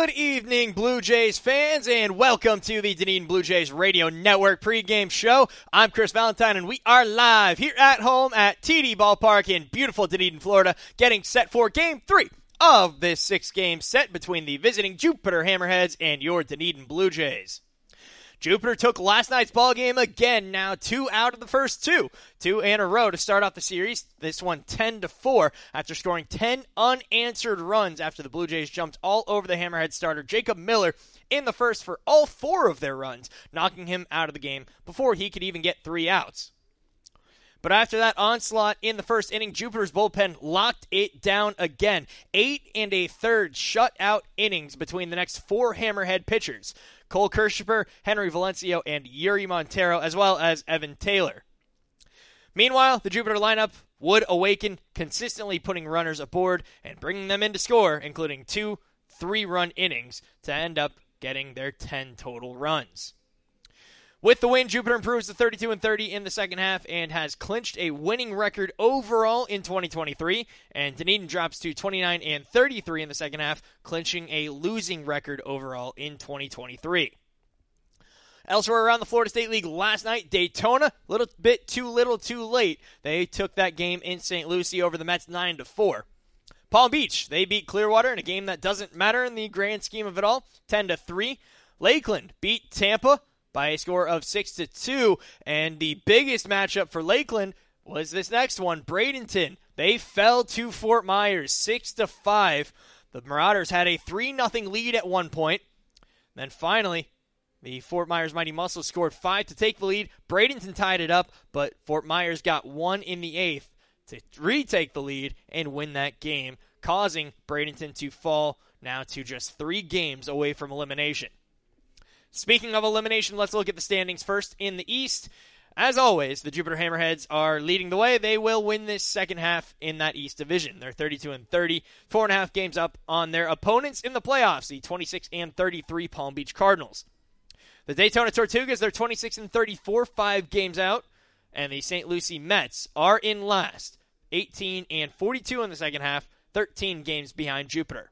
Good evening, Blue Jays fans, and welcome to the Dunedin Blue Jays Radio Network pregame show. I'm Chris Valentine, and we are live here at home at TD Ballpark in beautiful Dunedin, Florida, getting set for Game 3 of this 6-game set between the visiting Jupiter Hammerheads and your Dunedin Blue Jays. Jupiter took last night's ball game again, now 2 out of the first 2 in a row to start off the series. This one 10-4 after scoring 10 unanswered runs after the Blue Jays jumped all over the Hammerhead starter Jacob Miller in the first for all 4 of their runs, knocking him out of the game before he could even get 3 outs. But after that onslaught in the first inning, Jupiter's bullpen locked it down again. 8 1/3 shutout innings between the next 4 Hammerhead pitchers. Cole Kirschner, Henry Valencio, and Yuri Montero, as well as Evan Taylor. Meanwhile, the Jupiter lineup would awaken, consistently putting runners aboard and bringing them in to score, including 2 3-run innings to end up getting their 10 total runs. With the win, Jupiter improves to 32-30 in the second half and has clinched a winning record overall in 2023, and Dunedin drops to 29-33 in the second half, clinching a losing record overall in 2023. Elsewhere around the Florida State League last night, Daytona, a little bit too little too late. They took that game in St. Lucie over the Mets 9-4. Palm Beach, they beat Clearwater in a game that doesn't matter in the grand scheme of it all, 10-3. Lakeland beat Tampa by a score of 6-2, and the biggest matchup for Lakeland was this next one, Bradenton. They fell to Fort Myers, 6-5. The Marauders had a 3-0 lead at one point. Then finally, the Fort Myers Mighty Muscles scored 5 to take the lead. Bradenton tied it up, but Fort Myers got 1 in the 8th to retake the lead and win that game, causing Bradenton to fall now to just 3 games away from elimination. Speaking of elimination, let's look at the standings first in the East. As always, the Jupiter Hammerheads are leading the way. They will win this second half in that East Division. They're 32-30, 4.5 games up on their opponents in the playoffs, the 26-33 Palm Beach Cardinals. The Daytona Tortugas, they're 26-34, 5 games out, and the St. Lucie Mets are in last, 18-42 in the second half, 13 games behind Jupiter.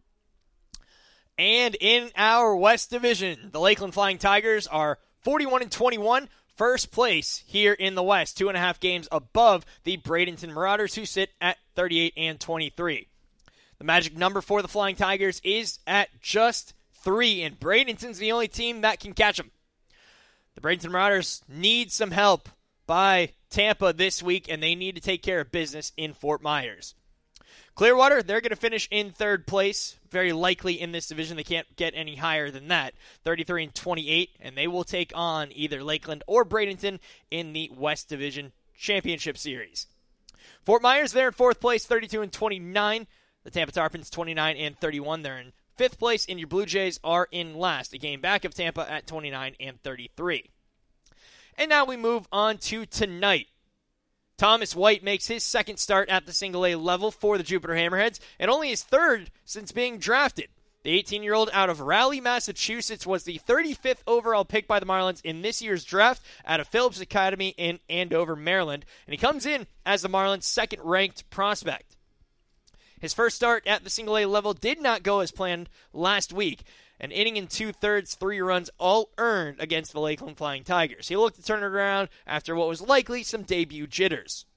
And in our West Division, the Lakeland Flying Tigers are 41-21, first place here in the West, 2.5 games above the Bradenton Marauders, who sit at 38-23. The magic number for the Flying Tigers is at just 3, and Bradenton's the only team that can catch them. The Bradenton Marauders need some help by Tampa this week, and they need to take care of business in Fort Myers. Clearwater, they're going to finish in third place, very likely in this division. They can't get any higher than that, 33-28, and they will take on either Lakeland or Bradenton in the West Division Championship Series. Fort Myers, they're in fourth place, 32-29. The Tampa Tarpons, 29-31. They're in fifth place, and your Blue Jays are in last, a game back of Tampa at 29-33. And now we move on to tonight. Thomas White makes his second start at the single-A level for the Jupiter Hammerheads, and only his third since being drafted. The 18-year-old out of Raleigh, Massachusetts, was the 35th overall pick by the Marlins in this year's draft out of Phillips Academy in Andover, Maryland, and he comes in as the Marlins' second-ranked prospect. His first start at the single-A level did not go as planned last week. An inning and 2/3, 3 runs, all earned against the Lakeland Flying Tigers. He looked to turn it around after what was likely some debut jitters.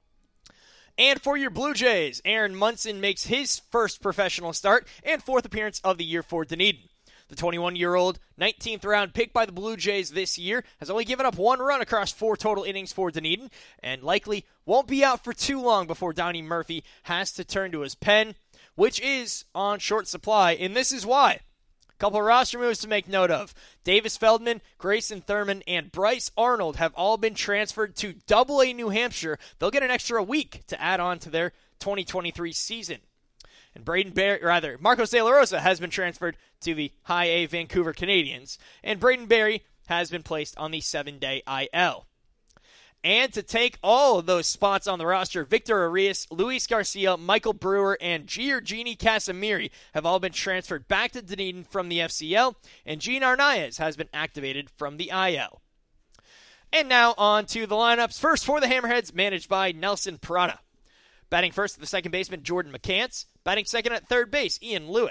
And for your Blue Jays, Aaron Munson makes his first professional start and 4th appearance of the year for Dunedin. The 21-year-old, 19th round pick by the Blue Jays this year, has only given up 1 run across 4 total innings for Dunedin, and likely won't be out for too long before Donnie Murphy has to turn to his pen, which is on short supply, and this is why. Couple of roster moves to make note of. Davis Feldman, Grayson Thurman, and Bryce Arnold have all been transferred to Double-A New Hampshire. They'll get an extra week to add on to their 2023 season. And Marcos De La Rosa has been transferred to the High-A Vancouver Canadians. And Braden Berry has been placed on the 7-day IL. And to take all of those spots on the roster, Victor Arias, Luis Garcia, Michael Brewer, and Giorgini Casimiri have all been transferred back to Dunedin from the FCL, and Gene Arnaez has been activated from the IL. And now on to the lineups. First for the Hammerheads, managed by Nelson Parada. Batting first at the second baseman, Jordan McCants. Batting second at third base, Ian Lewis.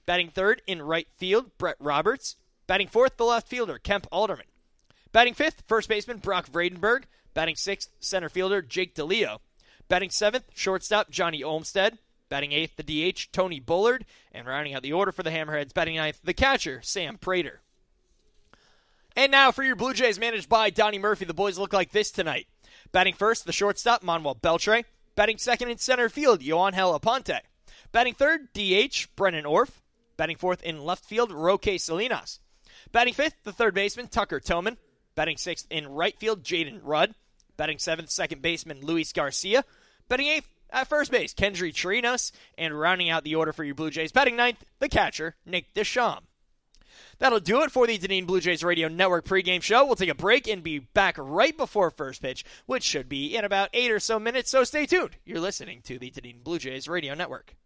Batting third in right field, Brett Roberts. Batting fourth, the left fielder, Kemp Alderman. Batting fifth, first baseman, Brock Vredenberg. Batting sixth, center fielder, Jake DeLeo. Batting seventh, shortstop, Johnny Olmstead. Batting eighth, the DH, Tony Bullard. And rounding out the order for the Hammerheads, batting ninth, the catcher, Sam Prater. And now for your Blue Jays managed by Donnie Murphy. The boys look like this tonight. Batting first, the shortstop, Manuel Beltre. Batting second in center field, Yoangel Aponte. Batting third, DH, Brennan Orff. Batting fourth in left field, Roque Salinas. Batting fifth, the third baseman, Tucker Toman. Batting sixth in right field, Jaden Rudd. Batting seventh, second baseman, Luis Garcia. Batting eighth at first base, Kendry Chirinos. And rounding out the order for your Blue Jays, batting ninth, the catcher, Nick Deschamps. That'll do it for the Dunedin Blue Jays Radio Network pregame show. We'll take a break and be back right before first pitch, which should be in about 8 or so minutes, so stay tuned. You're listening to the Dunedin Blue Jays Radio Network.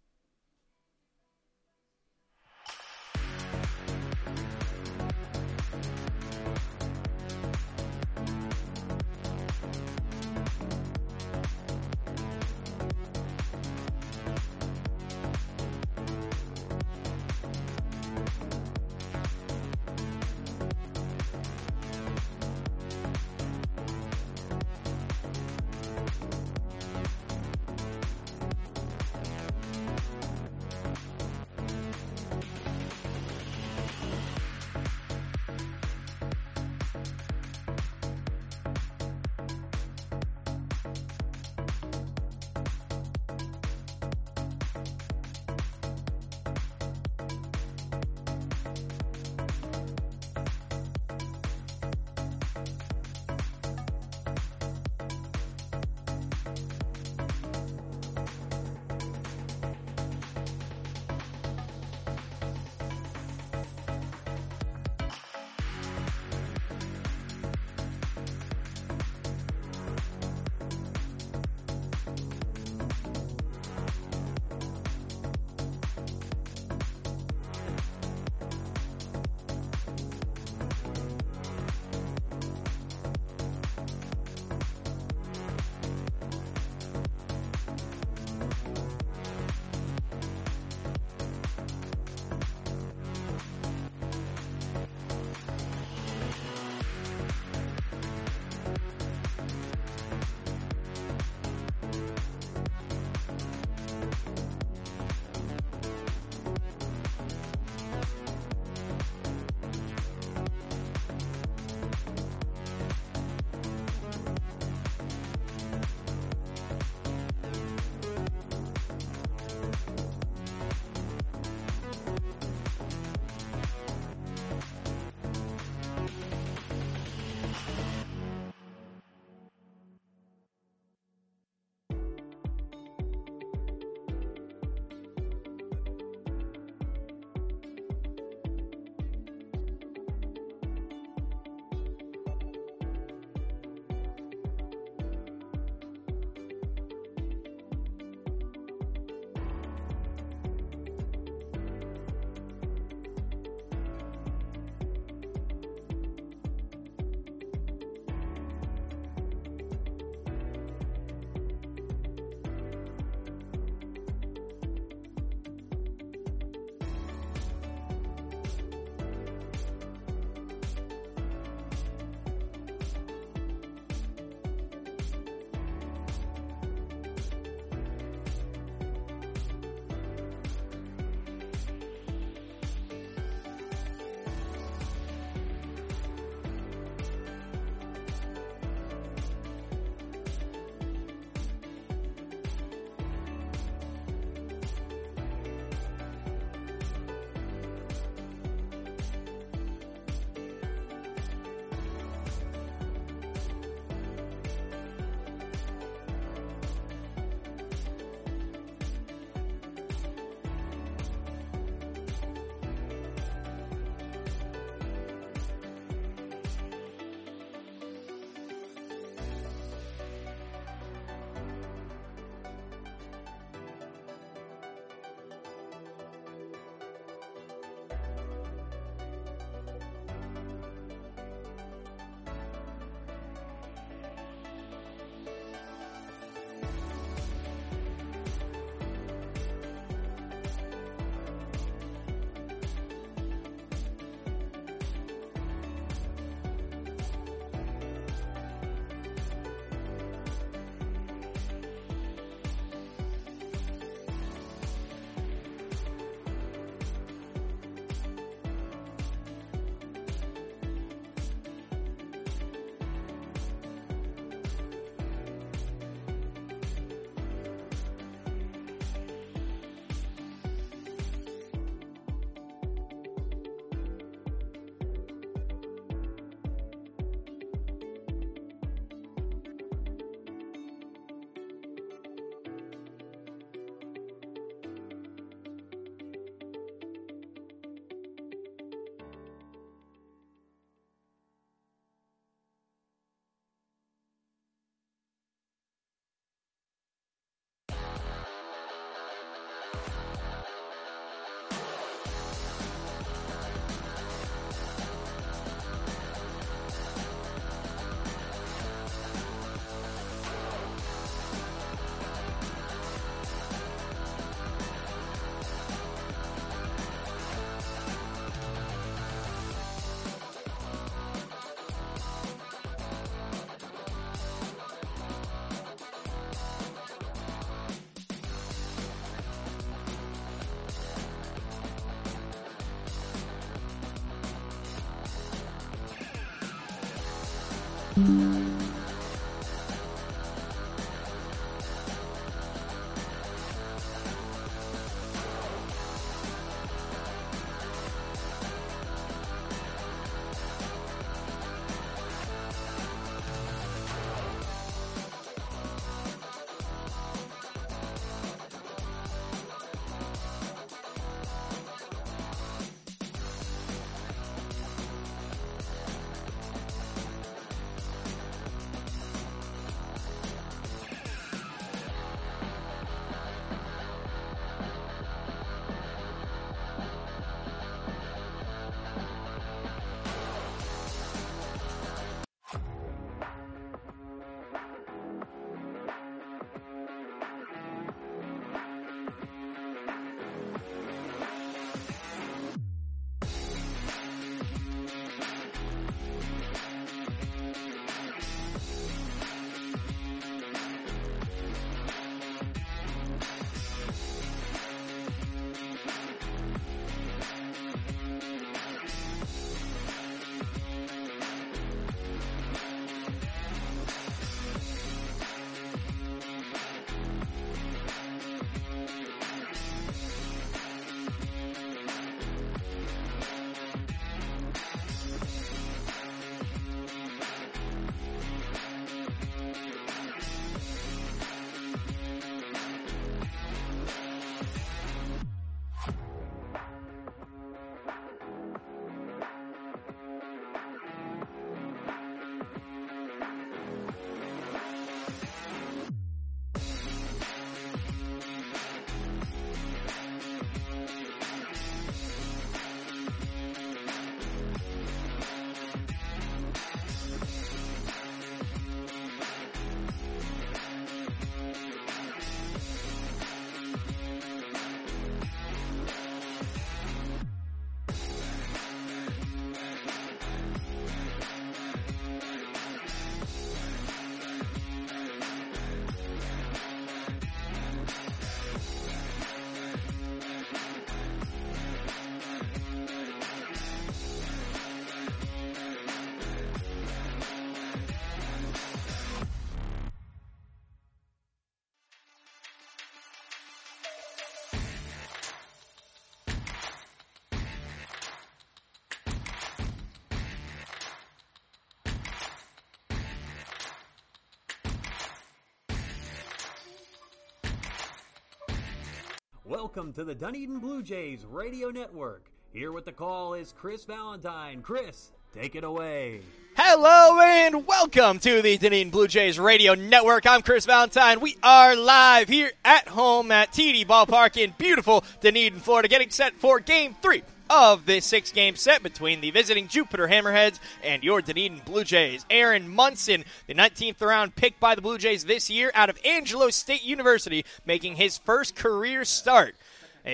Welcome to the Dunedin Blue Jays Radio Network. Here with the call is Chris Valentine. Chris, take it away. Hello and welcome to the Dunedin Blue Jays Radio Network. I'm Chris Valentine. We are live here at home at TD Ballpark in beautiful Dunedin, Florida, getting set for Game 3 of this 6-game set between the visiting Jupiter Hammerheads and your Dunedin Blue Jays. Aaron Munson, the 19th round pick by the Blue Jays this year out of Angelo State University, making his first career start. A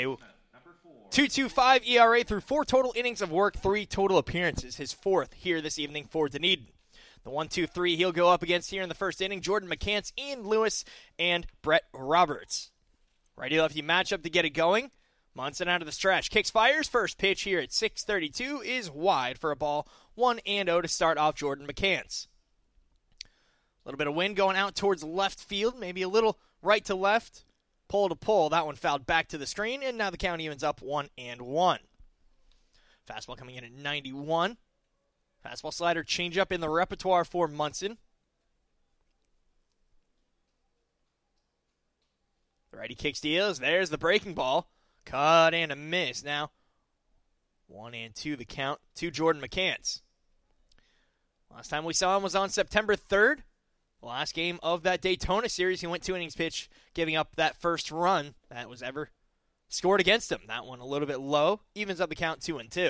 2.25 ERA through 4 total innings of work, 3 total appearances. His 4th here this evening for Dunedin. The 1-2-3 he'll go up against here in the first inning, Jordan McCants, Ian Lewis, and Brett Roberts. Righty-lefty matchup to get it going. Munson out of the stretch. Kicks, fires. First pitch here at 6:32 is wide for a ball. 1-0 to start off Jordan McCants. A little bit of wind going out towards left field. Maybe a little right to left. Pull to pull. That one fouled back to the screen, and now the count evens up 1-1. Fastball coming in at 91. Fastball slider changeup in the repertoire for Munson. The righty kicks, deals. There's the breaking ball. Cut and a miss. Now 1-2 the count to Jordan McCants. Last time we saw him was on September 3rd. The last game of that Daytona series, he went 2 innings pitch, giving up that first run that was ever scored against him. That one a little bit low. Evens up the count 2-2.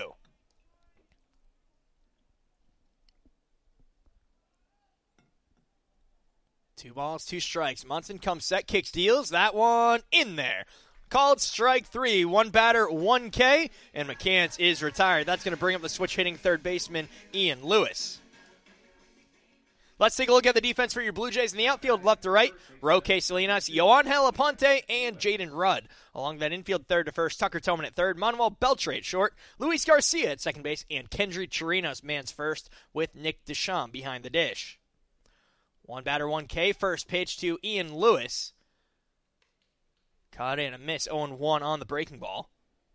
Two balls, 2 strikes. Munson comes set, kicks, deals. That one in there. Called strike 3, 1 batter, 1 K, and McCants is retired. That's going to bring up the switch hitting third baseman, Ian Lewis. Let's take a look at the defense for your Blue Jays in the outfield, left to right. Roque Salinas, Yoangel Aponte, and Jaden Rudd. Along that infield, third to first, Tucker Toman at third, Manuel Beltre at short, Luis Garcia at second base, and Kendry Chirinos mans first with Nick Deschamps behind the dish. One batter, 1K. First pitch to Ian Lewis. Caught in a miss, 0-1 on the breaking ball.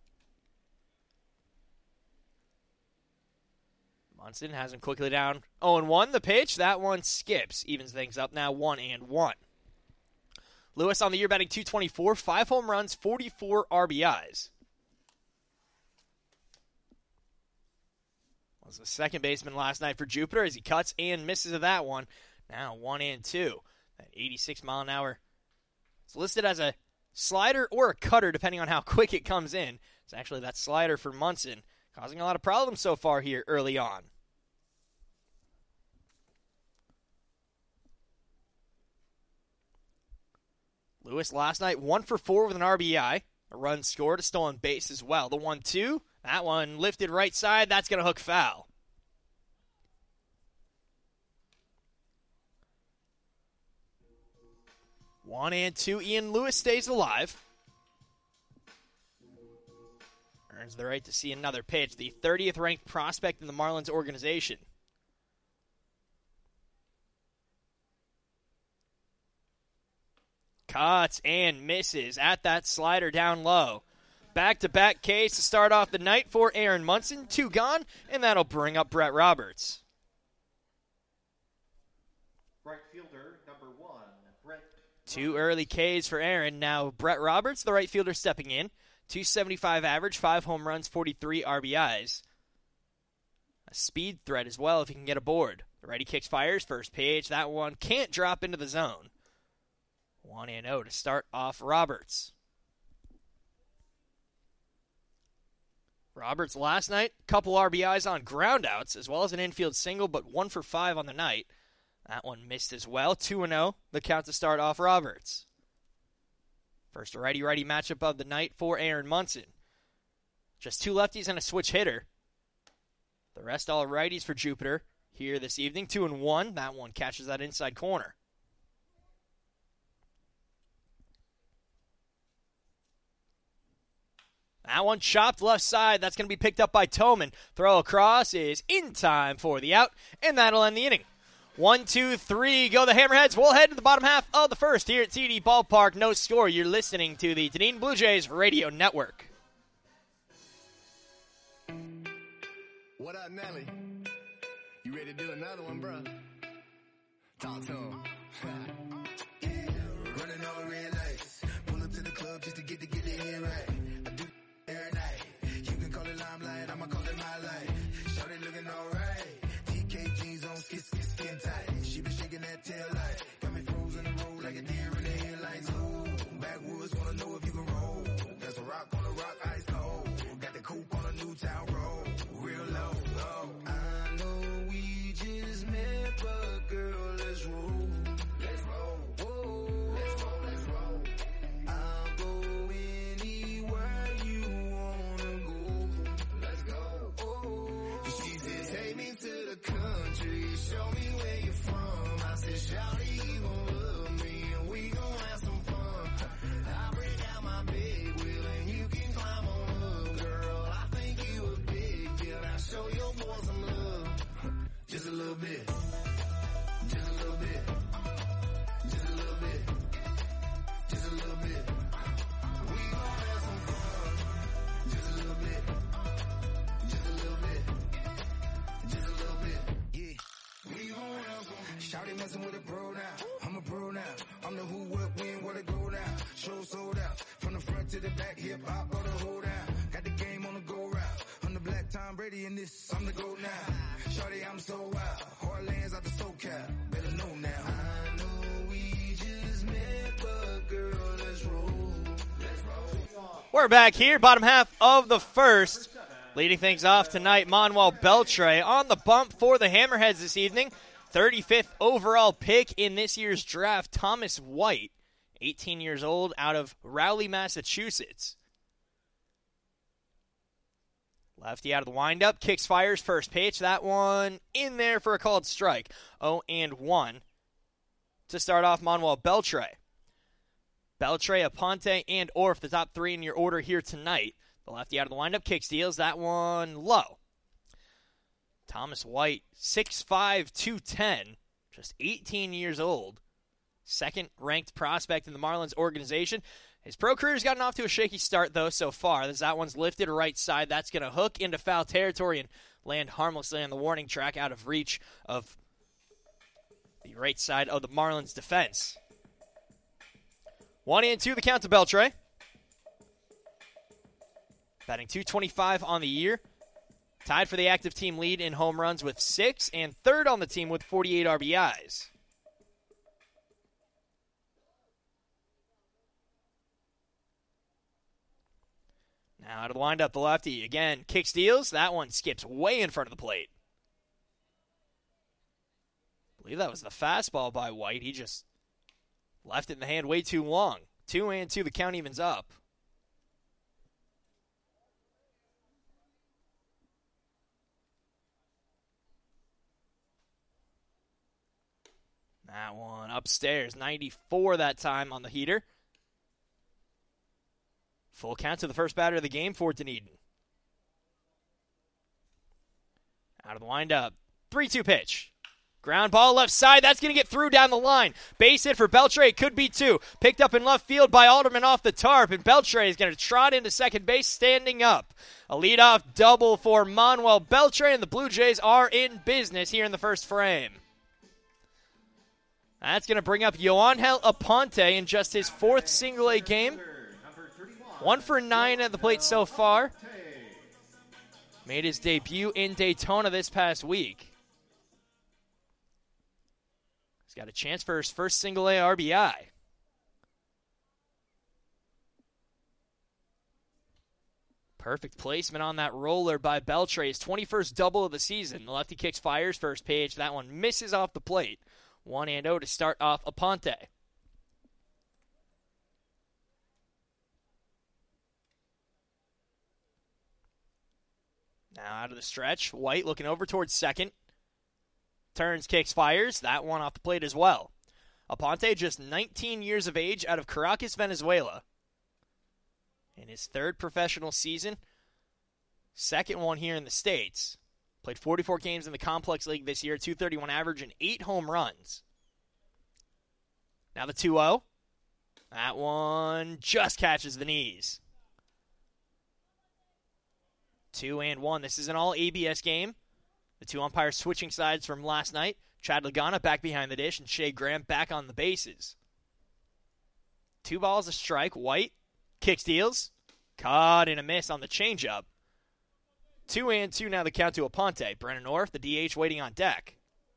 Munson has him quickly down. 0-1 the pitch. That one skips. Evens things up now 1-1. Lewis on the year batting .224, 5 home runs, 44 RBIs. Was the second baseman last night for Jupiter as he cuts and misses of that one. Now 1-2. At 86 mile an hour. It's listed as a slider or a cutter depending on how quick it comes in. It's actually that slider for Munson, causing a lot of problems so far here early on. Lewis last night 1 for 4 with an RBI. A run scored, a stolen base as well. The 1-2, that one lifted right side. That's going to hook foul. One and two. Ian Lewis stays alive. Earns the right to see another pitch. The 30th ranked prospect in the Marlins organization. Cuts and misses at that slider down low. Back-to-back Ks to start off the night for Aaron Munson. 2 gone, and that'll bring up Brett Roberts. Right fielder, number 1, Brett. 2 early Ks for Aaron. Now Brett Roberts, the right fielder, stepping in. .275 average, 5 home runs, 43 RBIs. A speed threat as well if he can get aboard. The righty kicks, fires, first pitch. That one can't drop into the zone. 1-0 to start off Roberts. Roberts last night, couple RBIs on groundouts, as well as an infield single, but 1 for 5 on the night. That one missed as well. 2-0, the count to start off Roberts. First righty-righty matchup of the night for Aaron Munson. Just 2 lefties and a switch hitter. The rest all righties for Jupiter here this evening. 2-1, that one catches that inside corner. That one chopped left side. That's going to be picked up by Toman. Throw across is in time for the out, and that'll end the inning. 1, 2, 3, go the Hammerheads. We'll head to the bottom half of the first here at TD Ballpark. No score. You're listening to the Dunedin Blue Jays Radio Network. What up, Nelly? You ready to do another one, bro? Talk to him. Running all red lights. Pull up to the club just to get the head right. I do every night. You can call it limelight, I'ma call it my life. Shawty looking alright. TK jeans on, skin tight. She been shaking that tail light. Got me frozen in the road like a deer in the headlights. Ooh, backwoods wanna know if you can roll. There's a rock on the rock, ice cold. Got the coupe on a new town road. Real low, low. I know we just met, but girl, let's roll. Let's roll. Oh, let's roll, let's roll. I'll go anywhere you wanna go. Let's go. Oh, she said, take me to the country, show me where you're from. I said, shawty, you gon' love me, and we gon' have some fun. I'll bring out my big wheel, and you can climb on up, girl. I think you a big deal. Now show your boy some love. Just a little bit. Just a little bit. Just a little bit. Just a little bit. We gon' have some fun. Just a little bit. Just a little bit. Just a little bit. Yeah. We gon' have some. Shawty messing with a pro now. I'm a pro now. I'm the who, what, when, where to go now. Show sold out. From the front to the back, hip hop or the hold down. Got the game on the go route. I'm the black Tom Brady in this. I'm the GOAT now. Shawty, I'm so wild. Heartlands out the SoCal. Better know now. I know we just met, but girl, let's roll. Let's roll. We're back here, bottom half of the first. Leading things off tonight, Manuel Beltre on the bump for the Hammerheads this evening. 35th overall pick in this year's draft, Thomas White, 18 years old, out of Rowley, Massachusetts. Lefty out of the windup, kicks, fires, first pitch. That one in there for a called strike. 0-1 to start off Manuel Beltre. Beltre, Aponte, and Orf, the top three in your order here tonight. The lefty out of the windup, kicks, deals. That one low. Thomas White, 6'5", 210, just 18 years old. Second-ranked prospect in the Marlins organization. His pro career's gotten off to a shaky start, though, so far. As that one's lifted right side. That's going to hook into foul territory and land harmlessly on the warning track out of reach of the right side of the Marlins defense. 1-2 the count to Beltre. Batting .225 on the year. Tied for the active team lead in home runs with 6 and third on the team with 48 RBIs. Now out of the windup, the lefty. Again, kick, steals. That one skips way in front of the plate. I believe that was the fastball by White. He just left it in the hand way too long. 2-2, the count evens up. That one upstairs, 94 that time on the heater. Full count to the first batter of the game for Dunedin. Out of the windup, 3-2 pitch. Ground ball left side, that's going to get through down the line. Base hit for Beltre, it could be 2. Picked up in left field by Alderman off the tarp, and Beltre is going to trot into second base standing up. A leadoff double for Manuel Beltre, and the Blue Jays are in business here in the first frame. That's going to bring up Yoangel Aponte in just his 4th single-A game. 1 for 9 at the plate so far. Made his debut in Daytona this past week. He's got a chance for his first single-A RBI. Perfect placement on that roller by Beltre. His 21st double of the season. The lefty kicks, fires, first pitch. That one misses off the plate. 1-0 to start off Aponte. Now out of the stretch, White looking over towards second. Turns, kicks, fires. That one off the plate as well. Aponte, just 19 years of age, out of Caracas, Venezuela. In his 3rd professional season. 2nd one here in the States. Played 44 games in the Complex League this year, .231 average and 8 home runs. Now the 2-0. That one just catches the knees. 2-1. This is an all ABS game. The 2 umpires switching sides from last night. Chad Lagana back behind the dish and Shea Graham back on the bases. 2 balls, a strike. White kicks, deals. Caught in a miss on the changeup. 2-2 now the count to Aponte. Brennan Orf, the DH, waiting on deck.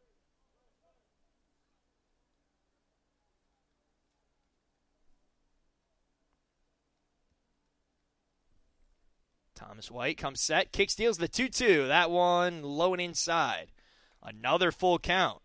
Thomas White comes set, kick, steals the 2-2. That one low and inside. Another full count.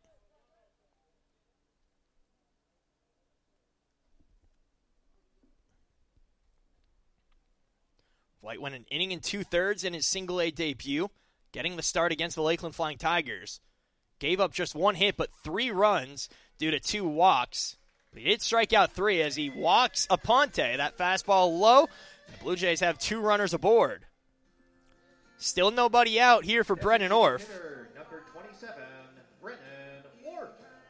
White went an inning and 2/3 in his single-A debut, getting the start against the Lakeland Flying Tigers. Gave up just 1 hit, but 3 runs due to 2 walks. But he did strike out 3 as he walks Aponte. That fastball low. The Blue Jays have 2 runners aboard. Still nobody out here for Brennan Orf. Number 27, Brennan Orf.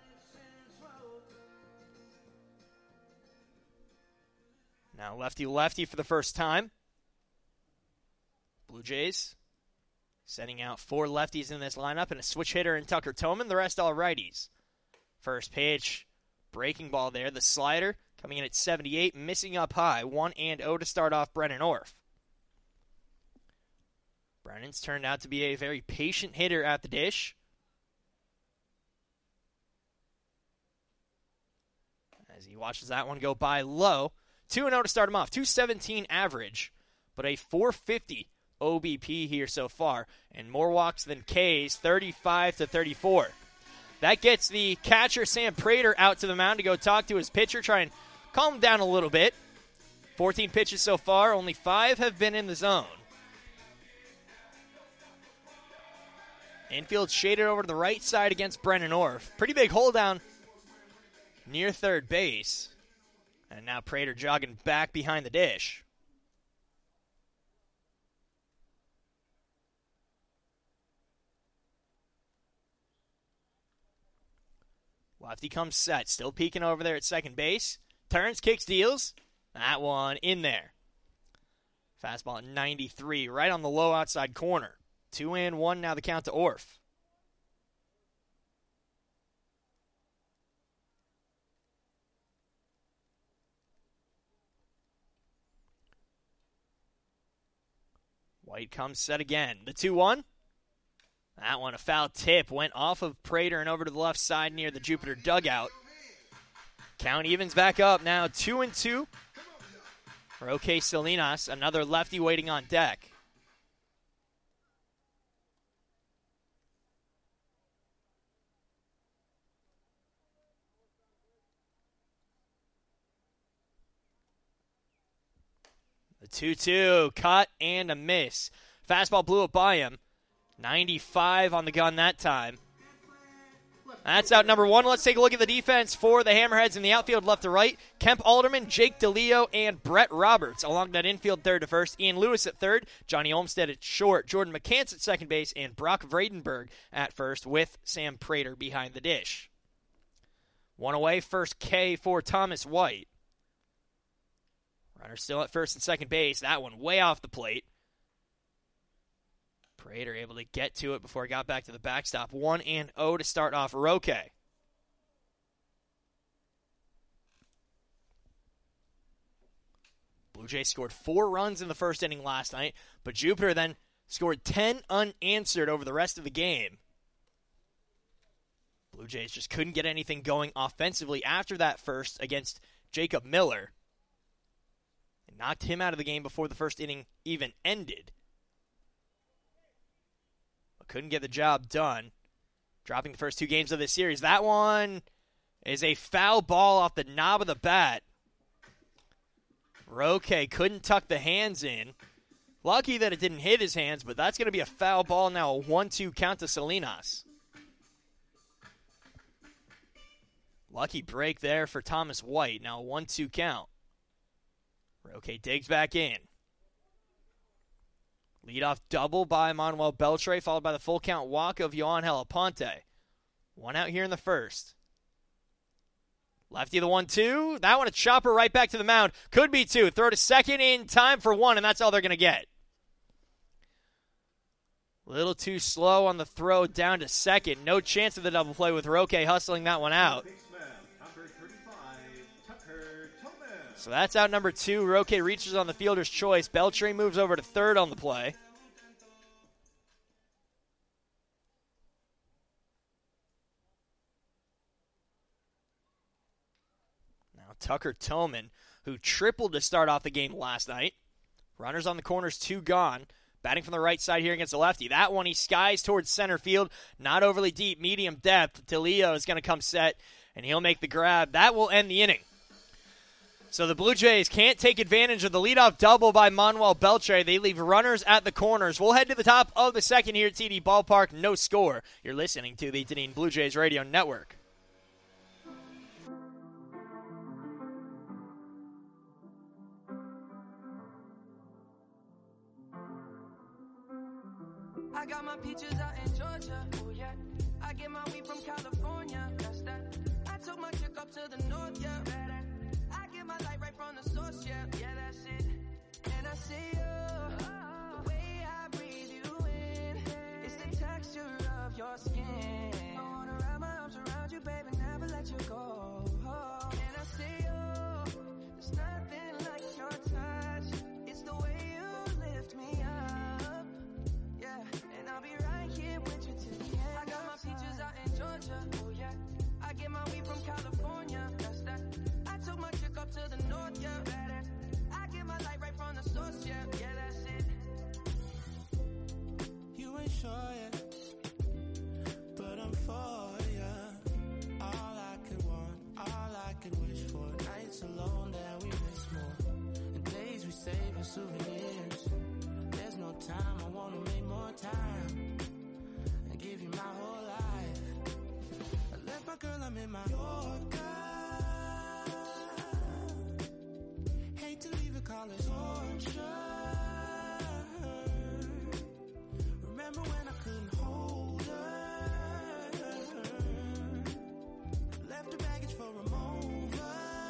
Now lefty-lefty for the first time. Blue Jays setting out 4 lefties in this lineup and a switch hitter in Tucker Toman. The rest all righties. First pitch, breaking ball there. The slider coming in at 78, missing up high. 1-0 to start off Brennan Orf. Brennan's turned out to be a very patient hitter at the dish. As he watches that one go by low. 2-0 to start him off. 217 average, but a 450 OBP here so far. And more walks than K's, 35-34. That gets the catcher, Sam Prater, out to the mound to go talk to his pitcher, try and calm him down a little bit. 14 pitches so far, only 5 have been in the zone. Infield shaded over to the right side against Brennan Orff. Pretty big hold down near third base. And now Prater jogging back behind the dish. Lefty comes set, still peeking over there at second base. Turns, kicks, deals. That one in there. Fastball at 93, right on the low outside corner. 2-1 now the count to Orff. White comes set again. The 2-1. That one, a foul tip, went off of Prater and over to the left side near the Jupiter dugout. Count evens back up now, 2-2. Roque Salinas, another lefty waiting on deck. The 2-2, cut and a miss. Fastball blew it by him. 95 on the gun that time. That's out number one. Let's take a look at the defense for the Hammerheads in the outfield left to right. Kemp Alderman, Jake DeLeo, and Brett Roberts. Along that infield third to first, Ian Lewis at third, Johnny Olmstead at short, Jordan McCants at second base, and Brock Vredenberg at first with Sam Prater behind the dish. One away, first K for Thomas White. Runner still at first and second base. That one way off the plate. Prater able to get to it before he got back to the backstop. 1-0 to start off Roque. Blue Jays scored 4 runs in the first inning last night, but Jupiter then scored 10 unanswered over the rest of the game. Blue Jays just couldn't get anything going offensively after that first against Jacob Miller. It knocked him out of the game before the first inning even ended. Couldn't get the job done. Dropping the first 2 games of this series. That one is a foul ball off the knob of the bat. Roque couldn't tuck the hands in. Lucky that it didn't hit his hands, but that's going to be a foul ball now. A 1-2 count to Salinas. Lucky break there for Thomas White. Now a 1-2 count. Roque digs back in. Leadoff double by Manuel Beltre, followed by the full count walk of Yohan Helaponte. 1 out here in the first. Lefty the 1-2. That one a chopper right back to the mound. Could be 2. Throw to second in time for 1, and that's all they're going to get. A little too slow on the throw down to second. No chance of the double play with Roque hustling that one out. So that's out number 2. Roque reaches on the fielder's choice. Beltre moves over to third on the play. Now Tucker Toman, who tripled to start off the game last night. Runners on the corners, 2 gone. Batting from the right side here against the lefty. That one he skies towards center field. Not overly deep, medium depth. DeLeo is going to come set, and he'll make the grab. That will end the inning. So the Blue Jays can't take advantage of the leadoff double by Manuel Beltre. They leave runners at the corners. We'll head to the top of the second here at TD Ballpark. No score. You're listening to the Dunedin Blue Jays Radio Network. I got my peaches out in Georgia. Oh yeah. I get my weed from California. That's that. I took my chick up to the north, yeah. I get my light right from the source, yeah. Yeah, that's it. And I see you, the way I breathe you in. It's the texture of your skin. I wanna wrap my arms around you, baby, never let you go. And I see you, there's nothing like your touch. It's the way you lift me up. Yeah, and I'll be right here with you till the end. I got my peaches out in Georgia. Oh yeah. I get my weed from California. That's that. I took my chick up to the north, yeah. I get my light right from the source, yeah. Yeah, that's it. You ain't sure yet, but I'm for ya. All I could want, all I could wish for. Nights alone that we miss more, and days we save as souvenirs. There's no time, I wanna make more time and give you Yorker. Hate to leave it, call it torture. Remember when I couldn't hold her? Left her baggage for a mover.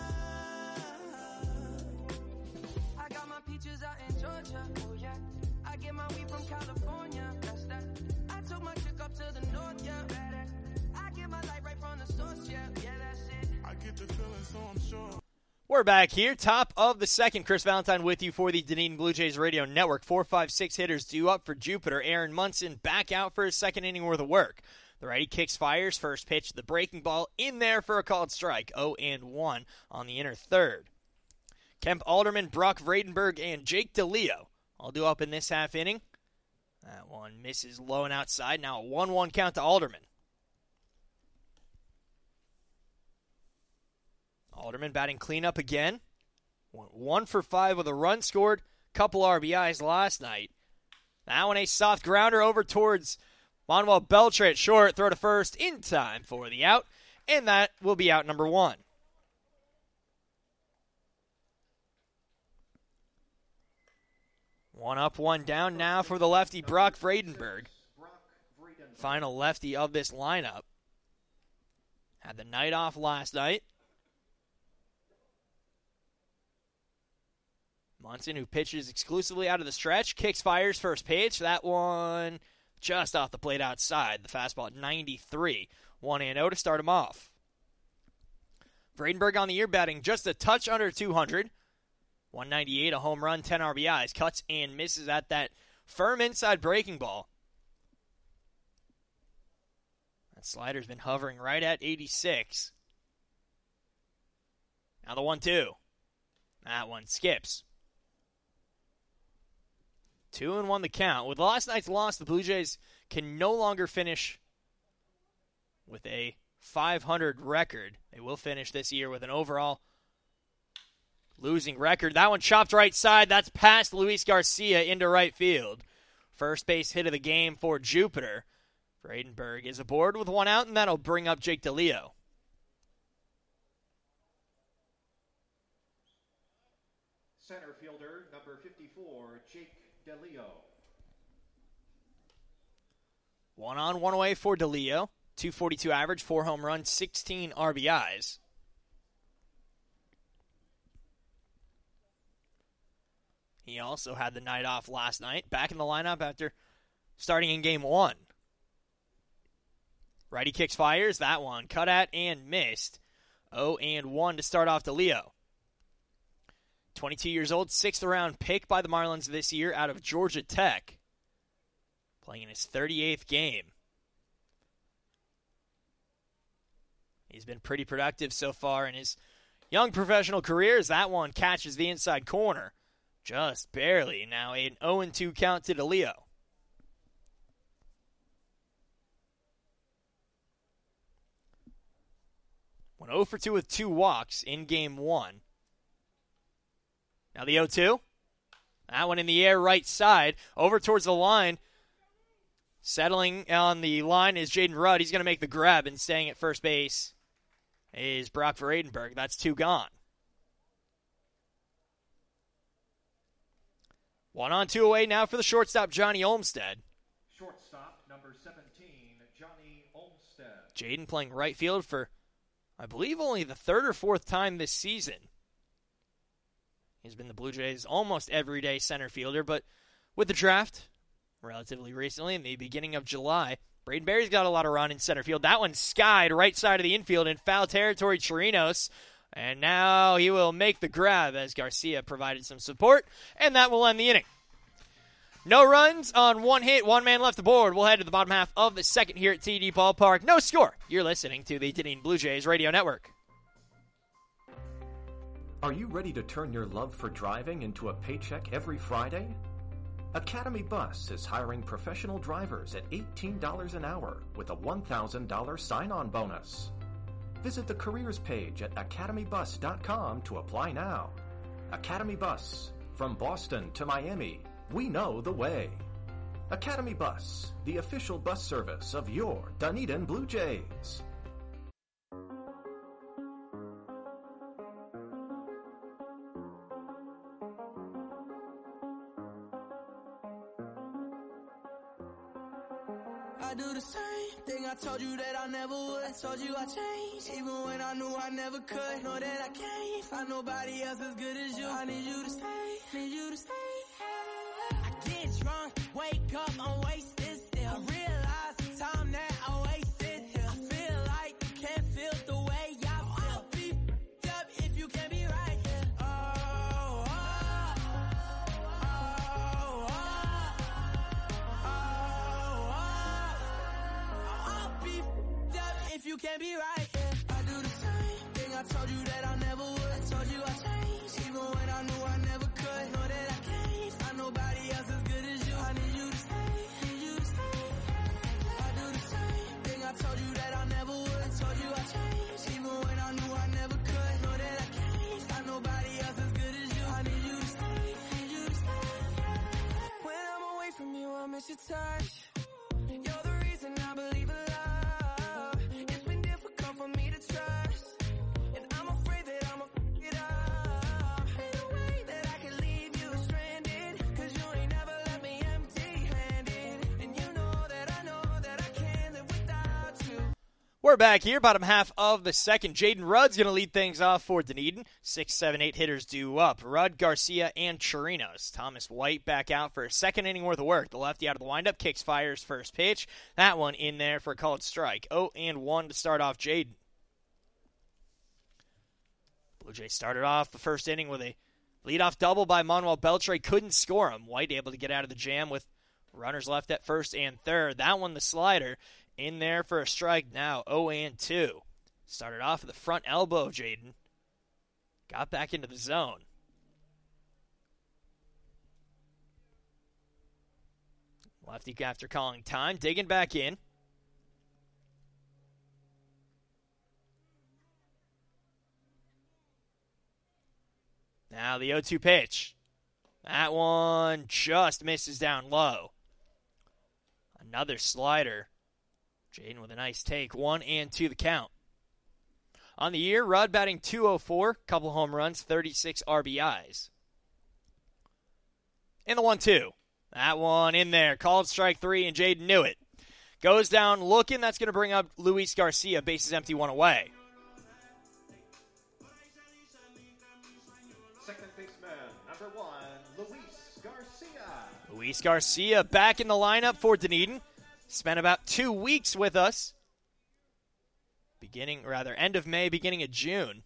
I got my peaches out in Georgia. Oh yeah. I get my weed from California. That's that. I took my chick up to the north, yeah. I get my light right from the source, yeah. Yeah, that's it. I get the feeling, so I'm sure. We're back here, top of the second. Chris Valentine with you for the Dunedin Blue Jays Radio Network. 4, 5, 6 hitters due up for Jupiter. Aaron Munson back out for his second inning worth of work. The righty kicks, fires, first pitch, the breaking ball in there for a called strike. 0-1 on the inner third. Kemp Alderman, Brock Vredenberg, and Jake DeLeo all due up in this half inning. That one misses low and outside. Now a 1-1 count to Alderman. Alderman batting cleanup again. Went 1 for 5 with a run scored. Couple RBIs last night. Now on a soft grounder over towards Manuel Beltre at short. Throw to first in time for the out. And that will be out number 1. One up, one down now for the lefty Brock Vredenberg. Final lefty of this lineup. Had the night off last night. Munson, who pitches exclusively out of the stretch, kicks, fires, first pitch. That one just off the plate outside. The fastball at 93. 1-0 to start him off. Vredenberg on the year batting just a touch under 200. 198, a home run, 10 RBIs. Cuts and misses at that firm inside breaking ball. That slider's been hovering right at 86. Now the 1-2. That one skips. 2-1 the count. With last night's loss, the Blue Jays can no longer finish with a .500 record. They will finish this year with an overall losing record. That one chopped right side. That's past Luis Garcia into right field. First base hit of the game for Jupiter. Vredenberg is aboard with one out, and that'll bring up Jake DeLeo. Center fielder, number 54, Jake DeLeo. 1 on, 1 away for DeLeo. .242 average, 4 home runs, 16 RBIs. He also had the night off last night. Back in the lineup after starting in game 1. Righty kicks, fires. That one cut at and missed. 0-1 to start off DeLeo. 22 years old, 6th round pick by the Marlins this year out of Georgia Tech. Playing in his 38th game. He's been pretty productive so far in his young professional career as that one catches the inside corner. Just barely. Now an 0-2 count to DeLeo. Went 0 for 2 with 2 walks in game 1. Now the 0-2. That one in the air right side. Over towards the line. Settling on the line is Jaden Rudd. He's going to make the grab, and staying at first base is Brock Vredenberg. That's 2 gone. 1 on, 2 away now for the shortstop, Johnny Olmstead. Shortstop, number 17, Johnny Olmstead. Jaden playing right field for, I believe, only the 3rd or 4th time this season. He's been the Blue Jays' almost everyday center fielder, but with the draft relatively recently in the beginning of July, Braden Berry's got a lot of run in center field. That one skied right side of the infield in foul territory, Chirinos. And now he will make the grab as Garcia provided some support, and that will end the inning. No runs on 1 hit, 1 man left aboard. We'll head to the bottom half of the second here at TD Ballpark. No score. You're listening to the Dunedin Blue Jays Radio Network. Are you ready to turn your love for driving into a paycheck every Friday? Academy Bus is hiring professional drivers at $18 an hour with a $1,000 sign-on bonus. Visit the careers page at academybus.com to apply now. Academy Bus, from Boston to Miami, we know the way. Academy Bus, the official bus service of your Dunedin Blue Jays. I told you that I never would. I told you I changed, even when I knew I never could. Know that I can't find nobody else as good as you. I need you to stay, need you to stay. I get drunk, wake up, I'm wasted still. I realize the time that I wasted here. I feel like you can't feel the way I feel. I'll be f***ed up if you can't be right here. Oh, oh, oh, oh, oh, oh. I'll be f***ed up if you can't be right here. I do the same thing, I told you that I never would. I told you I changed, even when I knew I never could. Know that I can't find nobody else as good as you. I need you to stay, need you to stay. I do the same thing, I told you that I never would. I told you I changed, even when I knew I never could. Know that I can't find nobody else as good as you. I need you to stay, need you to stay. When I'm away from you, I miss your touch. You're the reason I believe in love. It's been difficult for me to trust, and I'm afraid that I'ma f*** it up. Ain't no way that I can leave you stranded, 'cause you ain't never left me empty-handed. And you know that I can't live without you. We're back here, bottom half of the second. Jaden Rudd's going to lead things off for Dunedin. 6, 7, 8 hitters due up. Rudd, Garcia, and Chirinos. Thomas White back out for a second inning worth of work. The lefty out of the windup, kicks, fires first pitch. That one in there for a called strike. 0-1 to start off Jaden. Blue Jays started off the first inning with a leadoff double by Manuel Beltre. Couldn't score him. White able to get out of the jam with runners left at first and third. That one, the slider, in there for a strike now. 0-2. Started off with the front elbow of Jaden. Got back into the zone. Lefty, after calling time, digging back in. Now the 0-2 pitch. That one just misses down low. Another slider. Jaden with a nice take. 1-2 the count. On the year, Rudd batting .204, couple home runs, 36 RBIs. And the 1-2. That one in there. Called strike 3, and Jaden knew it. Goes down looking. That's going to bring up Luis Garcia. Bases empty, 1 away. Second baseman, number 1, Luis Garcia. Luis Garcia back in the lineup for Dunedin. Spent about 2 weeks with us. End of May, beginning of June.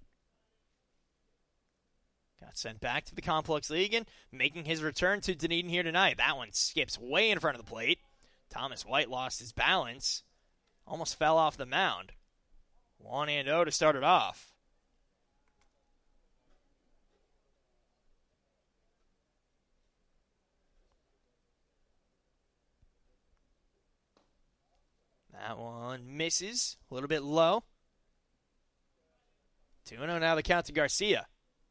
Got sent back to the Complex League and making his return to Dunedin here tonight. That one skips way in front of the plate. Thomas White lost his balance. Almost fell off the mound. 1-0 to start it off. That one misses. A little bit low. 2-0 now the count to Garcia.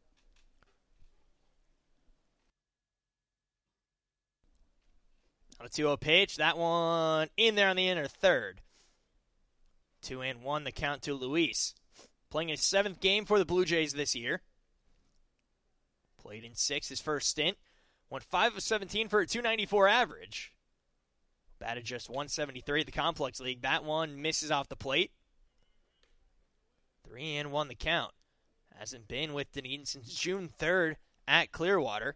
On a 2-0 pitch. That one in there on the inner third. 2-1 the count to Luis. Playing his 7th game for the Blue Jays this year. Played in 6 his first stint. Went 5 of 17 for a .294 average. Batted just .173 at the Complex League. That one misses off the plate. 3-1 the count. Hasn't been with Dunedin since June 3rd at Clearwater.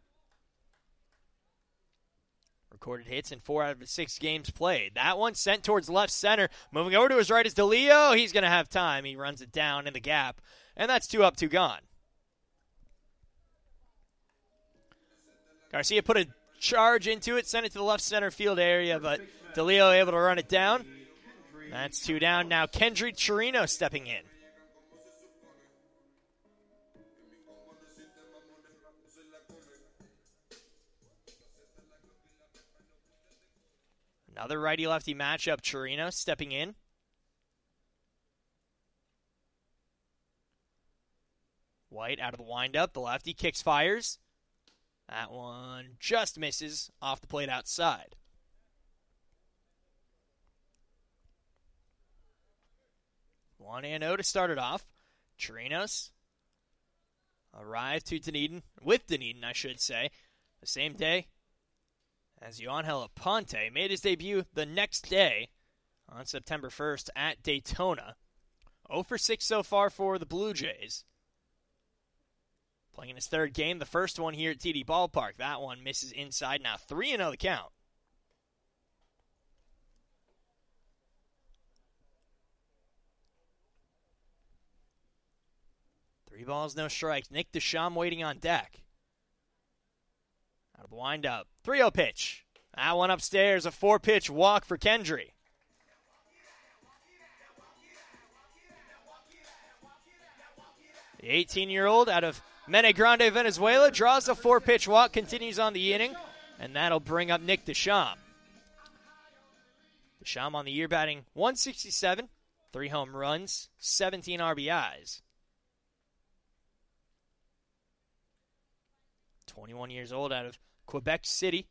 Recorded hits in 4 out of the 6 games played. That one sent towards left center. Moving over to his right is DeLeo. He's going to have time. He runs it down in the gap. And that's 2 up, 2 gone. Garcia put a charge into it, sent it to the left center field area, but DeLeo able to run it down. That's 2 down. Now Kendry Chirino stepping in. Another righty-lefty matchup. Chirino stepping in. White out of the windup. The lefty kicks, fires. That one just misses off the plate outside. One and 0 to start it off. Chirinos arrived to Dunedin, with Dunedin, I should say, the same day as Yoangel Aponte. Made his debut the next day on September 1st at Daytona. 0 for 6 so far for the Blue Jays. Playing his third game, the first one here at TD Ballpark. That one misses inside. Now 3-0 the count. Three balls, no strikes. Nick DeSham waiting on deck. Out of the windup. 3-0 pitch. That one upstairs, a 4-pitch walk for Kendry. The 18-year-old out of Mene Grande, Venezuela, draws a 4-pitch walk, continues on the inning, and that'll bring up Nick DeSham. DeSham on the year batting .167, 3 home runs, 17 RBIs. 21 years old out of Quebec City.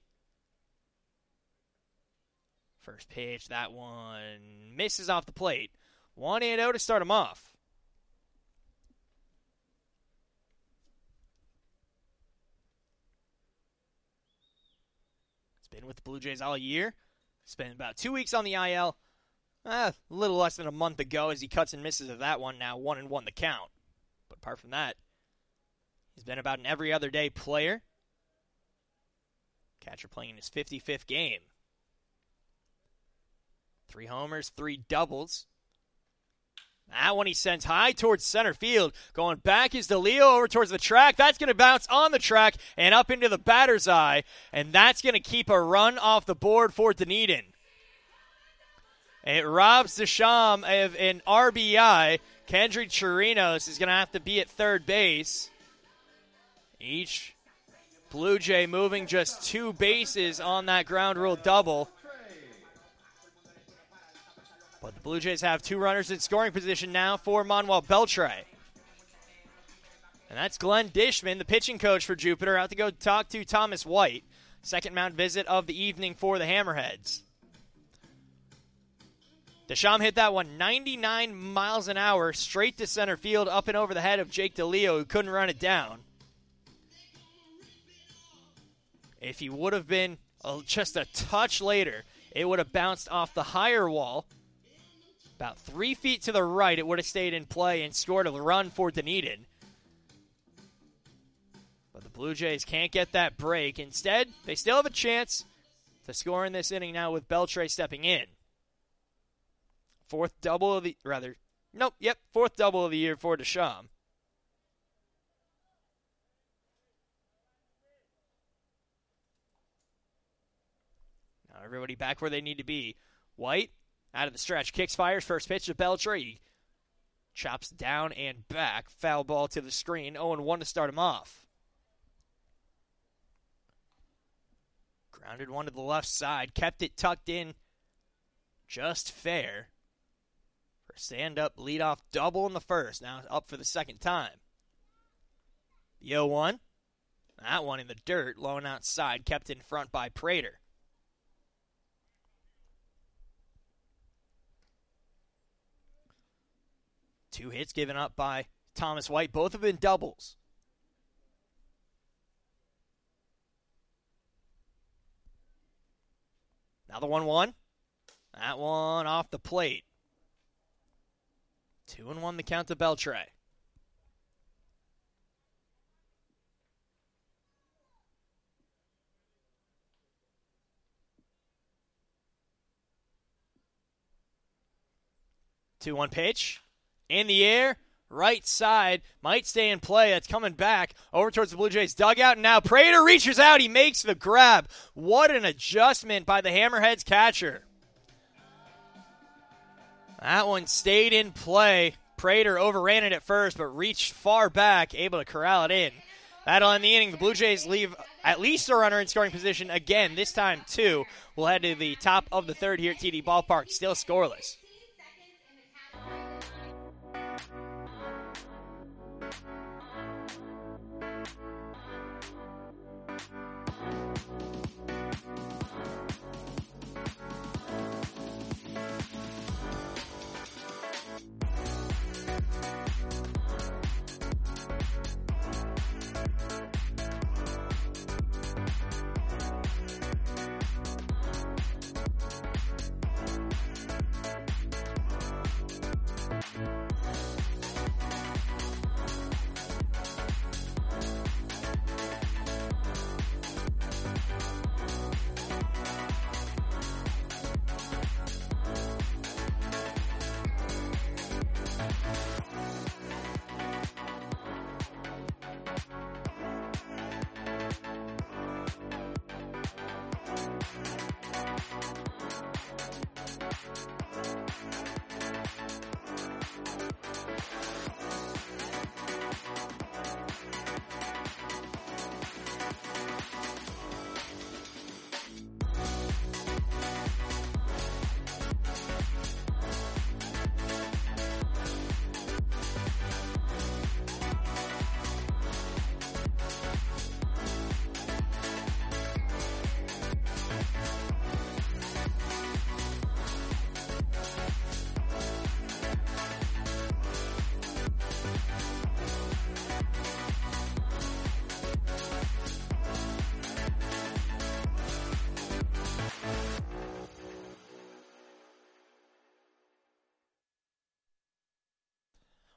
First pitch, that one misses off the plate. 1-0 to start him off. He's been with the Blue Jays all year. Spent about 2 weeks on the IL. A little less than a month ago as he cuts and misses of that one. Now 1-1 the count. But apart from that, he's been about an every other day player. Catcher playing in his 55th game. 3 homers, 3 doubles. That one he sends high towards center field. Going back is DeLeo over towards the track. That's going to bounce on the track and up into the batter's eye. And that's going to keep a run off the board for Dunedin. It robs DeSham of an RBI. Kendry Chirinos is going to have to be at third base. Each Blue Jay moving just 2 bases on that ground rule double. But the Blue Jays have 2 runners in scoring position now for Manuel Beltre. And that's Glenn Dishman, the pitching coach for Jupiter, out to go talk to Thomas White. Second mound visit of the evening for the Hammerheads. DeSham hit that one 99 miles an hour straight to center field up and over the head of Jake DeLeo, who couldn't run it down. If he would have been just a touch later, it would have bounced off the higher wall. About 3 feet to the right, it would have stayed in play and scored a run for Dunedin. But the Blue Jays can't get that break. Instead, they still have a chance to score in this inning now with Beltre stepping in. Fourth double of the year for DeSham. Now everybody back where they need to be. White out of the stretch, kicks, fires, first pitch to Beltre. He chops down and back. Foul ball to the screen. 0-1 to start him off. Grounded one to the left side. Kept it tucked in just fair. For a stand-up leadoff double in the first. Now up for the second time. The 0-1. That one in the dirt. Low and outside. Kept in front by Prater. Two hits given up by Thomas White. Both have been doubles. Now the 1-1. That one off the plate. 2-1 the count to Beltre. Two-one pitch. In the air, right side, might stay in play. That's coming back over towards the Blue Jays dugout. And now Prater reaches out. He makes the grab. What an adjustment by the Hammerheads catcher. That one stayed in play. Prater overran it at first, but reached far back, able to corral it in. That'll end the inning. The Blue Jays leave at least a runner in scoring position again, this time 2. We'll head to the top of the third here at TD Ballpark, still scoreless.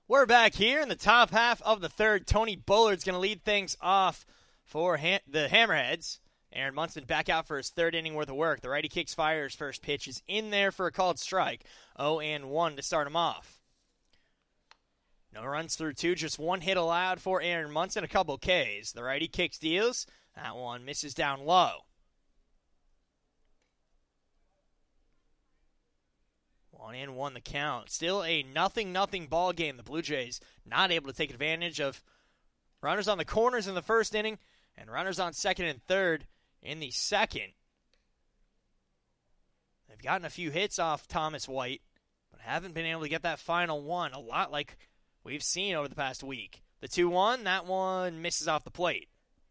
We're back here in the top half of the third. Tony Bullard's going to lead things off for the Hammerheads. Aaron Munson back out for his third inning worth of work. The righty kicks fire. His first pitch is in there for a called strike. 0-1 to start him off. No runs through 2, just 1 hit allowed for Aaron Munson, a couple Ks. The righty kicks deals. That one misses down low. 1-1 the count. Still a 0-0 ball game. The Blue Jays not able to take advantage of runners on the corners in the first inning and runners on second and third in the second. They've gotten a few hits off Thomas White, but haven't been able to get that final one, a lot like we've seen over the past week. The 2-1, that one misses off the plate.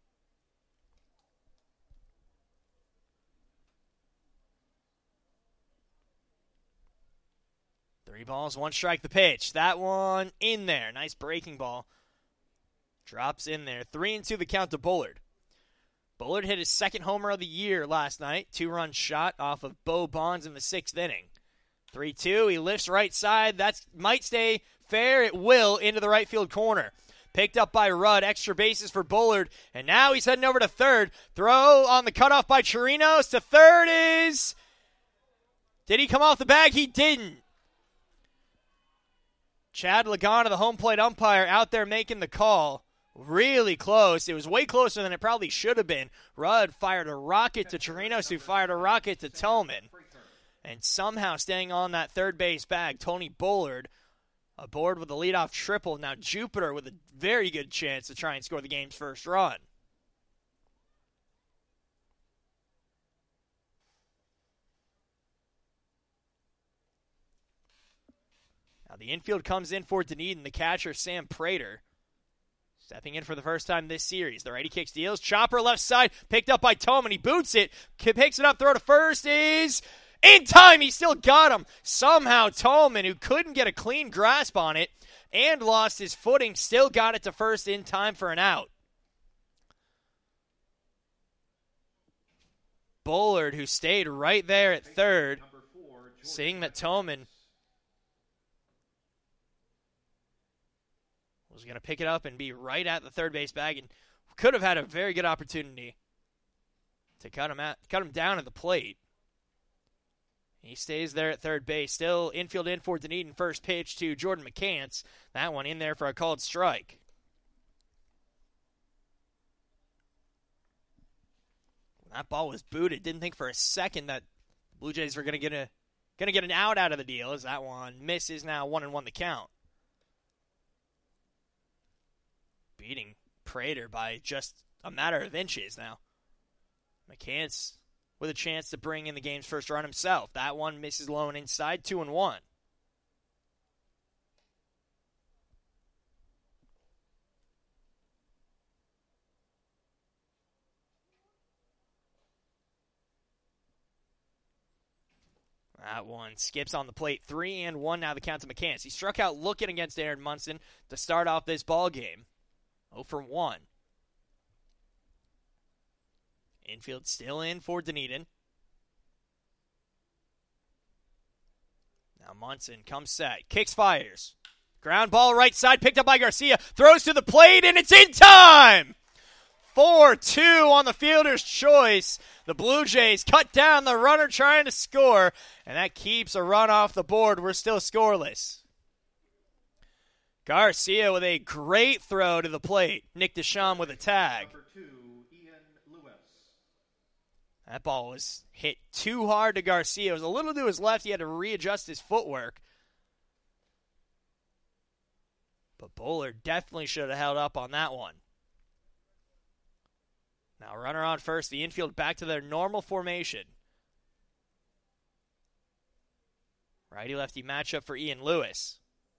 Three balls, 1 strike the pitch. That one in there. Nice breaking ball. Drops in there. 3-2 the count to Bullard. Bullard hit his second homer of the year last night. 2-run shot off of Bo Bonds in the 6th inning. 3-2. He lifts right side. That might stay fair. It will into the right field corner. Picked up by Rudd. Extra bases for Bullard. And now he's heading over to third. Throw on the cutoff by Chirinos to third is... Did he come off the bag? He didn't. Chad Lagana, the home plate umpire, out there making the call. Really close. It was way closer than it probably should have been. Rudd fired a rocket to Chirinos, who fired a rocket to Tillman. And somehow staying on that third base bag, Tony Bullard aboard with a leadoff triple. Now Jupiter with a very good chance to try and score the game's first run. Now the infield comes in for Dunedin, the catcher Sam Prater. Stepping in for the first time this series. The righty kicks deals. Chopper left side. Picked up by Tillman. He boots it. Picks it up. Throw to first is in time. He still got him. Somehow Tillman, who couldn't get a clean grasp on it and lost his footing, still got it to first in time for an out. Bullard, who stayed right there at third, seeing that Tillman was going to pick it up and be right at the third base bag, and could have had a very good opportunity to cut him down at the plate. He stays there at third base. Still infield in for Dunedin. First pitch to Jordan McCants. That one in there for a called strike. When that ball was booted, didn't think for a second that the Blue Jays were going to get an out of the deal, as that one misses. Now 1-1 the count. Beating Prater by just a matter of inches now. McCants with a chance to bring in the game's first run himself. That one misses low and inside, 2-1. That one skips on the plate. 3-1 now the count to McCants. He struck out looking against Aaron Munson to start off this ball game. 0 for 1. Infield still in for Dunedin. Now Munson comes set. Kicks, fires. Ground ball right side, picked up by Garcia. Throws to the plate, and it's in time! 4-2 on the fielder's choice. The Blue Jays cut down the runner trying to score, and that keeps a run off the board. We're still scoreless. Garcia with a great throw to the plate. Nick Deschamps with a tag. Number 2, Ian Lewis. That ball was hit too hard to Garcia. It was a little to his left. He had to readjust his footwork. But Bullard definitely should have held up on that one. Now runner on first. The infield back to their normal formation. Righty-lefty matchup for Ian Lewis.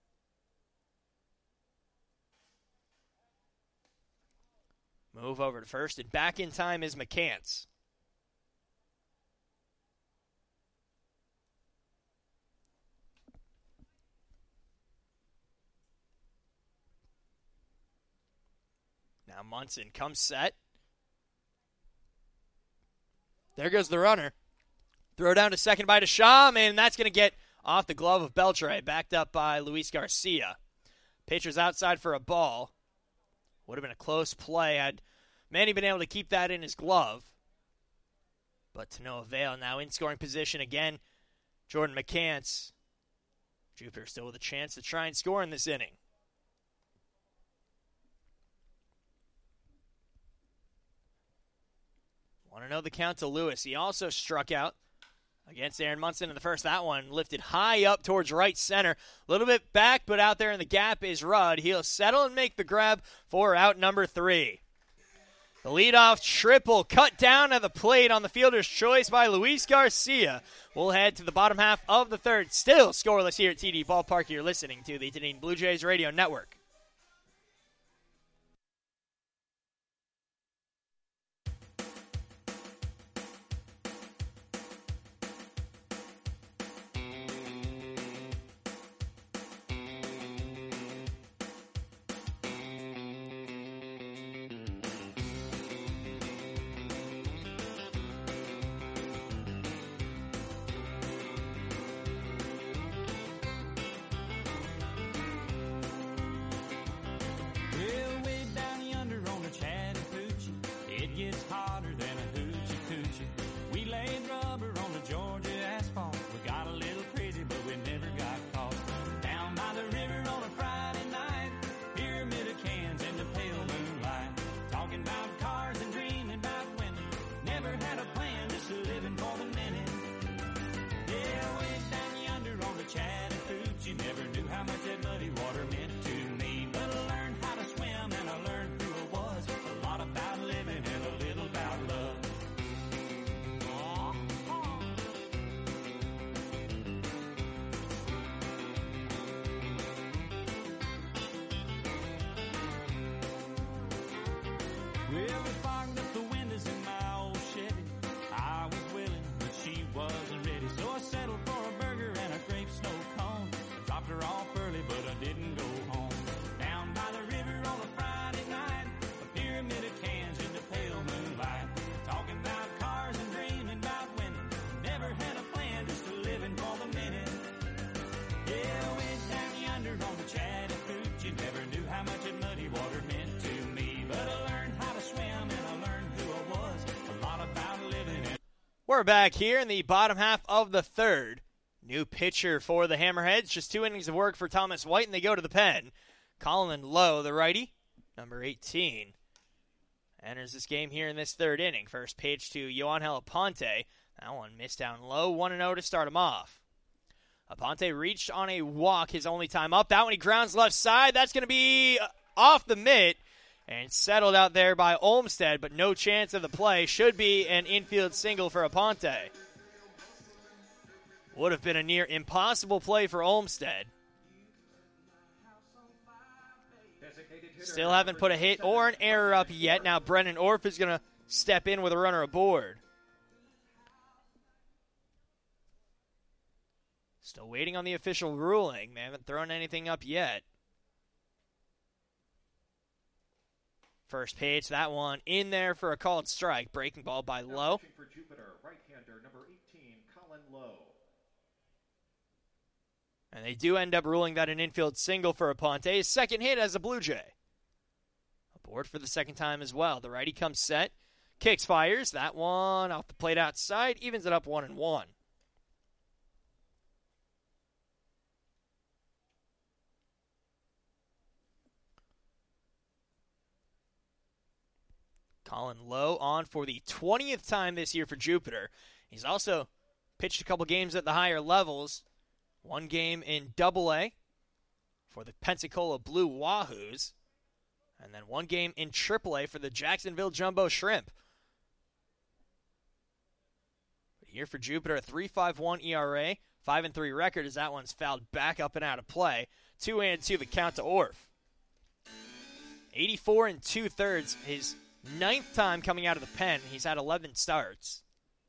Move over to first, and back in time is McCants. Now Munson comes set. There goes the runner. Throw down to second by Deschamps, and that's going to get off the glove of Beltre, backed up by Luis Garcia. Pitcher's outside for a ball. Would have been a close play had Manny been able to keep that in his glove. But to no avail. Now in scoring position again, Jordan McCants. Jupiter still with a chance to try and score in this inning. Want to know the count to Lewis. He also struck out against Aaron Munson in the first. That one lifted high up towards right center. A little bit back, but out there in the gap is Rudd. He'll settle and make the grab for out number 3. The leadoff triple cut down at the plate on the fielder's choice by Luis Garcia. We'll head to the bottom half of the third. Still scoreless here at TD Ballpark. You're listening to the Dunedin Blue Jays Radio Network. We're back here in the bottom half of the third. New pitcher for the Hammerheads. Just 2 innings of work for Thomas White, and they go to the pen. Colin Lowe, the righty, number 18, enters this game here in this third inning. First pitch to Yoangel Aponte. That one missed down low. 1-0 to start him off. Aponte reached on a walk his only time up. That one he grounds left side. That's going to be off the mitt. And settled out there by Olmstead, but no chance of the play. Should be an infield single for Aponte. Would have been a near impossible play for Olmstead. Still haven't put a hit or an error up yet. Now Brennan Orff is going to step in with a runner aboard. Still waiting on the official ruling. They haven't thrown anything up yet. First pitch, that one in there for a called strike. Breaking ball by Lowe. For Jupiter, right-hander number 18, Colin Lowe. And they do end up ruling that an infield single for Aponte. His second hit as a Blue Jay. Aboard for the second time as well. The righty comes set. Kicks, fires. That one off the plate outside. Evens it up 1-1. Colin Lowe on for the 20th time this year for Jupiter. He's also pitched a couple games at the higher levels. One game in Double-A for the Pensacola Blue Wahoos. And then one game in Triple-A for the Jacksonville Jumbo Shrimp. Here for Jupiter, a 3.51 ERA, 5-3 record as that one's fouled back up and out of play. 2-2 the count to Orff. 84 2/3, his 9th time coming out of the pen. He's had 11 starts.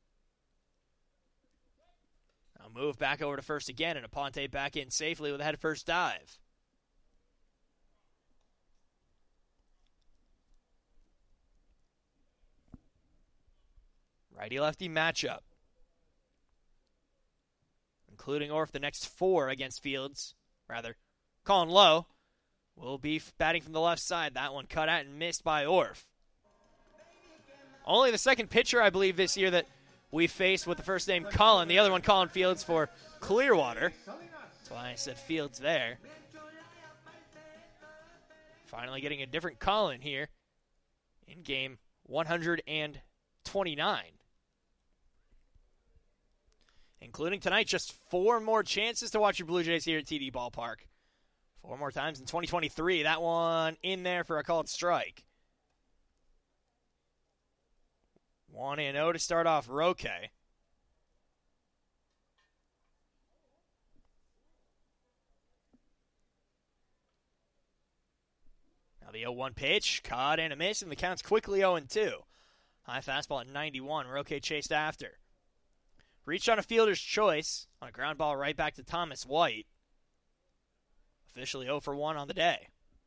Now move back over to first again, and Aponte back in safely with a head first dive. Righty-lefty matchup, including Orff the next 4 against Colin Lowe. will be batting from the left side. That one cut out and missed by Orff. Only the second pitcher, I believe, this year that we faced with the first name Colin. The other one, Colin Fields, for Clearwater. That's why I said Fields there. Finally getting a different Colin here in game 129. Including tonight, just 4 more chances to watch your Blue Jays here at TD Ballpark. 4 more times in 2023. That one in there for a called strike. 1-0 to start off Roque. Now the 0-1 pitch, caught and a miss, and the count's quickly 0-2. High fastball at 91. Roque chased after. Reached on a fielder's choice on a ground ball right back to Thomas White. Officially 0 for 1 on the day.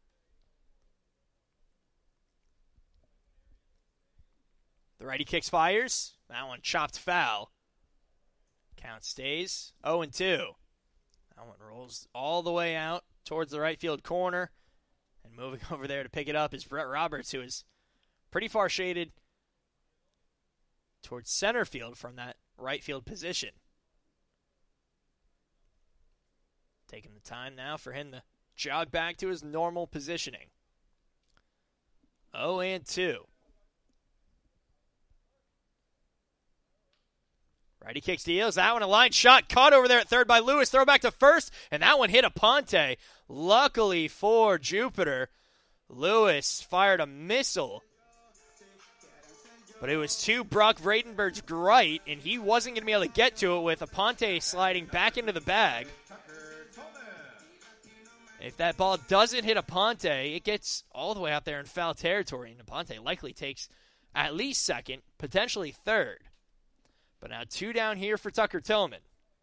The righty kicks, fires. That one chopped foul. Count stays 0-2. That one rolls all the way out towards the right field corner. And moving over there to pick it up is Brett Roberts, who is pretty far shaded towards center field from that right field position. Taking the time now for him to jog back to his normal positioning. 0-2. Righty kicks, deals. That one a line shot caught over there at third by Lewis. Throw back to first, and that one hit Aponte. Luckily for Jupiter, Lewis fired a missile. But it was to Brock Vredenberg's right, and he wasn't going to be able to get to it with Aponte sliding back into the bag. If that ball doesn't hit Aponte, it gets all the way out there in foul territory, and Aponte likely takes at least second, potentially third. But now 2 down here for Tucker Tillman.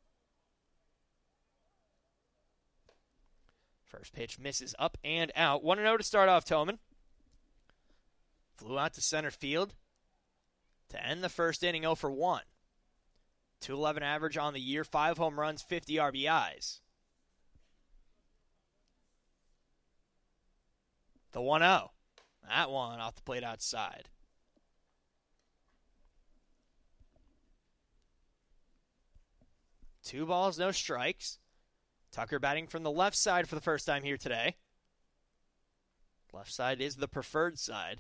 First pitch misses up and out. 1-0 to start off Tillman. Flew out to center field to end the first inning 0 for 1. 211 average on the year, 5 home runs, 50 RBIs. The 1-0. That one off the plate outside. Two balls, no strikes. Tucker batting from the left side for the first time here today. Left side is the preferred side.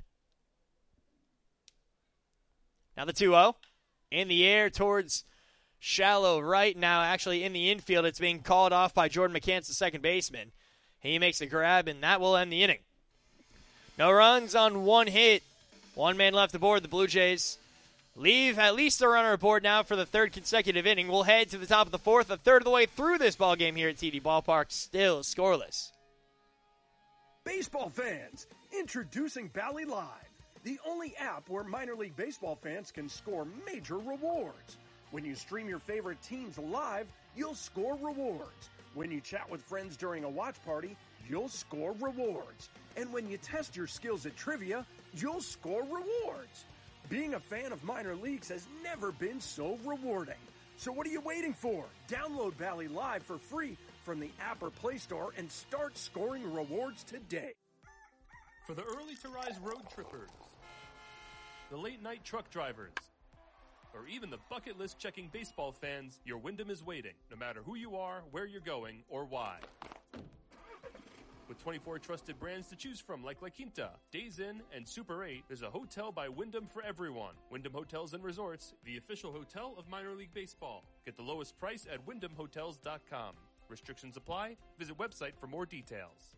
Now the 2-0. In the air towards shallow right. Now actually in the infield. It's being called off by Jordan McCants, the second baseman. He makes a grab, and that will end the inning. No runs on 1 hit. 1 man left aboard. The Blue Jays leave at least a runner aboard now for the 3rd consecutive inning. We'll head to the top of the 4th, a third of the way through this ball game here at TD Ballpark, still scoreless. Baseball fans, introducing Bally Live, the only app where minor league baseball fans can score major rewards. When you stream your favorite teams live, you'll score rewards. When you chat with friends during a watch party, you'll score rewards. And when you test your skills at trivia, you'll score rewards. Being a fan of minor leagues has never been so rewarding. So what are you waiting for? Download Bally Live for free from the app or Play Store and start scoring rewards today. For the early to rise road trippers, the late night truck drivers, or even the bucket list checking baseball fans, your Wyndham is waiting, no matter who you are, where you're going, or why. With 24 trusted brands to choose from like La Quinta, Days Inn, and Super 8, there's a hotel by Wyndham for everyone. Wyndham Hotels and Resorts, the official hotel of minor league baseball. Get the lowest price at WyndhamHotels.com. Restrictions apply. Visit website for more details.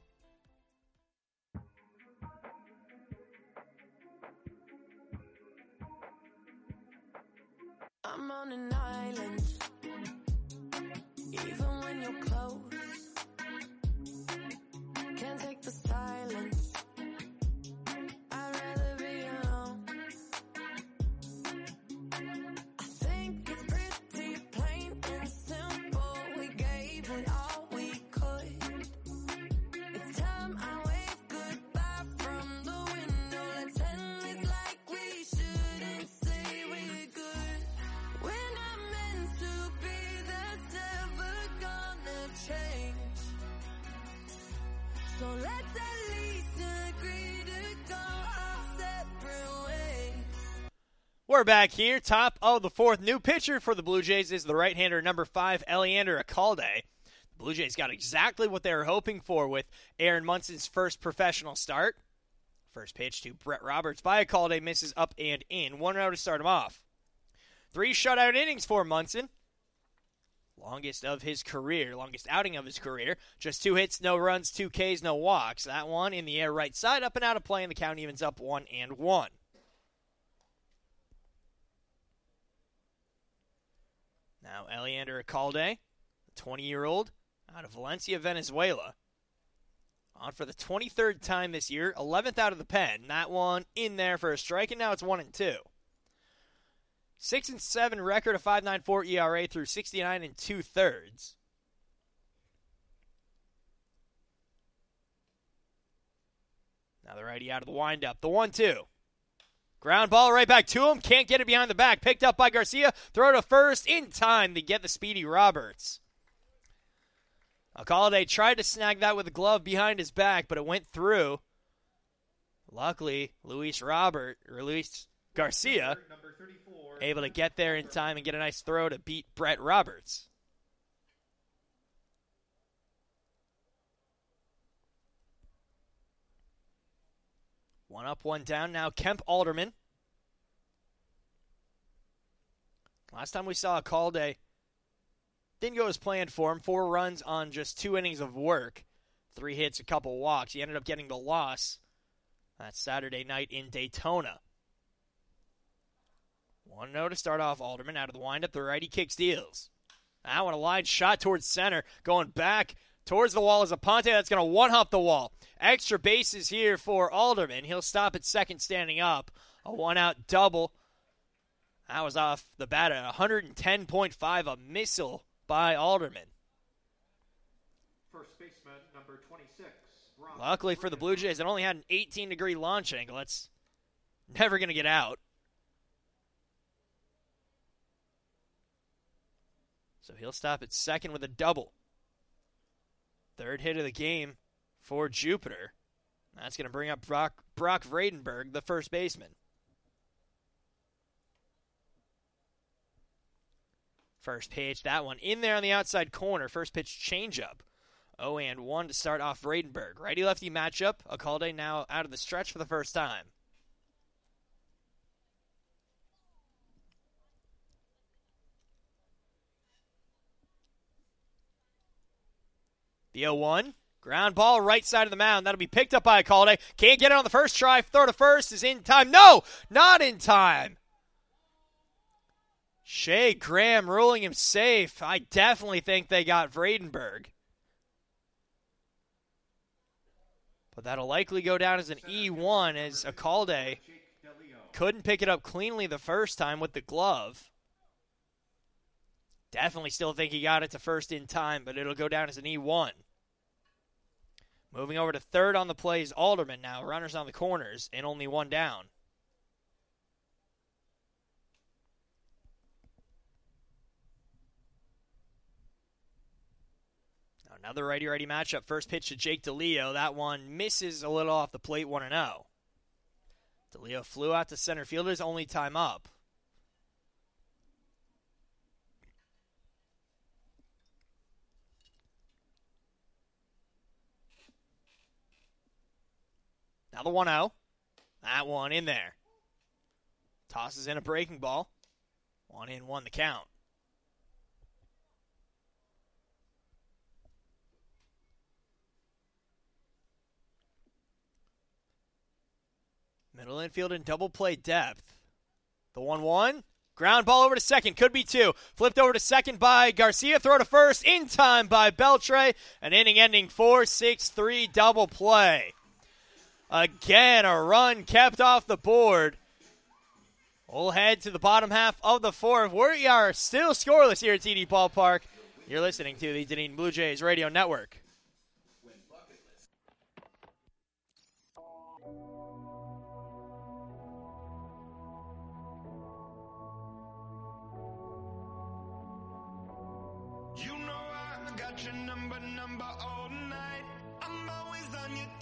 I'm on an island, even when you're close. Can't take the silence. I'd rather be alone. I think it's pretty plain and simple. We gave it all we could. It's time I wave goodbye from the window. Let's end this like we shouldn't say we're good. We're not meant to be, that's never gonna change. let's at least agree to go our separate ways. We're back here, top of the fourth. New pitcher for the Blue Jays is the right-hander, number 5, Eliander Alcalde. The Blue Jays got exactly what they were hoping for with Aaron Munson's first professional start. First pitch to Brett Roberts by Alcalde, misses up and in. 1-0 to start him off. 3 shutout innings for Munson. Longest of his career, longest outing of his career. Just 2 hits, no runs, 2 Ks, no walks. That one in the air right side, up and out of play, and the count evens up 1-1. Now Eliander Alcalde, the 20-year-old out of Valencia, Venezuela. On for the 23rd time this year, 11th out of the pen. That one in there for a strike, and now it's 1-2. 6-7 record, a 5.94 ERA through 69 2/3. Now the righty out of the windup. The 1-2. Ground ball right back to him. Can't get it behind the back. Picked up by Garcia. Throw to first in time to get the speedy Roberts. Alcalde tried to snag that with a glove behind his back, but it went through. Luckily, Luis Garcia able to get there in time and get a nice throw to beat Brett Roberts. One up, one down. Now Kemp Alderman. Last time we saw Alcalde, didn't go as planned for him. 4 runs on just 2 innings of work. 3 hits, a couple walks. He ended up getting the loss that Saturday night in Daytona. 1-0 to start off Alderman. Out of the windup, the righty kick steals. That one, a line shot towards center. Going back towards the wall is Aponte. That's going to one-hop the wall. Extra bases here for Alderman. He'll stop at second standing up. A 1-out double. That was off the bat at 110.5, a missile by Alderman. First baseman, number 26. Ron Luckily for the Blue Jays, it only had an 18-degree launch angle. That's never going to get out. So he'll stop at second with a double. 3rd hit of the game for Jupiter. That's going to bring up Brock Vredenberg, the first baseman. First pitch, that one in there on the outside corner. First pitch changeup. 0-1 to start off Vredenberg. Righty-lefty matchup. Alcalde now out of the stretch for the first time. The 0-1. Ground ball right side of the mound. That'll be picked up by Alcalde. Can't get it on the first try. Throw to first is in time. No! Not in time. Shea Graham ruling him safe. I definitely think they got Vredenberg. But that'll likely go down as an E1 as Alcalde couldn't pick it up cleanly the first time with the glove. Definitely still think he got it to first in time, but it'll go down as an E1. Moving over to third on the play is Alderman now. Runners on the corners and only 1 down. Now another righty-righty matchup. First pitch to Jake DeLeo. That one misses a little off the plate, 1-0. DeLeo flew out to center fielder's only time up. Now the 1-0. That one in there. Tosses in a breaking ball. 1-1 the count. Middle infield and double play depth. The 1-1. Ground ball over to second. Could be 2. Flipped over to second by Garcia. Throw to first. In time by Beltre. An inning ending 4-6-3 double play. Again, a run kept off the board. We'll head to the bottom half of the 4th. We are still scoreless here at TD Ballpark. You're listening to the Dunedin Blue Jays Radio Network. You know I got your number all night. I'm always on your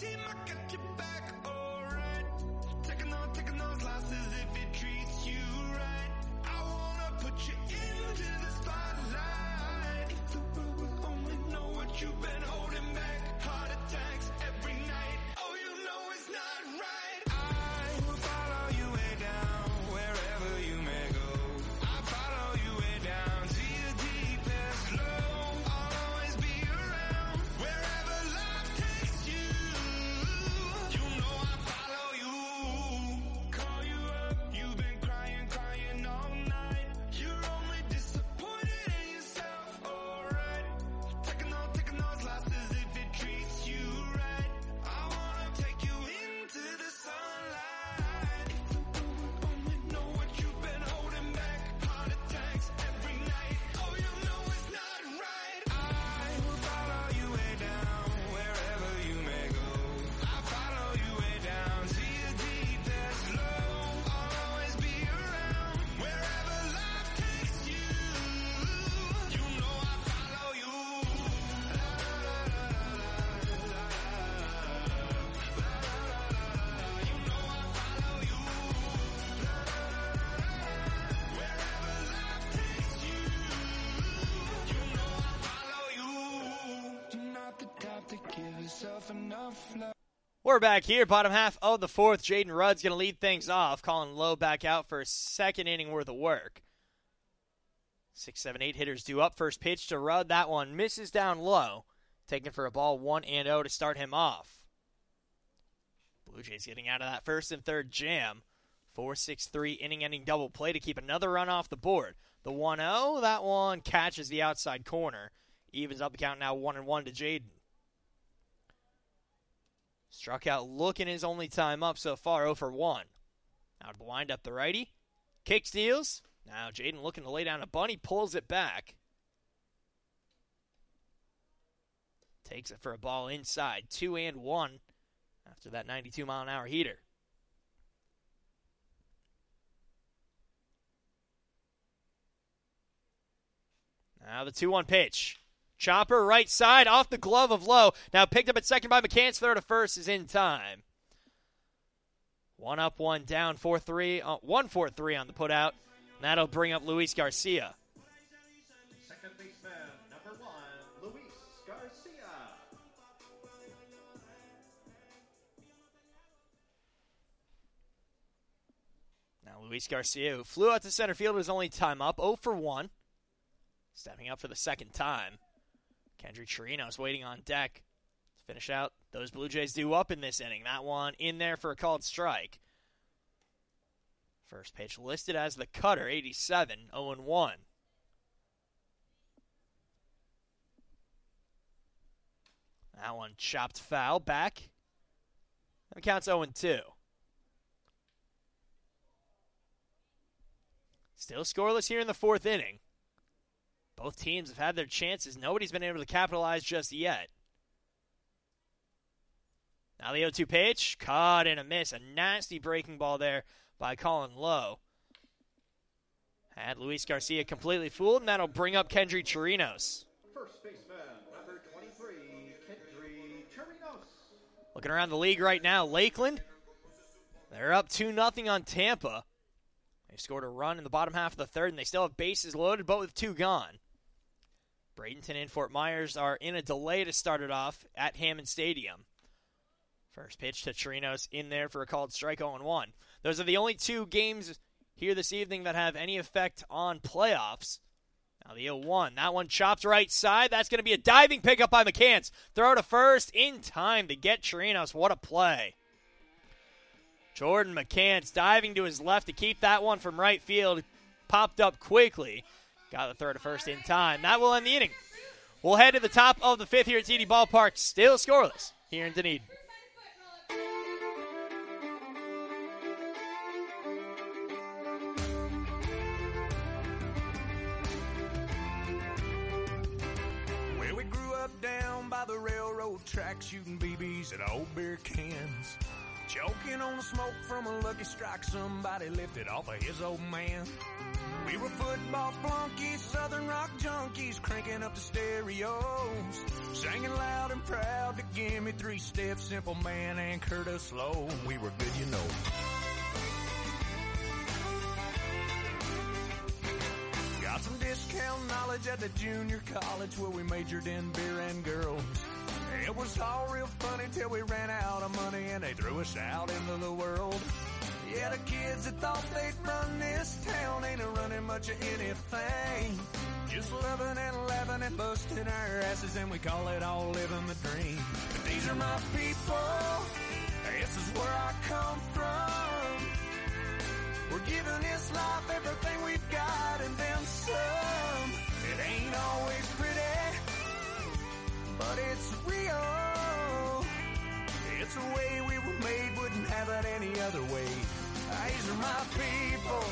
We're back here, bottom half of the fourth. Jaden Rudd's going to lead things off, calling Lowe back out for a second inning worth of work. 6, 7, 8 hitters due up. First pitch to Rudd. That one misses down low. Taking for a ball 1-0 to start him off. Blue Jays getting out of that first and third jam. 4-6-3 inning-ending double play to keep another run off the board. The 1-0, that one catches the outside corner. Evens up the count now 1-1 to Jaden. Struck out looking his only time up so far, 0 for 1. Now to wind up the righty. Kick steals. Now Jaden looking to lay down a bunny, pulls it back. Takes it for a ball inside, 2-1 after that 92-mile-an-hour heater. Now the 2-1 pitch. Chopper right side off the glove of Lowe. Now picked up at second by McCants. Throw to first is in time. 1 up, 1 down, 4-3. 1-4-3 on the putout. And that'll bring up Luis Garcia. Second baseman, number 1, Luis Garcia. Now Luis Garcia, who flew out to center field, was only time up, 0 for 1. Stepping up for the second time. Kendry Chirinos waiting on deck to finish out those Blue Jays due up in this inning. That one in there for a called strike. First pitch listed as the cutter, 87, 0-1. That one chopped foul back. And the count's 0-2. Still scoreless here in the fourth inning. Both teams have had their chances. Nobody's been able to capitalize just yet. Now the 0-2 pitch. Caught and a miss. A nasty breaking ball there by Colin Lowe. Had Luis Garcia completely fooled, and that'll bring up Kendry Chirinos. First baseman, number 23, Kendry Chirinos. Looking around the league right now, Lakeland, they're up 2-0 on Tampa. They scored a run in the bottom half of the third, and they still have bases loaded, but with 2 gone. Bradenton and Fort Myers are in a delay to start it off at Hammond Stadium. First pitch to Chirinos in there for a called strike, 0-1. Those are the only 2 games here this evening that have any effect on playoffs. Now the 0-1, that one chopped right side. That's going to be a diving pickup by McCants. Throw to first in time to get Chirinos. What a play. Jordan McCants diving to his left to keep that one from right field. Popped up quickly. Got the throw to first in time. That will end the inning. We'll head to the top of the 5th here at TD Ballpark. Still scoreless here in Dunedin. Well, we grew up down by the railroad track, shooting BBs at old beer cans. Choking on the smoke from a lucky strike somebody lifted off of his old man. We were football flunkies, southern rock junkies, cranking up the stereos, singing loud and proud to Gimme 3 Steps, Simple Man, and Curtis Slow. We were good, you know. Got some discount knowledge at the junior college where we majored in beer and girls. It was all real funny till we ran out of money and they threw us out into the world. Yeah, the kids that thought they'd run this town ain't a-running much of anything. Just loving and laughing and busting our asses, and we call it all living the dream. But these are my people, this is where I come from. We're giving this life everything we've got and then some. It ain't always pretty, but it's real. It's the way we were made, wouldn't have it any other way. These are my people.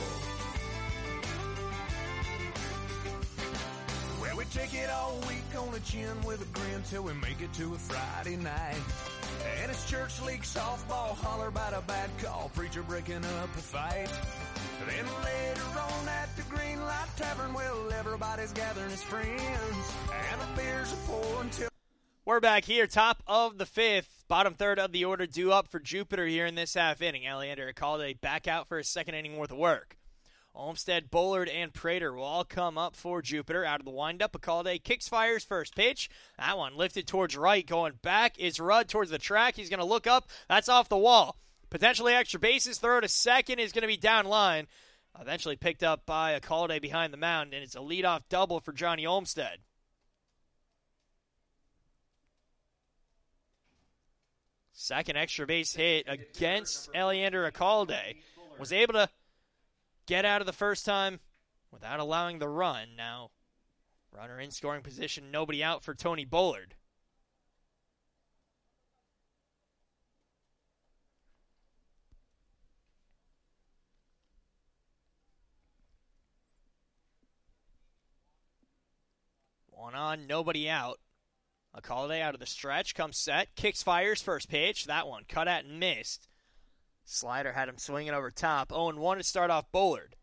Well, we take it all week on the chin with a grin till we make it to a Friday night. And it's church league softball, holler about a bad call, preacher breaking up a fight. Then later on at the Green Light Tavern, well, everybody's gathering his friends, and the beers are pouring till... We're back here, top of the 5th, bottom third of the order due up for Jupiter here in this half inning. Alexander Alcalde back out for his second inning worth of work. Olmsted, Bullard, and Prater will all come up for Jupiter. Out of the windup, Alcalde kicks, fires, first pitch. That one lifted towards right. Going back is Rudd towards the track. He's going to look up. That's off the wall. Potentially extra bases. Throw to second is going to be down line. Eventually picked up by Alcalde behind the mound, and it's a leadoff double for Johnny Olmsted. Second extra base hit against Eliander Alcalde. Was able to get out of the first time without allowing the run. Now, runner in scoring position, nobody out for Tony Bullard. One on, nobody out. Alcalde out of the stretch, comes set, kicks, fires, first pitch. That one cut at and missed. Slider had him swinging over top. 0-1 to start off Bullard.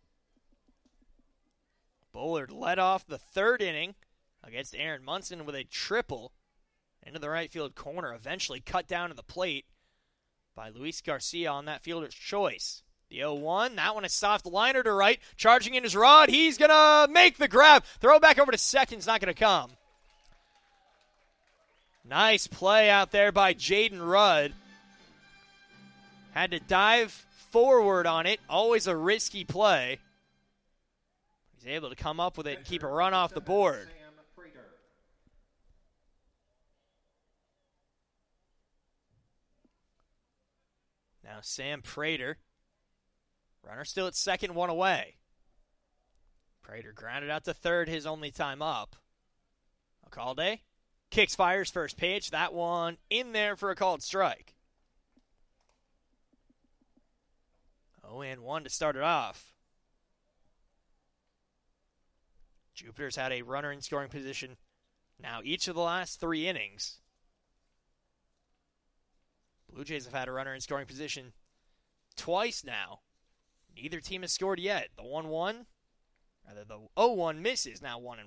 Bullard led off the third inning against Aaron Munson with a triple into the right field corner. Eventually cut down to the plate by Luis Garcia on that fielder's choice. The 0-1, that one is soft liner to right. Charging in his rod. He's going to make the grab. Throw back over to second's not going to come. Nice play out there by Jaden Rudd. Had to dive forward on it. Always a risky play. He's able to come up with it and keep a run off the board. Now Sam Prater. Runner still at second, one away. Prater grounded out to third, his only time up. Alcalde kicks, fires, first pitch. That one in there for a called strike. 0-1 to start it off. Jupiter's had a runner in scoring position now each of the last 3 innings. Blue Jays have had a runner in scoring position twice now. Neither team has scored yet. The 1-1, rather the 0-1 misses, now 1-1.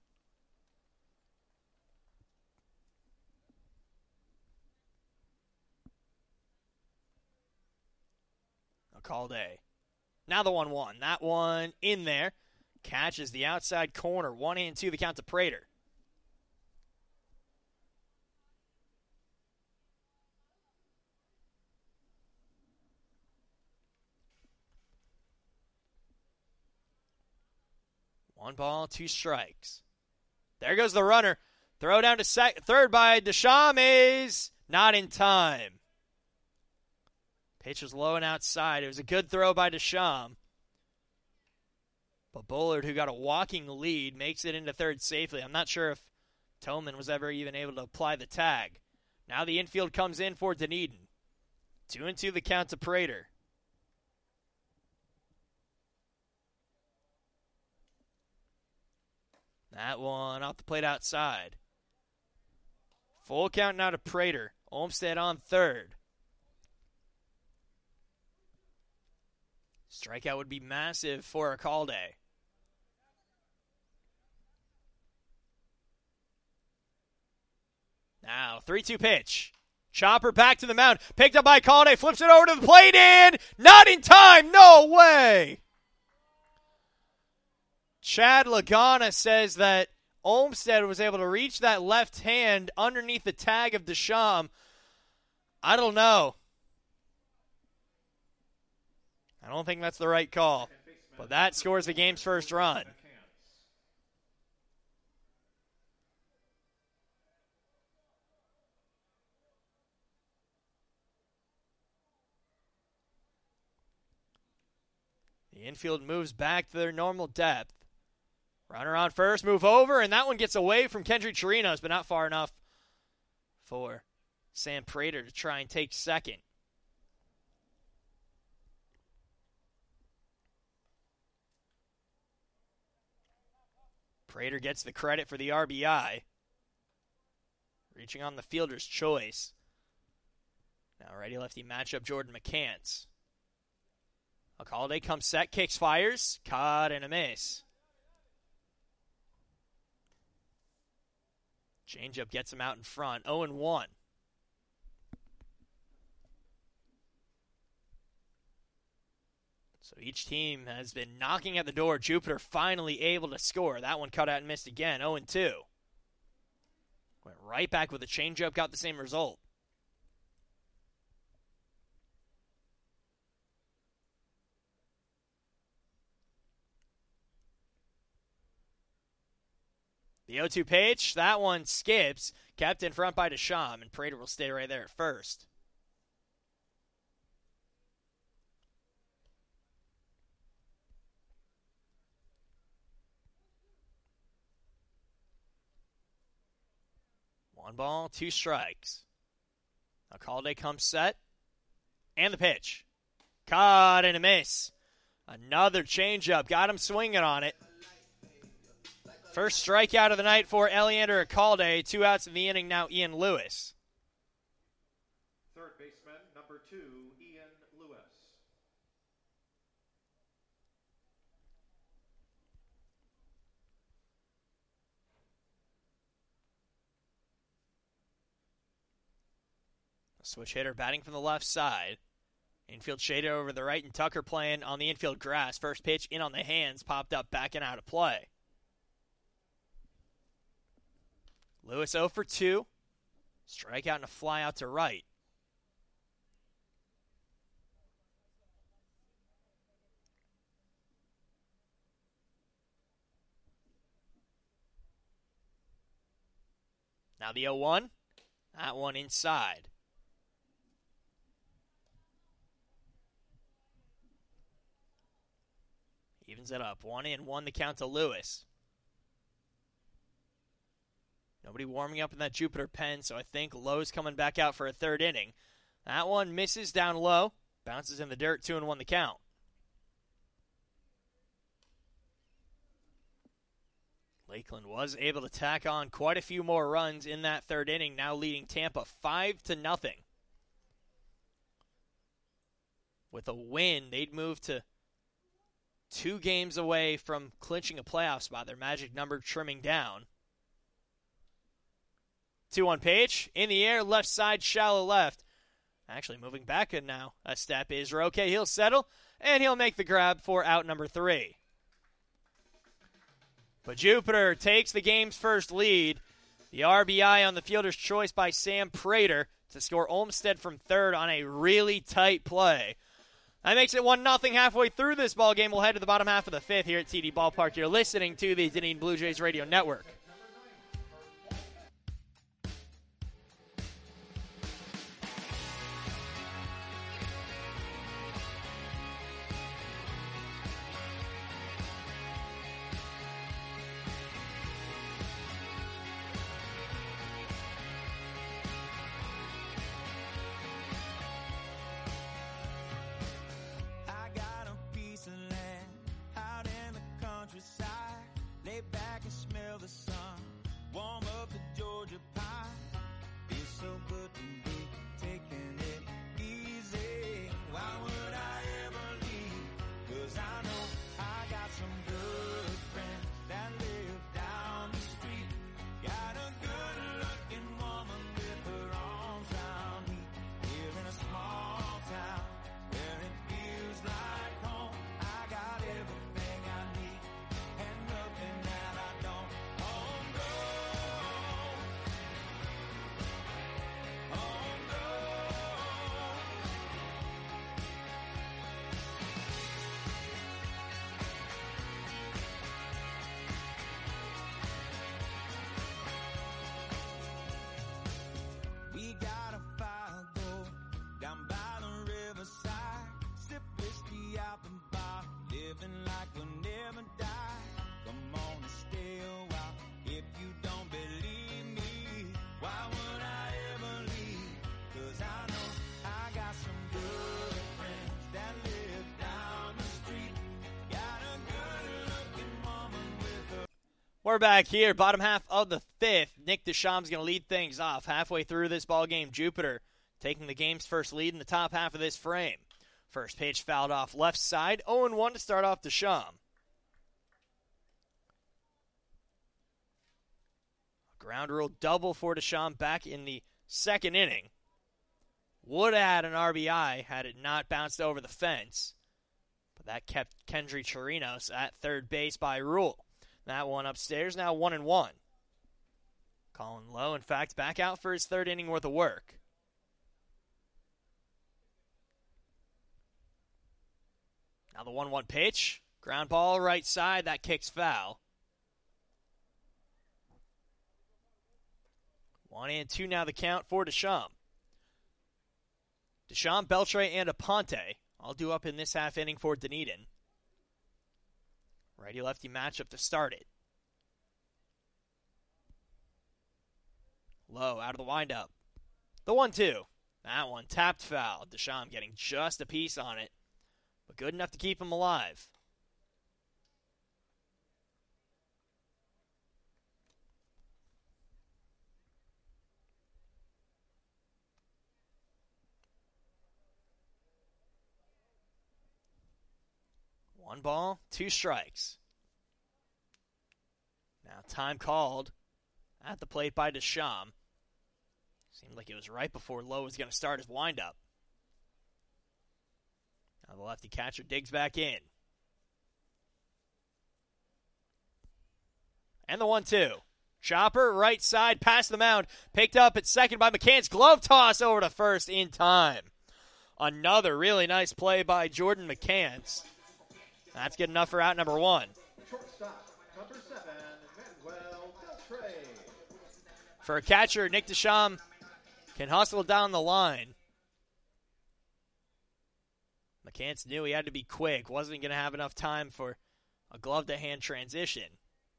Alcalde. Now the 1-1. That one in there. Catches the outside corner. 1-2 the count to Prater. One ball, 2 strikes. There goes the runner. Throw down to third by Deschamps is not in time. Pitch was low and outside. It was a good throw by Deschamps. But Bullard, who got a walking lead, makes it into third safely. I'm not sure if Toman was ever even able to apply the tag. Now the infield comes in for Dunedin. 2-2 the count to Prater. That one off the plate outside. Full count now to Prater. Olmsted on third. Strikeout would be massive for Alcalde. Now, 3-2 pitch. Chopper back to the mound. Picked up by Alcalde. Flips it over to the plate and not in time. No way. Chad Lagana says that Olmsted was able to reach that left hand underneath the tag of Deschamps. I don't know. I don't think that's the right call. But that scores the game's first run. The infield moves back to their normal depth. Runner on first, move over, and that one gets away from Kendrick Chirinos, but not far enough for Sam Prater to try and take second. Prater gets the credit for the RBI. Reaching on the fielder's choice. Now righty-lefty matchup, Jordan McCants. Alcalde comes set, kicks, fires. Caught and a miss. Changeup gets him out in front. 0-1. So each team has been knocking at the door. Jupiter finally able to score. That one cut out and missed again, 0-2. Went right back with a changeup, got the same result. The 0-2 pitch, that one skips. Kept in front by Deschamps, and Prater will stay right there at first. One ball, 2 strikes. Alcalde comes set. And the pitch. Caught and a miss. Another changeup. Got him swinging on it. First strikeout of the night for Eliander Alcalde. 2 outs in the inning now, Ian Lewis. Third baseman, number 2, Ian Lewis. Switch hitter batting from the left side. Infield shaded over the right, and Tucker playing on the infield grass. First pitch in on the hands, popped up, back and out of play. Lewis 0 for 2. Strikeout and a fly out to right. Now the 0-1. That one inside. Evens it up. 1-1 the count to Lewis. Nobody warming up in that Jupiter pen, so I think Lowe's coming back out for a third inning. That one misses down low. Bounces in the dirt. 2-1 the count. Lakeland was able to tack on quite a few more runs in that third inning, now leading Tampa 5-0. With a win, they'd move to 2 games away from clinching a playoff spot. Their magic number trimming down. 2-1 pitch. In the air, left side, shallow left. Actually moving back now a step is Roque. He'll settle, and he'll make the grab for out number 3. But Jupiter takes the game's first lead. The RBI on the fielder's choice by Sam Prater to score Olmsted from third on a really tight play. That makes it 1-0 halfway through this ball game. We'll head to the bottom half of the 5th here at TD Ballpark. You're listening to the Dunedin Blue Jays Radio Network. We're back here, bottom half of the 5th. Nick Deschamps going to lead things off. Halfway through this ball game, Jupiter taking the game's first lead in the top half of this frame. First pitch fouled off left side. 0-1 to start off Deschamps. A ground rule double for Deschamps back in the second inning. Would have had an RBI had it not bounced over the fence. But That kept Kendry Chirinos at third base by rule. That one upstairs, now 1-1. Colin Lowe, in fact, back out for his third inning worth of work. Now the 1-1 pitch. Ground ball right side. That kicks foul. 1-2 now the count for Deschamps. Deschamps, Beltre, and Aponte all due up in this half inning for Dunedin. Righty-lefty matchup to start it. Low out of the windup. The 1-2. That one tapped foul. Deschamps getting just a piece on it, but good enough to keep him alive. One ball, two strikes. Now time called at the plate by Deschamps. Seemed like it was right before Lowe was going to start his windup. Now the lefty catcher digs back in. And the 1-2. Chopper, right side, past the mound. Picked up at second by McCann's glove toss over to first in time. Another really nice play by Jordan McCants. That's good enough for out number 1. Shortstop, number 7, Manuel Beltre. For a catcher, Nick Deschamps can hustle down the line. McCants knew he had to be quick. Wasn't going to have enough time for a glove-to-hand transition.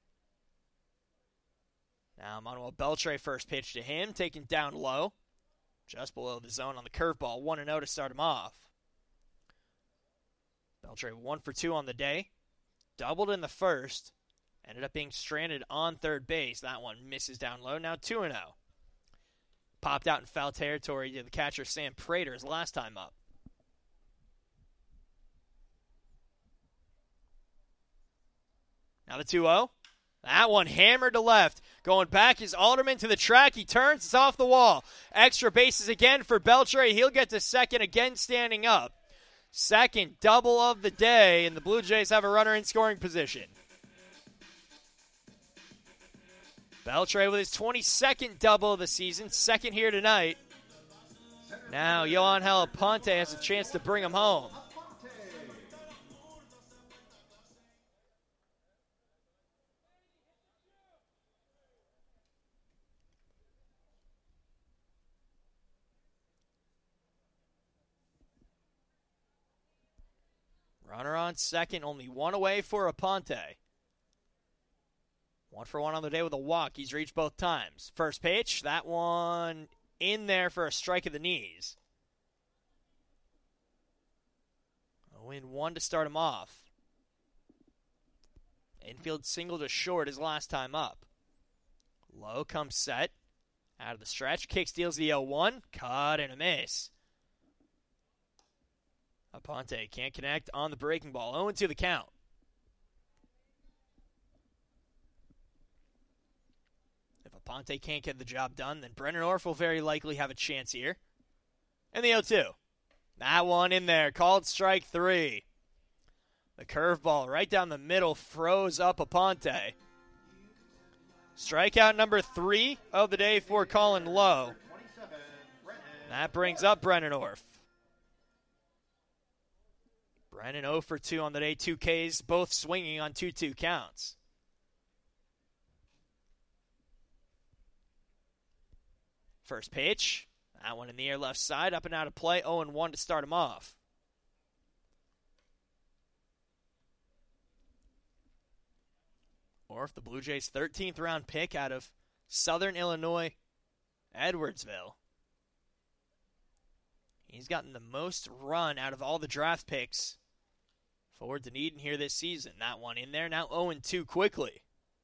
Now Manuel Beltre, first pitch to him, taken down low. Just below the zone on the curveball. 1-0 to start him off. Beltre 1 for 2 on the day. Doubled in the first. Ended up being stranded on third base. That one misses down low. Now 2-0. Popped out in foul territory to the catcher Sam Prater his last time up. Now the 2-0. That one hammered to left. Going back is Alderman to the track. He turns. It's off the wall. Extra bases again for Beltre. He'll get to second again standing up. Second double of the day, and the Blue Jays have a runner in scoring position. Beltre with his 22nd double of the season, second here tonight. Now Yoangel Aponte has a chance to bring him home. Runner on second, only one away for Aponte. 1 for 1 on the day with a walk. He's reached both times. First pitch, that one in there for a strike of the knees. 0-1 to start him off. Infield single to short his last time up. Low comes set. Out of the stretch. Kick steals the 0-1. Cut and a miss. Aponte can't connect on the breaking ball. 0-2 the count. If Aponte can't get the job done, then Brennan Orff will very likely have a chance here. And the 0-2. That one in there. Called strike 3. The curveball right down the middle froze up Aponte. Strikeout number 3 of the day for Colin Lowe. That brings up Brennan Orff. Brennan 0 for 2 on the day, 2 Ks, both swinging on 2-2 counts. First pitch, that one in the air left side, up and out of play, 0-1 to start him off. Orff, the Blue Jays' 13th round pick out of Southern Illinois, Edwardsville. He's gotten the most run out of all the draft picks for Dunedin here this season. That one in there. Now 0-2 quickly.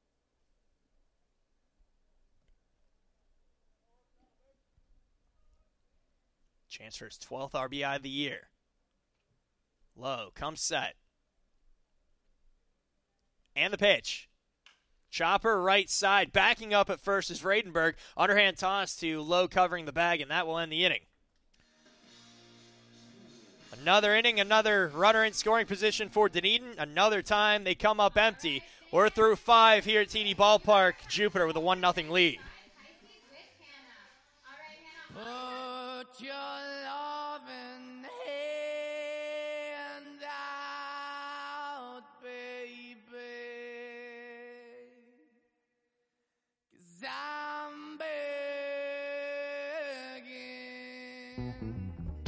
Chance for his 12th RBI of the year. Low comes set. And the pitch. Chopper right side. Backing up at first is Vradenberg. Underhand toss to Low covering the bag, and that will end the inning. Another inning, another runner in scoring position for Dunedin. Another time they come up empty. We're through 5 here at TD Ballpark. Jupiter with a 1-0 lead. Put your loving hand out, baby, 'cause I'm begging.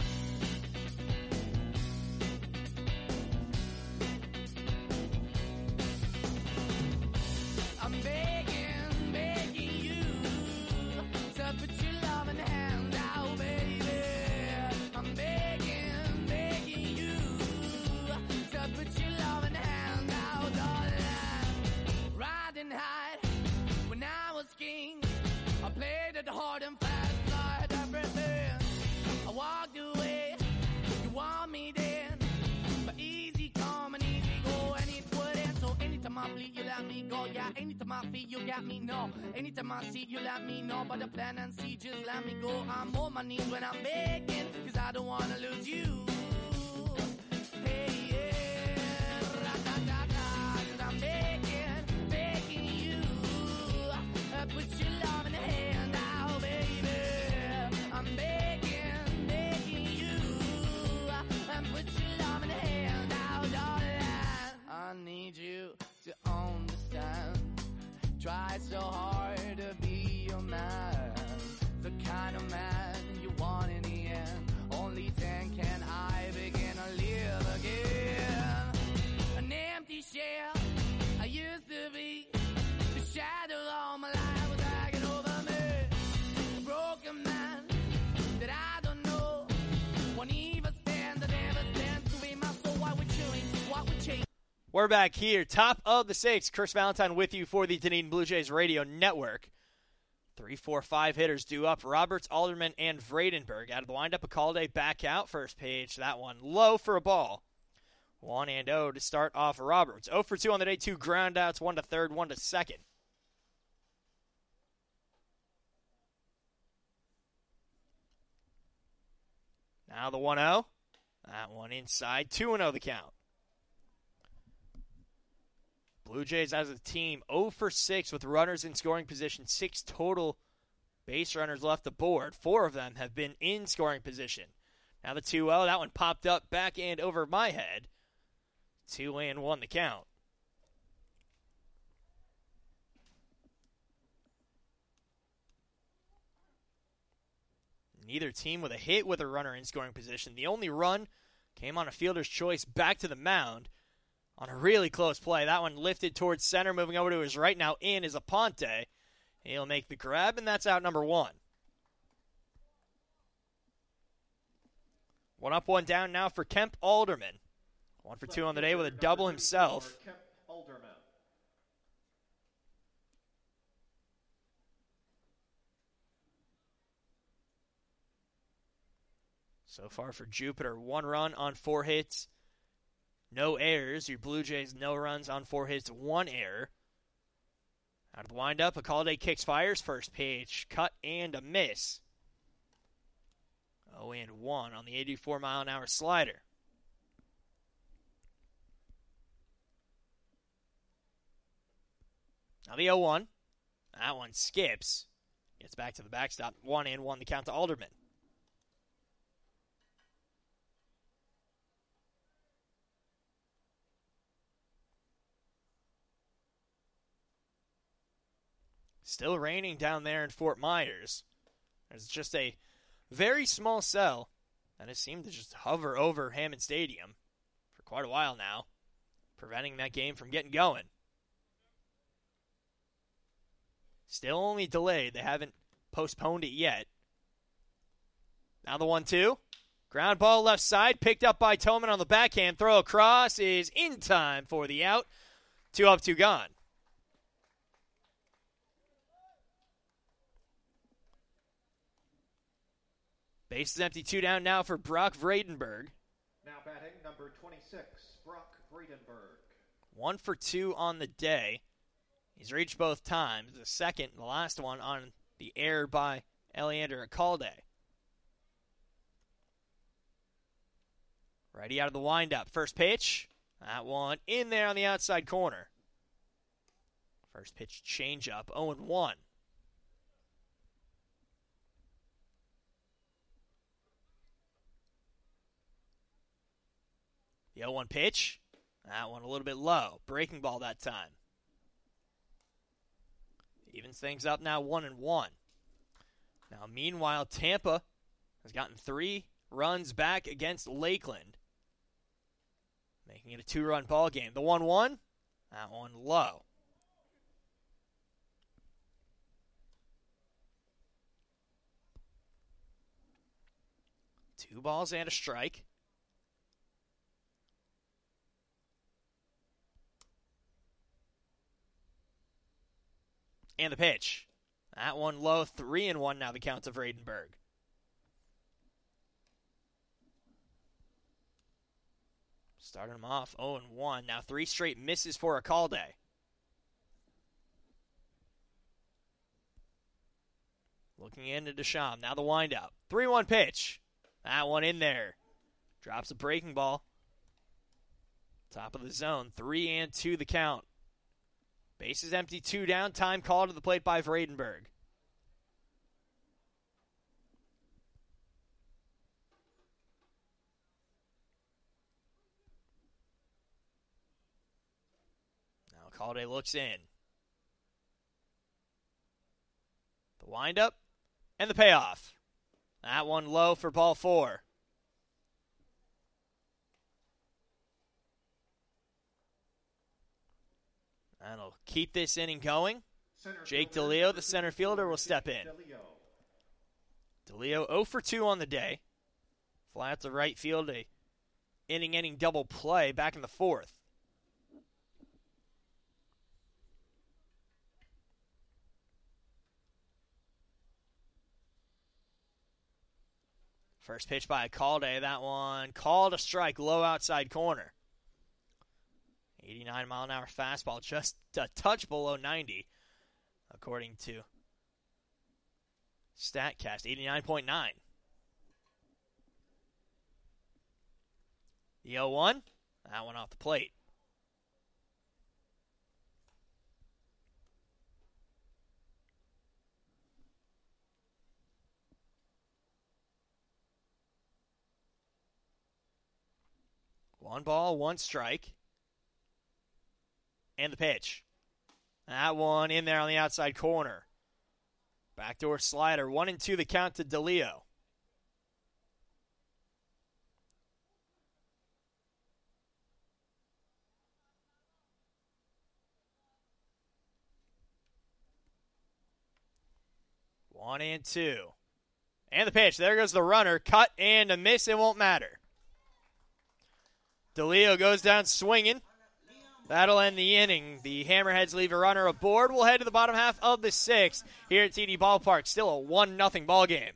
I'm begging, begging you to put your loving hand out, baby. I'm begging, begging you to put your loving hand out, darling. Riding high when I was king, I played it hard and fast, I had everything. I walked away, you want me then, but easy come and easy go, and it wouldn't. So anytime I bleed, you let me go. Yeah, anytime I feel, you got me, no. Anytime I see, you let me know. But the plan and see, just let me go. I'm on my knees when I'm begging, 'cause I don't wanna lose you. Hey, yeah, ra-da-da-da, 'cause I'm begging, begging you. Put your love in the hand out, baby. I'm begging, begging you. Put your love in the hand out, darling. I need you to understand. Try so hard to be your man, the kind of man you want in the end. Only then can I begin to live again. An empty shell I used to be, the shadow all my life was hanging over me. A broken man that I don't know, won't even stand, that never stands to be my soul. Why we're chilling, what we're chasing. We're back here, top of the 6th. Chris Valentine with you for the Dunedin Blue Jays Radio Network. 3, 4, 5 hitters due up. Roberts, Alderman, and Vredenberg. Out of the windup, Acalde back out. First page, that one low for a ball. 1-0 to start off Roberts. 0 for 2 on the day, 2 groundouts, 1 to third, 1 to second. Now the 1-0. That one inside. 2-0 the count. Blue Jays as a team 0 for 6 with runners in scoring position. 6 total base runners left aboard. 4 of them have been in scoring position. Now the 2-0. That one popped up back and over my head. 2-1 the count. Neither team with a hit with a runner in scoring position. The only run came on a fielder's choice back to the mound on a really close play. That one lifted towards center, moving over to his right now in is Aponte. He'll make the grab, and that's out number 1. 1 up, 1 down now for Kemp Alderman. 1 for 2 on the day with a double himself. Kemp Alderman. So far for Jupiter, 1 run on 4 hits. No errors. Your Blue Jays, no runs on 4 hits, 1 error. Out of the windup, Acalde kicks, fires. First pitch, cut and a miss. 0-1 on the 84-mile-an-hour slider. Now the 0-1. That one skips. Gets back to the backstop. 1-1 the count to Alderman. Still raining down there in Fort Myers. There's just a very small cell that has seemed to just hover over Hammond Stadium for quite a while now, preventing that game from getting going. Still only delayed. They haven't postponed it yet. Now the 1-2. Ground ball left side, picked up by Toman on the backhand. Throw across is in time for the out. 2 up, 2 gone. Base is empty, 2 down now for Brock Vredenberg. Now batting number 26, Brock Vredenberg. 1 for 2 on the day. He's reached both times. The second, the last one on the error by Eliander Acalde. Ready out of the windup. First pitch. That one in there on the outside corner. First pitch changeup, 0-1. The 0-1 pitch. That one a little bit low. Breaking ball that time. Evens things up now, 1-1. Now, meanwhile, Tampa has gotten 3 runs back against Lakeland, making it a 2-run ball game. The 1-1, that one low. Two balls and a strike. And the pitch. That one low, 3-1 now the count of Radenberg. Starting him off 0-1. Now 3 straight misses for Alcalde. Looking into Desham. Now the windup. 3-1 pitch. That one in there. Drops a breaking ball. Top of the zone. 3-2 the count. Bases empty, 2 down. Time called to the plate by Vradenberg. Now Calde looks in. The windup and the payoff. That one low for ball 4. That'll keep this inning going. Jake DeLeo, the center fielder, will step in. DeLeo 0 for 2 on the day. Fly out to right field, a inning double play back in the 4th. First pitch by Calde, that one called a strike, low outside corner. 89-mile-an-hour fastball, just a touch below 90, according to StatCast, 89.9. The 0-1, that one off the plate. One ball, one strike. And the pitch. That one in there on the outside corner. Backdoor slider. 1-2 the count to DeLeo. One and two. And the pitch. There goes the runner. Cut and a miss. It won't matter. DeLeo goes down swinging. That'll end the inning. The Hammerheads leave a runner aboard. We'll head to the bottom half of the 6th here at TD Ballpark. Still a 1-0 ball game.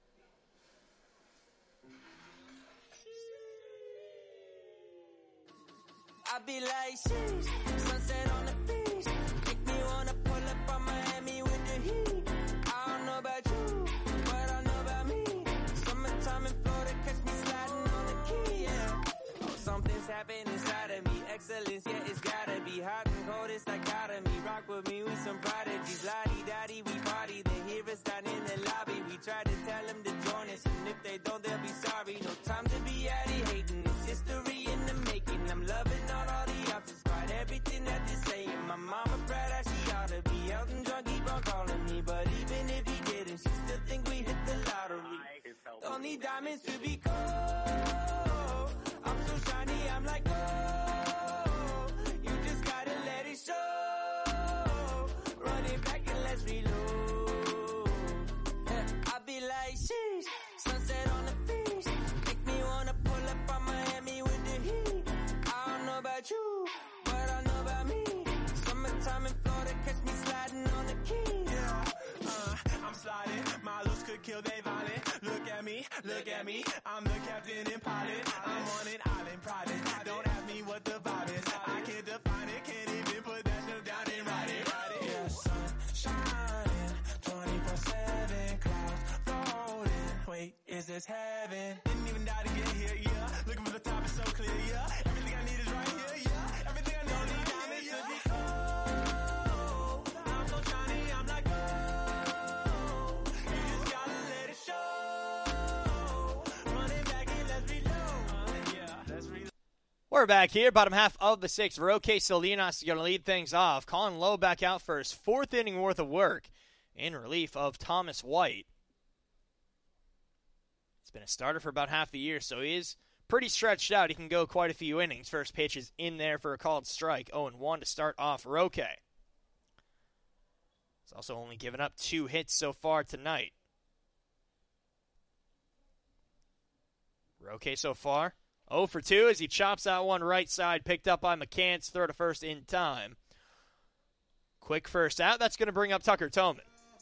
I be like, sheesh, sunset on the beach. Make me wanna pull up on Miami with the heat. I don't know about you, but I know about me. Summertime in Florida, catch me sliding on the key, yeah. Oh, something's happening inside of me. Excellence, yeah, it's gotta be hot and cold, it's dichotomy. Rock with me with some prodigies. Lottie-dottie, we party. They hear us down in the lobby. We try to tell them to join us, and if they don't, they'll be sorry. No time to be addy hating. It's history in the making. I'm loving all the options, quite everything that they're saying. My mama proud as she ought to be. Elton John keep on calling me, but even if he didn't, she still think we hit the lottery. Don't need diamonds to be cold. I'm so shiny, I'm like, oh, you just gotta let it show. Run it back and let's reload. I be like, sheesh, sunset on the beach. Make me wanna pull up on Miami with the heat. I don't know about you, but I know about me. Summertime in Florida, catch me sliding on the key. Yeah, I'm sliding. My looks could kill they violent. Look at me. I'm the captain and pilot. I'm on an island private. Don't ask me what the vibe is. I can't define it. Can't even put that shit down and write it. Yeah, sun shining 24/7. Clouds floating. Wait, is this heaven? Didn't even die to get here. Yeah, looking for the top of We're back here, bottom half of the sixth. Roque Salinas is going to lead things off. Colin Lowe back out for his fourth inning worth of work in relief of Thomas White. He's been a starter for about half the year, so he is pretty stretched out. He can go quite a few innings. First pitch is in there for a called strike. 0-1 to start off Roque. He's also only given up 2 hits so far tonight. Roque so far 0 for 2 as he chops out one right side, picked up by McCants, throw to first in time. Quick first out. That's going to bring up Tucker Toman.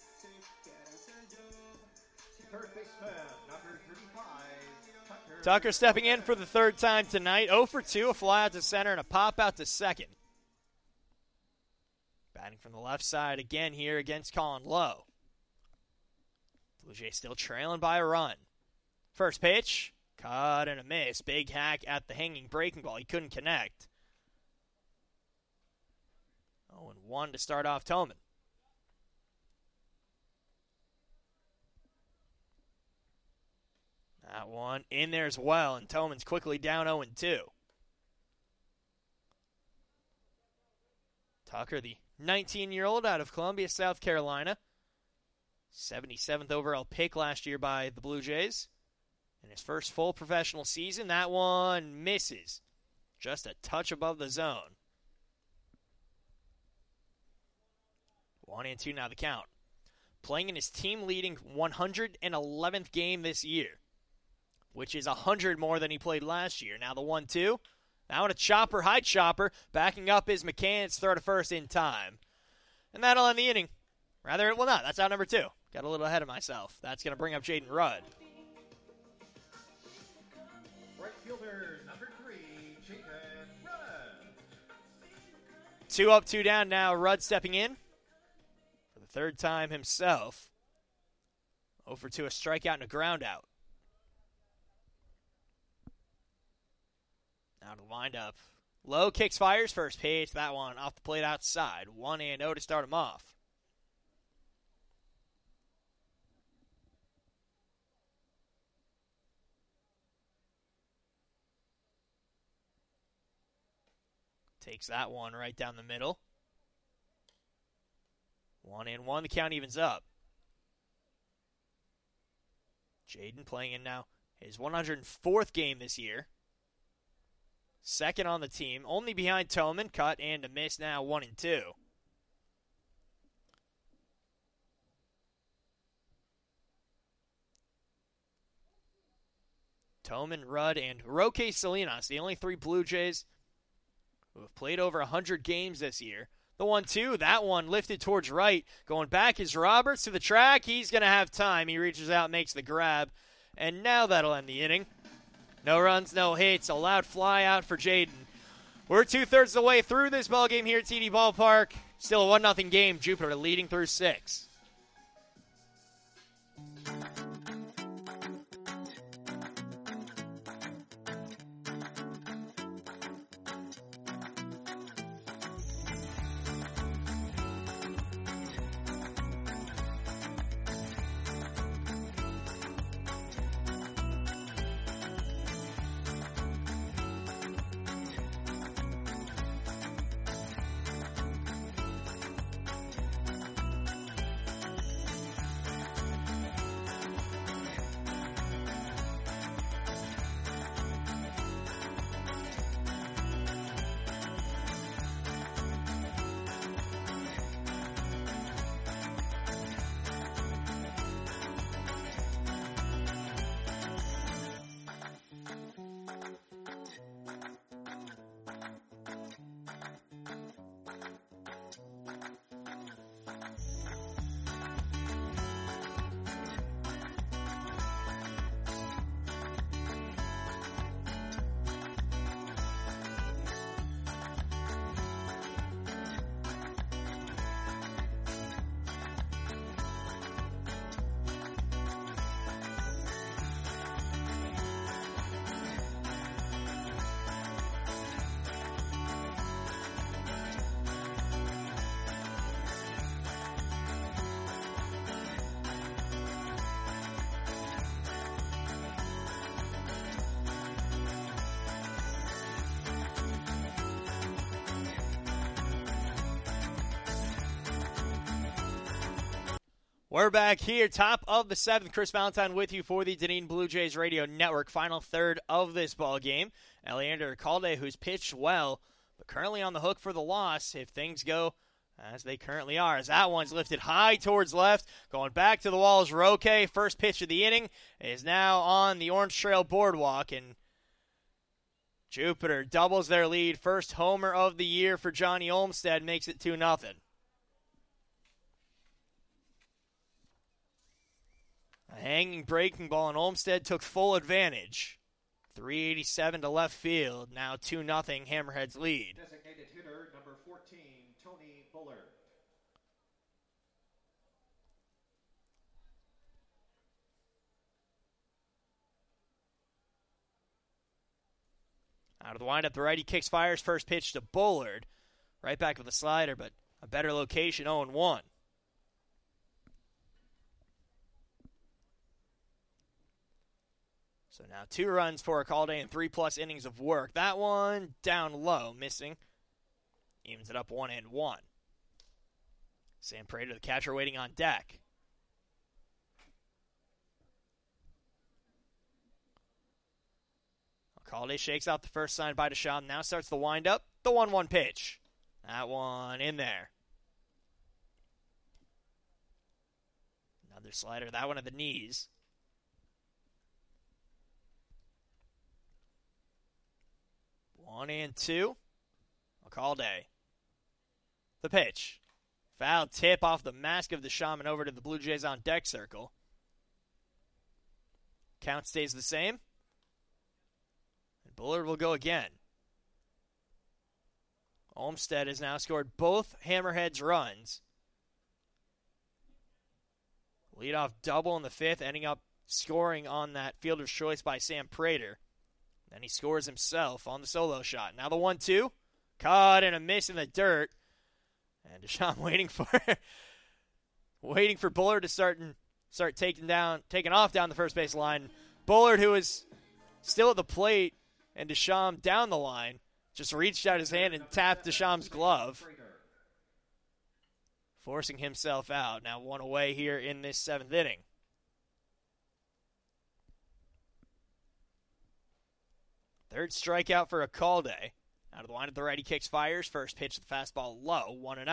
Third baseman, number 35, Tucker stepping in for the third time tonight. 0 for 2, a fly out to center and a pop out to second. Batting from the left side again here against Colin Lowe. Blue Jays still trailing by a run. First pitch, cut and a miss. Big hack at the hanging breaking ball. He couldn't connect. 0-1 to start off Toman. That one in there as well, and Toman's quickly down 0-2. Tucker, the 19-year-old out of Columbia, South Carolina. 77th overall pick last year by the Blue Jays. In his first full professional season, that one misses. Just a touch above the zone. 1-2 now the count. Playing in his team-leading 111th game this year, which is 100 more than he played last year. Now the 1-2. Now on a chopper, high chopper. Backing up is McCants, throw to first in time. And that'll end the inning. Rather, well, not. That's out number 2. Got a little ahead of myself. That's going to bring up Jaden Rudd. right fielder, number 3, Jaden Rudd. 2 up, 2 down now. Rudd stepping in for the third time himself. 0 for 2, a strikeout and a ground out. Now to wind up. Lowe kicks, fires, first pitch. That one off the plate outside. 1-0 to start him off. Takes that one right down the middle. 1-1. The count evens up. Jaden playing in now his 104th game this year. Second on the team, only behind Toman. Cut and a miss now, 1-2. Toman, Rudd, and Roque Salinas, the only 3 Blue Jays who have played over 100 games this year. The 1-2, that one lifted towards right. Going back is Roberts to the track. He's going to have time. He reaches out, makes the grab, and now that'll end the inning. No runs, no hits. A loud fly out for Jaden. We're 2/3 of the way through this ballgame here at TD Ballpark. Still a 1-0 game. Jupiter leading through 6. We're back here, top of the seventh. Chris Valentine with you for the Dunedin Blue Jays Radio Network. Final third of this ball game. Eliander Alcalde, who's pitched well, but currently on the hook for the loss if things go as they currently are. As that one's lifted high towards left, going back to the walls. Roque, first pitch of the inning, is now on the Orange Trail Boardwalk, and Jupiter doubles their lead. First homer of the year for Johnny Olmstead, makes it 2-0. A hanging breaking ball, and Olmstead took full advantage. 387 to left field. Now 2-0 Hammerheads lead. Designated hitter number 14, Tony Bullard. Out of the windup, the righty kicks, fires. First pitch to Bullard. Right back with a slider, but a better location, 0-1. So now 2 runs for Alcalde and 3+ innings of work. That one down low, missing. Evens it up 1-1. Sam Prater, the catcher, waiting on deck. Alcalde shakes out the first sign by Deschamps. Now starts the windup. The 1-1 pitch. That one in there. Another slider. That one at the knees. 1-2. Alcalde. The pitch. Foul tip off the mask of Deschamps and over to the Blue Jays on deck circle. Count stays the same. And Bullard will go again. Olmstead has now scored both Hammerheads runs. Leadoff double in the 5th, ending up scoring on that fielder's choice by Sam Prater. Then he scores himself on the solo shot. Now the 1-2. Caught and a miss in the dirt. And Deschamps waiting for Bullard to start taking off down the first base line. Bullard, who is still at the plate, and Deschamps down the line, just reached out his hand and tapped Deschamps' glove, forcing himself out. Now 1 away here in this 7th inning. Third strikeout for Alcalde. Out of the line, the righty kicks, fires. First pitch, the fastball low, 1-0.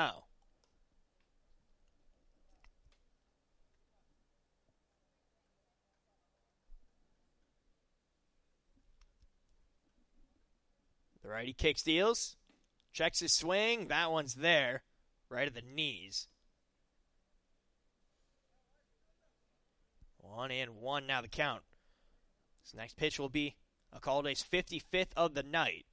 The righty kick steals. Checks his swing. That one's there. Right at the knees. 1-1 now the count. This next pitch will be Alcalde's 55th of the night.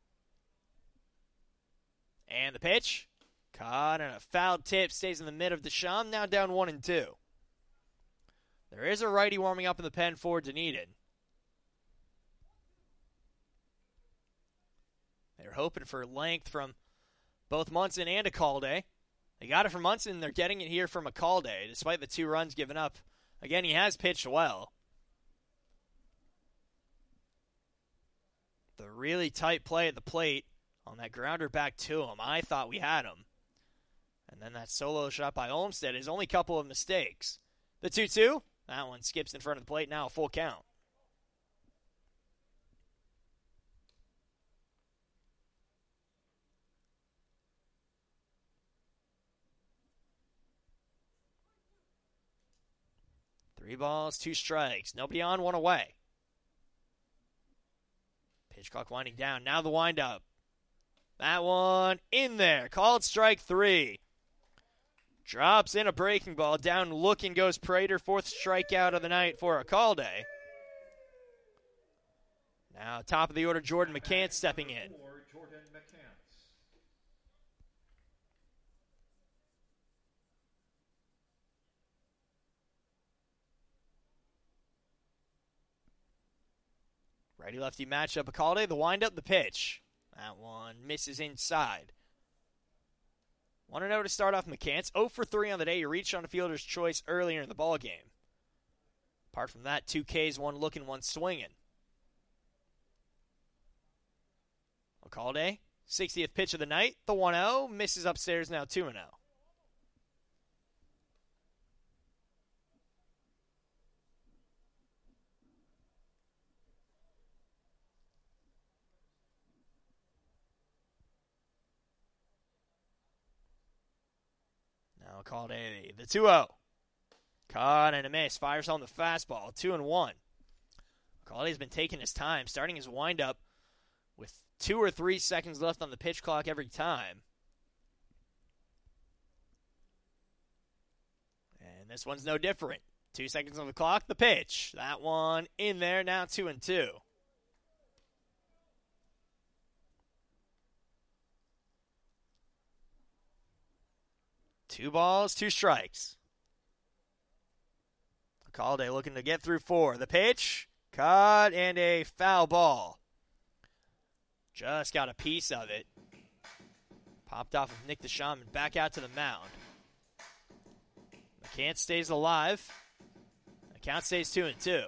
And the pitch. Caught and a foul tip. Stays in the mid of Deschamps. Now down 1-2. There is a righty warming up in the pen for Dunedin. They're hoping for length from both Munson and Alcalde. They got it from Munson. They're getting it here from Alcalde, despite the 2 runs given up. Again, he has pitched well. The really tight play at the plate on that grounder back to him. I thought we had him. And then that solo shot by Olmstead, his only couple of mistakes. The 2-2, that one skips in front of the plate, now a full count. Three balls, 2 strikes. Nobody on, 1 away. Pitch clock winding down. Now the windup. That one in there. Called strike 3. Drops in a breaking ball. Down looking goes Prater. 4th strikeout of the night for Alcalde. Now top of the order, Jordan McCants stepping in. Jordan McCants. Righty-lefty matchup. Alcalde, the windup, the pitch. That one misses inside. 1-0 to start off McCants. 0 for 3 on the day. He reached on a fielder's choice earlier in the ballgame. Apart from that, 2 Ks, 1 looking, 1 swinging. Alcalde, 60th pitch of the night. The 1-0 misses upstairs, now 2-0. I'll call it the 2-0. Caught and a miss. Fires home the fastball. 2-1. Calde's been taking his time, starting his windup with 2 or 3 seconds left on the pitch clock every time. And this one's no different. 2 seconds on the clock, the pitch. That one in there, now 2-2. 2 balls, 2 strikes. Calde looking to get through 4. The pitch, caught, and a foul ball. Just got a piece of it. Popped off of Nick Deschamps and back out to the mound. McCants stays alive. The count stays 2-2.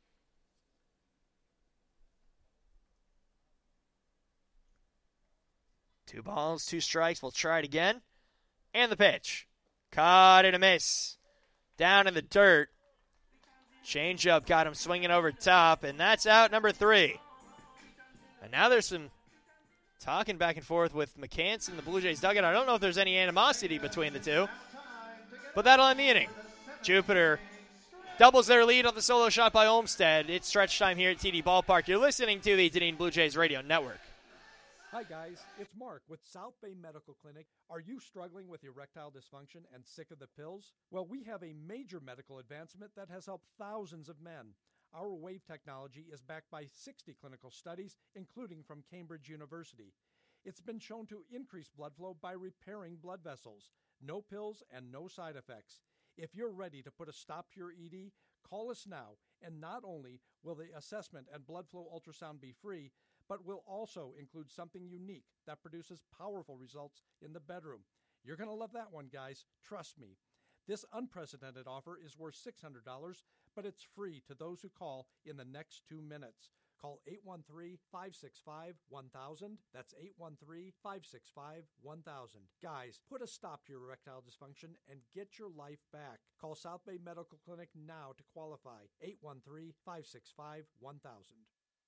Two balls, 2 strikes. We'll try it again. And the pitch. Caught and a miss. Down in the dirt. Changeup got him swinging over top, and that's out number 3. And now there's some talking back and forth with McCants and the Blue Jays dugout. I don't know if there's any animosity between the two, but that'll end the inning. Jupiter doubles their lead on the solo shot by Olmstead. It's stretch time here at TD Ballpark. You're listening to the Dunedin Blue Jays Radio Network. Hi guys, it's Mark with South Bay Medical Clinic. Are you struggling with erectile dysfunction and sick of the pills? Well, we have a major medical advancement that has helped thousands of men. Our WAVE technology is backed by 60 clinical studies, including from Cambridge University. It's been shown to increase blood flow by repairing blood vessels. No pills and no side effects. If you're ready to put a stop to your ED, call us now, and not only will the assessment and blood flow ultrasound be free, but will also include something unique that produces powerful results in the bedroom. You're going to love that one, guys. Trust me. This unprecedented offer is worth $600, but it's free to those who call in the next 2 minutes. Call 813-565-1000. That's 813-565-1000. Guys, put a stop to your erectile dysfunction and get your life back. Call South Bay Medical Clinic now to qualify. 813-565-1000.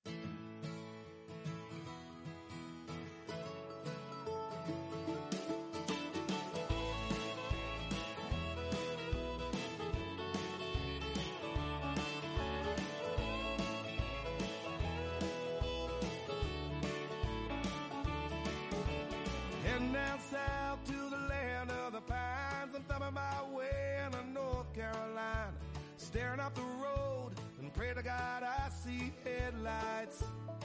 Heading down south to the land of the pines. I'm thumbing my way into North Carolina, staring up the road and pray to God I see headlights.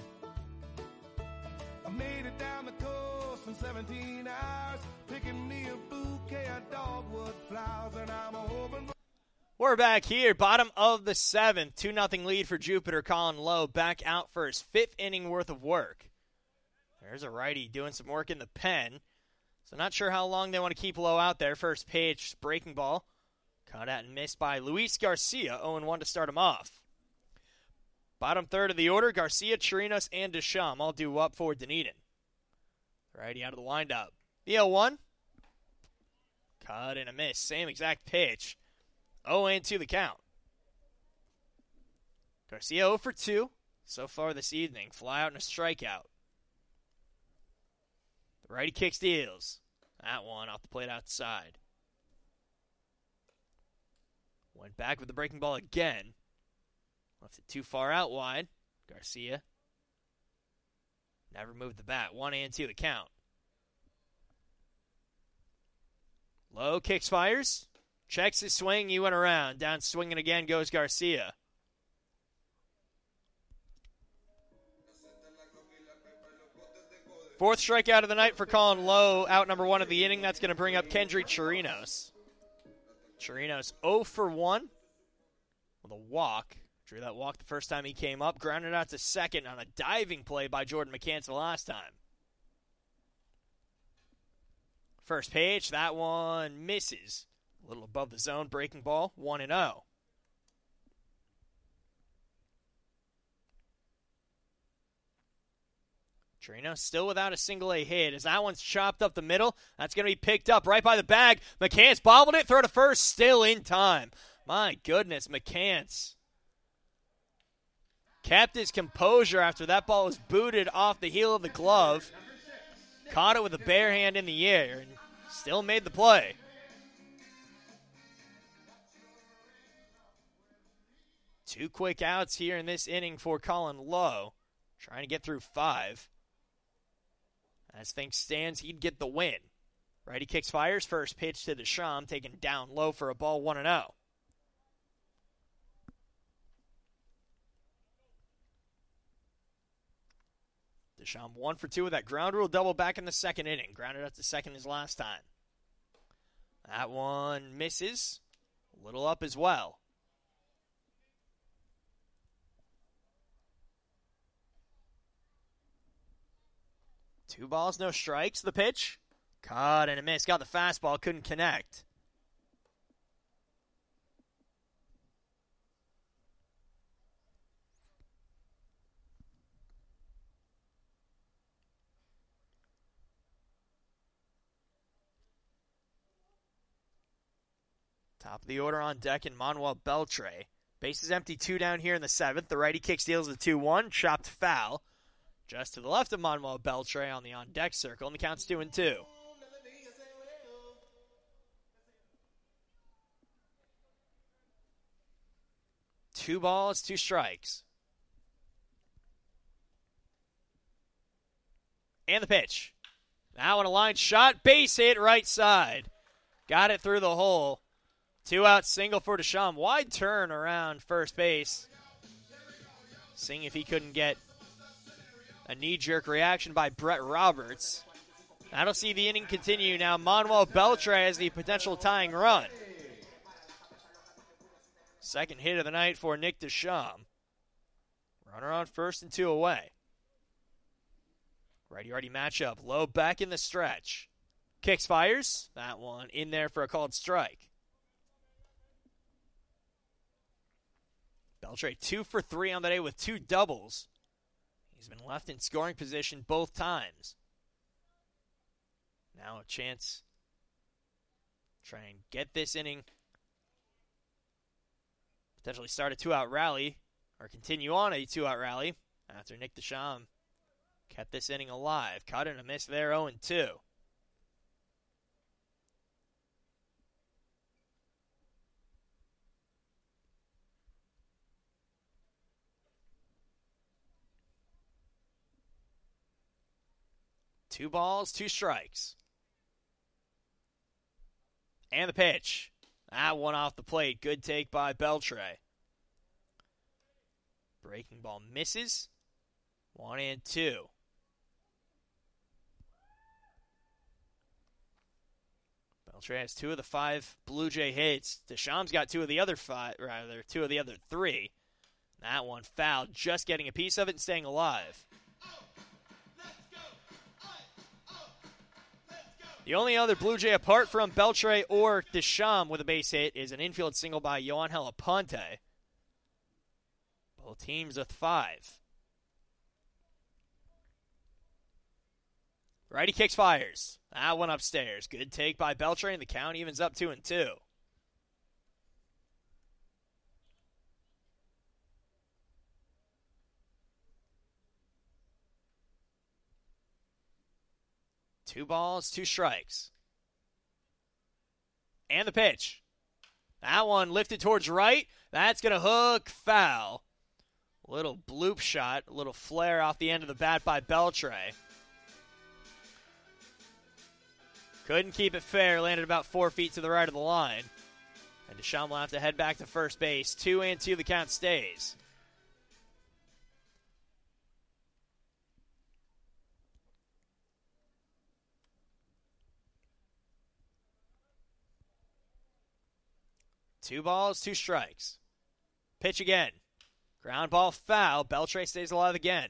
I made it down the coast in 17 hours, picking me a bouquet of dogwood flowers, and I'm hoping. We're back here, bottom of the 7th, 2-0 lead for Jupiter. Colin Lowe back out for his 5th inning worth of work. There's a righty doing some work in the pen. So not sure how long they want to keep Lowe out there. First pitch, breaking ball. Caught out and missed by Luis Garcia, 0-1 to start him off. Bottom third of the order, Garcia, Chirinos, and Deschamps all due up for Dunedin. Righty out of the windup. The 0-1. Caught and a miss. Same exact pitch. 0-2 the count. Garcia 0 for 2 so far this evening. Fly out and a strikeout. The righty kick steals. That one off the plate outside. Went back with the breaking ball again. Left it too far out wide. Garcia never moved the bat. 1-2 the count. Low kicks, fires. Checks his swing. He went around. Down swinging again goes Garcia. Fourth strikeout of the night for Colin Lowe, out number 1 of the inning. That's going to bring up Kendry Chirinos. Chirinos 0 for 1 with a walk. Drew that walk the first time he came up. Grounded out to second on a diving play by Jordan McCants the last time. First pitch, that one misses. A little above the zone, breaking ball, 1-0. Chirinos still without a single A hit as that one's chopped up the middle. That's going to be picked up right by the bag. McCants bobbled it, throw to first, still in time. My goodness, McCants kept his composure after that ball was booted off the heel of the glove. Caught it with a bare hand in the air and still made the play. 2 quick outs here in this inning for Colin Lowe. Trying to get through 5. As things stands, he'd get the win. Righty kicks, fires. First pitch to Desham, taken down low for a ball, 1-0. Desham 1 for 2 with that ground rule double back in the second inning. Grounded out to second his last time. That one misses. A little up as well. Two balls, no strikes. The pitch. Caught and a miss. Got the fastball. Couldn't connect. Top of the order on deck in Manuel Beltre. Bases empty, 2 down here in the 7th. The righty kick steals the 2-1. Chopped foul. Just to the left of Manuel Beltre on the on-deck circle, and the count's 2-2. Two balls, 2 strikes. And the pitch. Now on a line shot, base hit right side. Got it through the hole. 2-out single for Desham. Wide turn around first base. Seeing if he couldn't get a knee-jerk reaction by Brett Roberts. That'll see the inning continue. Now Manuel Beltre has the potential tying run. Second hit of the night for Nick Desham. Runner on first and 2 away. Righty-righty matchup. Low back in the stretch. Kicks, fires. That one in there for a called strike. Beltre 2 for 3 on the day with 2 doubles. He's been left in scoring position both times. Now a chance to try and get this inning. Potentially start a 2-out rally or continue on a 2-out rally after Nick Desham kept this inning alive. Caught in a miss there, 0-2. Two balls, 2 strikes. And the pitch. That one off the plate. Good take by Beltre. Breaking ball misses. 1-2. Beltre has 2 of the 5 Blue Jay hits. Desham's got 2 of the other 5, rather 2 of the other 3. That one fouled, just getting a piece of it and staying alive. The only other Blue Jay apart from Beltre or Desham with a base hit is an infield single by Yoangel Aponte. Both teams with 5. Righty kicks, fires. That one upstairs. Good take by Beltre, and the count evens up 2-2. Two balls, 2 strikes. And the pitch. That one lifted towards right. That's going to hook, foul. A little bloop shot, a little flare off the end of the bat by Beltre. Couldn't keep it fair, landed about 4 feet to the right of the line. And Desham will have to head back to first base. 2-2, the count stays. Two balls, 2 strikes. Pitch again. Ground ball foul. Beltre stays alive again.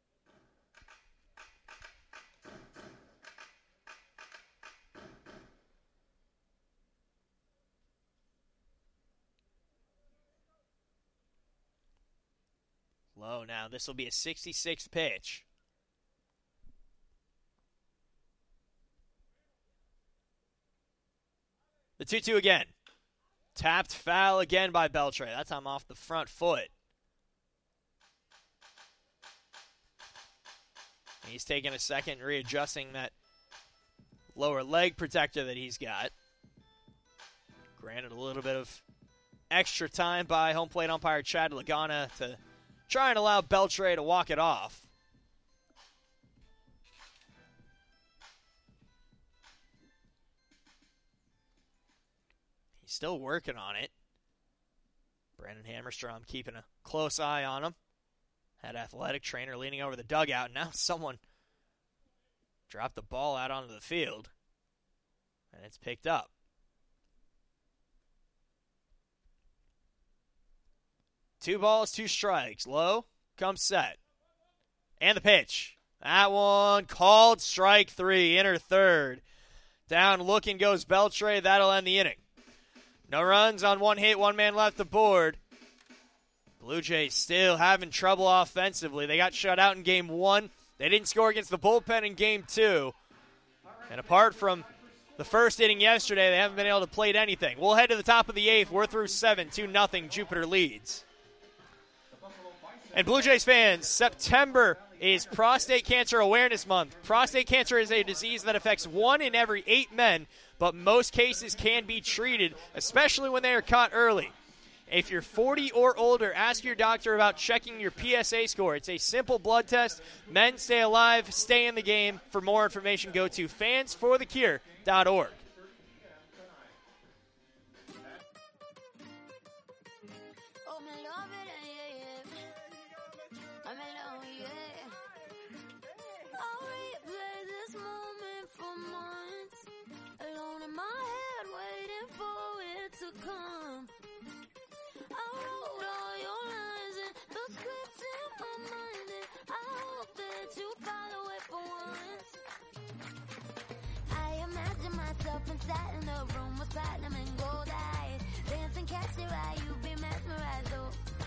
Low now. This will be a 66th pitch. The 2-2 again. Tapped foul again by Beltre. That time off the front foot. He's taking a second, readjusting that lower leg protector that he's got. Granted, a little bit of extra time by home plate umpire Chad Lagana to try and allow Beltre to walk it off. He's still working on it. Brandon Hammerstrom keeping a close eye on him. Head athletic trainer leaning over the dugout. Now someone dropped the ball out onto the field. And it's picked up. 2 balls, 2 strikes. Low comes set. And the pitch. That one called strike 3, inner third. Down looking goes Beltre. That'll end the inning. No runs on 1 hit, 1 man left aboard. Blue Jays still having trouble offensively. They got shut out in Game 1. They didn't score against the bullpen in Game 2. And apart from the first inning yesterday, they haven't been able to plate anything. We'll head to the top of the 8th. We're through 7, 2-0. Jupiter leads. And Blue Jays fans, September is Prostate Cancer Awareness Month. Prostate cancer is a disease that affects 1 in every 8 men, but most cases can be treated, especially when they are caught early. If you're 40 or older, ask your doctor about checking your PSA score. It's a simple blood test. Men, stay alive, stay in the game. For more information, go to fansforthecure.org. Inside in the room with platinum and gold eyes. Dance and catch your eye, you be mesmerized, oh.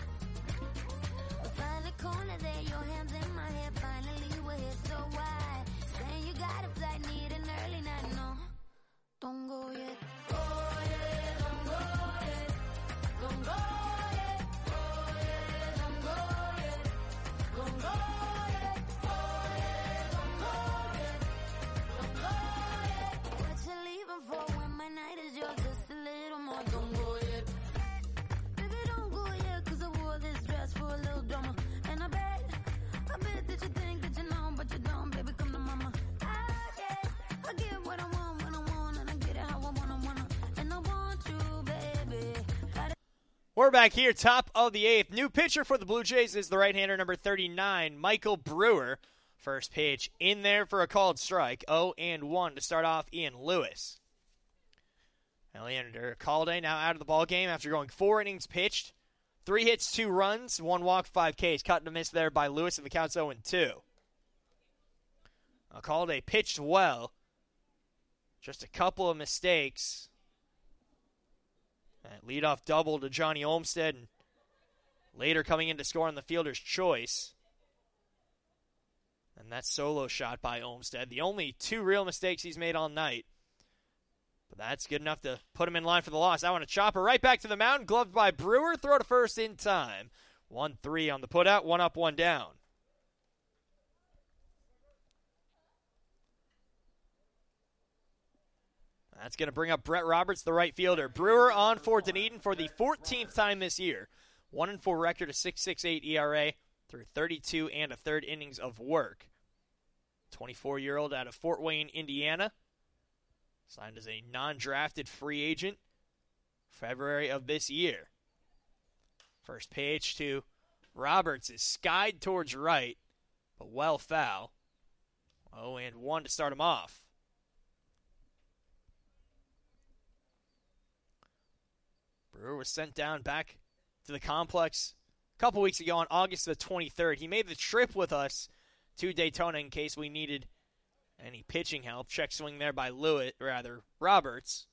Find a corner there, your hands in my hair. Finally we're here, so why? Saying you got a flight, need an early night, no. Don't go yet. Oh yeah, don't go yet. Don't go yet. Oh yeah, don't go yet. Don't go yet. Oh yeah, don't go yet. Don't go yet. What you leaving for when my night is yours? Just a little more. Don't go yet. Baby, don't go yet, 'cause I wore this dress for a little drama. And I bet that you think that you know, but you don't. Baby, come to mama. I get what I want when I want, and I get it how I wanna. And I want you, baby. We're back here, top of the 8th. New pitcher for the Blue Jays is the right-hander, number 39, Michael Brewer. First pitch in there for a called strike. 0-1 to start off Ian Lewis. Leander Calde now out of the ballgame after going 4 innings pitched. 3 hits, 2 runs, 1 walk, 5 Ks. Cut and a miss there by Lewis, and the count's 0-2. Calde pitched well. Just a couple of mistakes. That leadoff double to Johnny Olmstead, and later coming in to score on the fielder's choice. And that solo shot by Olmstead. The only 2 real mistakes he's made all night. But that's good enough to put him in line for the loss. I want to chopper right back to the mound. Gloved by Brewer. Throw to first in time. 1-3 on the putout. 1 up, 1 down. That's going to bring up Brett Roberts, the right fielder. Brewer on for Dunedin for the 14th time this year. 1-4 record, a 6.68 ERA through 32 and a third innings of work. 24-year-old out of Fort Wayne, Indiana. Signed as a non-drafted free agent February of this year. First pitch to Roberts is skied towards right, but well foul. 0-1 to start him off. Brewer was sent down back to the complex a couple weeks ago on August the 23rd. He made the trip with us to Daytona in case we needed any pitching help. Check swing there by Roberts.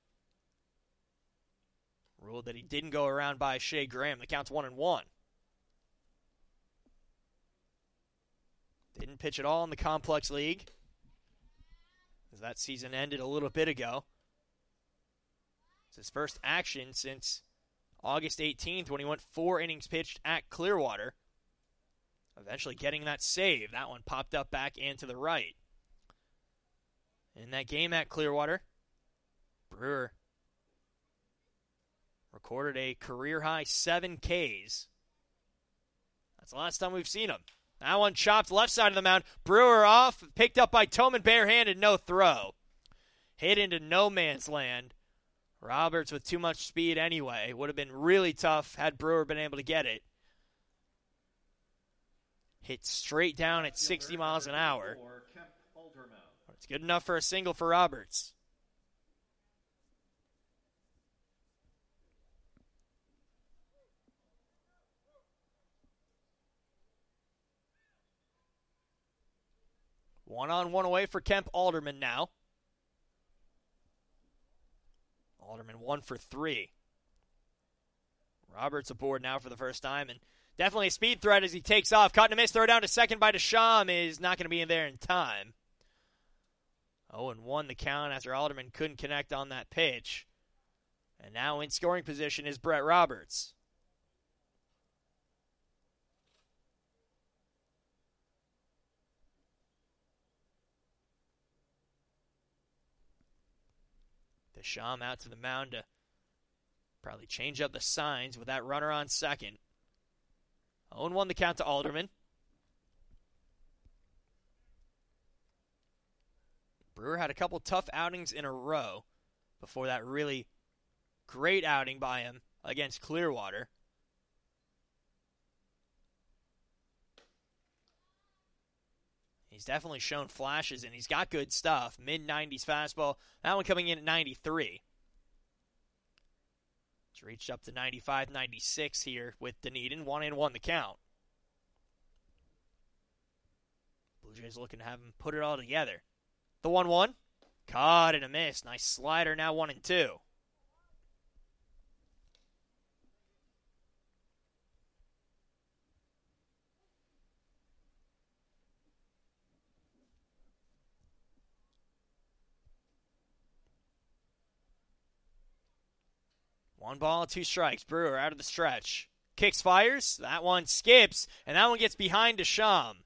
Ruled that he didn't go around by Shea Graham. The count's 1-1. Didn't pitch at all in the complex league, as that season ended a little bit ago. It's his first action since August 18th when he went 4 innings pitched at Clearwater. Eventually getting that save. That one popped up back and to the right. In that game at Clearwater, Brewer Recorded a career-high 7 Ks. That's the last time we've seen him. That one chopped left side of the mound. Brewer off, picked up by Toman barehanded, no throw. Hit into no man's land. Roberts with too much speed anyway. Would have been really tough had Brewer been able to get it. Hit straight down at 60 miles an hour. But it's good enough for a single for Roberts. One-on-one away for Kemp Alderman now. Alderman 1 for 3. Roberts aboard now for the first time, and definitely a speed threat as he takes off. Caught and a miss, throw down to second by Deschamps is not going to be in there in time. 0-1 the count after Alderman couldn't connect on that pitch. And now in scoring position is Brett Roberts. Deschamps out to the mound to probably change up the signs with that runner on second. 0-1 the count to Alderman. Brewer had a couple tough outings in a row before that really great outing by him against Clearwater. He's definitely shown flashes, and he's got good stuff. Mid-90s fastball. That one coming in at 93. It's reached up to 95, 96 here with Dunedin. 1-1 the count. Blue Jays looking to have him put it all together. The 1-1. Caught and a miss. Nice slider, now 1-2. One ball, 2 strikes. Brewer out of the stretch. Kicks, fires. That one skips, and that one gets behind Deschamps.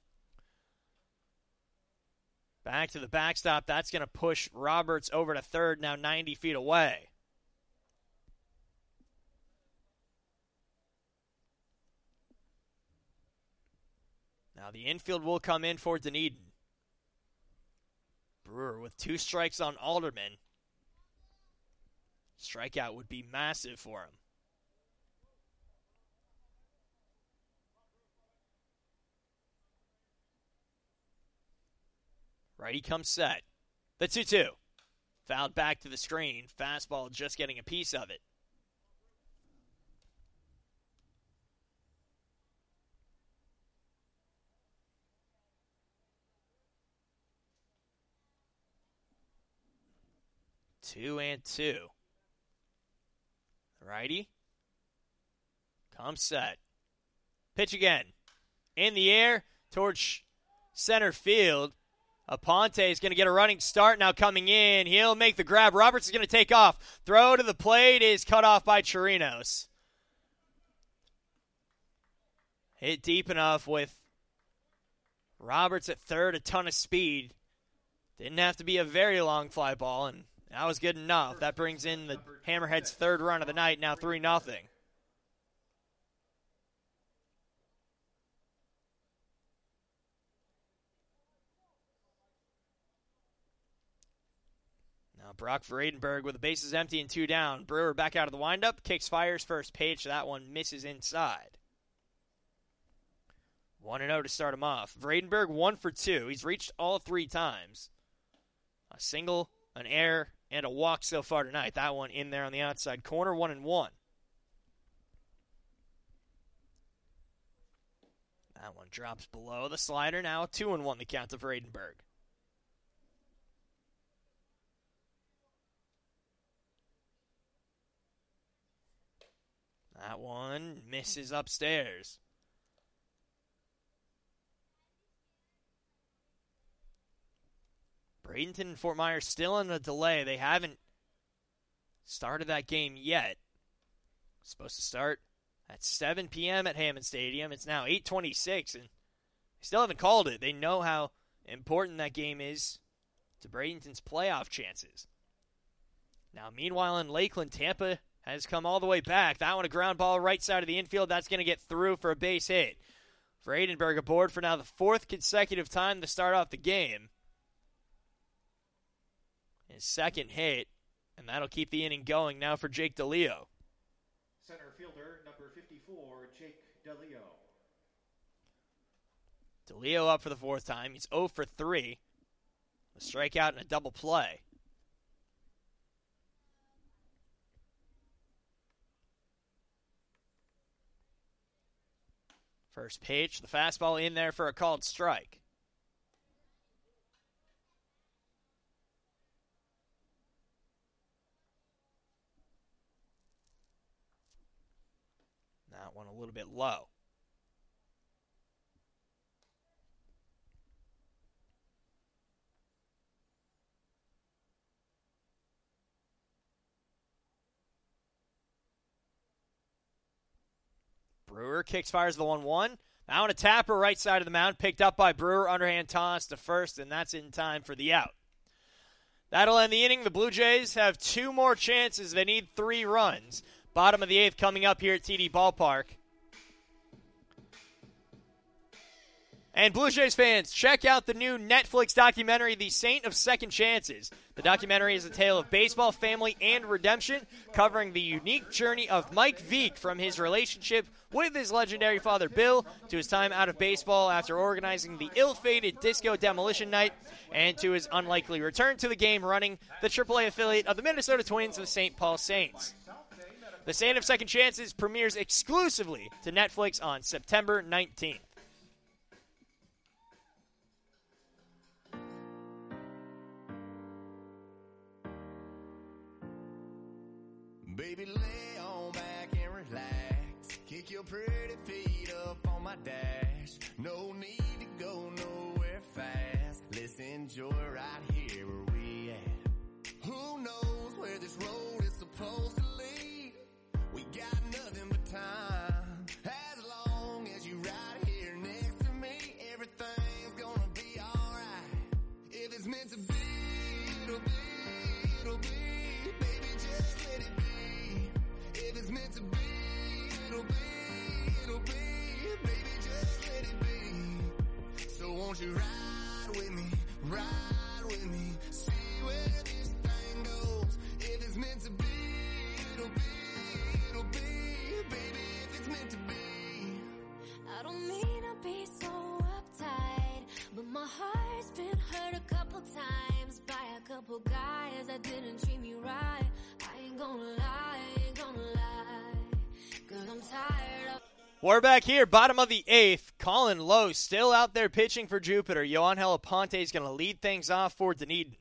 Back to the backstop. That's going to push Roberts over to third, now 90 feet away. Now the infield will come in for Dunedin. Brewer with 2 strikes on Alderman. Strikeout would be massive for him. Righty comes set. The 2-2. Fouled back to the screen. Fastball just getting a piece of it. Two and two. Righty. Comes set. Pitch again. In the air towards center field. Aponte is going to get a running start now coming in. He'll make the grab. Roberts is going to take off. Throw to the plate is cut off by Chirinos. Hit deep enough with Roberts at third, a ton of speed. Didn't have to be a very long fly ball, and that was good enough. That brings in the Hammerheads' third run of the night, now 3-0. Now Brock Vredenberg with the bases empty and 2 down. Brewer back out of the windup, kicks, fires, first pitch. That one misses inside. 1-0 to start him off. Vredenberg 1 for 2. He's reached all 3 times. A single, an error, and a walk so far tonight. That one in there on the outside corner, 1-1. That one drops below the slider. Now 2-1 the count to Vredenberg. That one misses upstairs. Bradenton and Fort Myers still in a delay. They haven't started that game yet. Supposed to start at 7 p.m. at Hammond Stadium. It's now 8:26, and they still haven't called it. They know how important that game is to Bradenton's playoff chances. Now, meanwhile in Lakeland, Tampa has come all the way back. That one a ground ball right side of the infield. That's going to get through for a base hit. Vredenberg aboard for now the fourth consecutive time to start off the game. His second hit, and that'll keep the inning going now for Jake DeLeo. Center fielder, number 54, Jake DeLeo. DeLeo up for the fourth time. He's 0 for 3. A strikeout and a double play. First pitch, the fastball in there for a called strike. That one a little bit low. Brewer kicks, fires the 1-1. Now on a tapper right side of the mound, picked up by Brewer, underhand toss to first, and that's in time for the out. That'll end the inning. The Blue Jays have 2 more chances. They need 3 runs. Bottom of the 8th coming up here at TD Ballpark. And Blue Jays fans, check out the new Netflix documentary, The Saint of Second Chances. The documentary is a tale of baseball, family, and redemption, covering the unique journey of Mike Veek from his relationship with his legendary father Bill to his time out of baseball after organizing the ill-fated Disco Demolition Night and to his unlikely return to the game running the AAA affiliate of the Minnesota Twins, the St. Paul Saints. The Saint of Second Chances premieres exclusively to Netflix on September 19th. Baby, lay on back and relax. Kick your pretty feet up on my dash. No need to go nowhere fast. Let's enjoy right here where we at. Who knows where this road is supposed to lead? We got nothing but time. As long as you right here next to me, everything's gonna be alright. If it's meant to be, it'll be, it'll be. Baby, just let it be. If it's meant to be, it'll be, it'll be. Baby, just let it be. So won't you ride with me, see where this thing goes. If it's meant to be, it'll be, it'll be. Baby, if it's meant to be. I don't mean to be so uptight, but my heart's been hurt a couple times by a couple guys that didn't treat me right. I ain't gonna lie, cause I'm tired of... We're back here, bottom of the 8th. Colin Lowe still out there pitching for Jupiter. Yoangel Aponte is going to lead things off for Dunedin.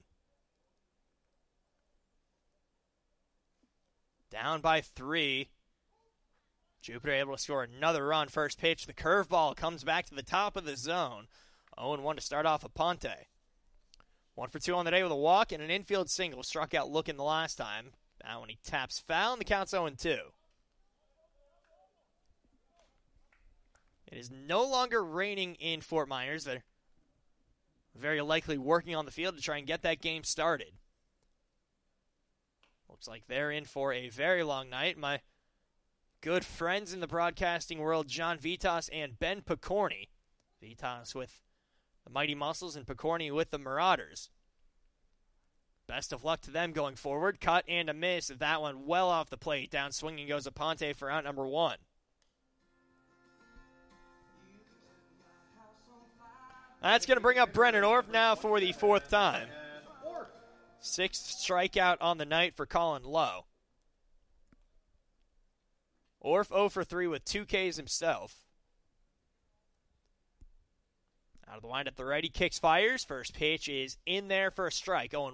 Down by 3. Jupiter able to score another run. First pitch, the curveball comes back to the top of the zone. 0-1 to start off Aponte. 1 for 2 on the day with a walk and an infield single. Struck out looking the last time. Now when he taps foul, and the count's 0-2. It is no longer raining in Fort Myers. They're very likely working on the field to try and get that game started. Looks like they're in for a very long night. My good friends in the broadcasting world, John Vitas and Ben Picorni. Vitas with the Mighty Muscles and Picorni with the Marauders. Best of luck to them going forward. Cut and a miss. That one well off the plate. Down swinging goes Aponte for out number 1. That's going to bring up Brennan Orff now for the 4th time. 6th strikeout on the night for Colin Lowe. Orff 0 for 3 with 2 Ks himself. Out of the windup, the righty kicks, fires. First pitch is in there for a strike, 0-1.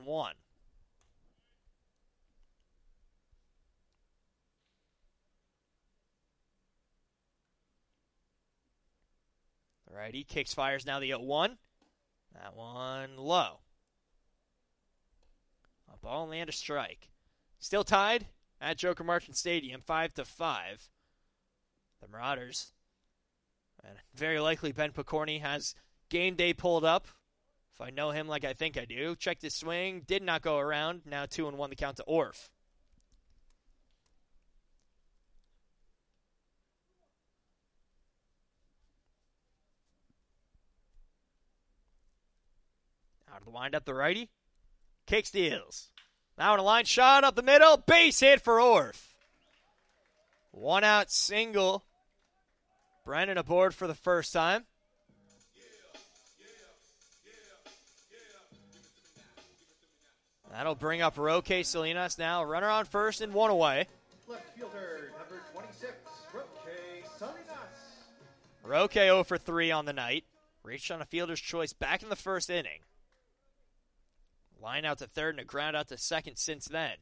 The righty kicks, fires, now the 0-1. That one low. A ball and a strike. Still tied at Joker Marchant Stadium, 5-5. The Marauders, and very likely Ben Picorni, has game day pulled up. If I know him like I think I do. Checked his swing, did not go around. Now 2-1 the count to Orff. Out of the windup, the righty. Kick steals. Now in a line shot up the middle. Base hit for Orf. 1 out single. Brennan aboard for the first time. That'll bring up Roque Salinas now. Runner on first and 1 away. Left fielder, number 26, Roque Salinas. Roque 0 for 3 on the night. Reached on a fielder's choice back in the first inning. Line out to third and a ground out to second since then.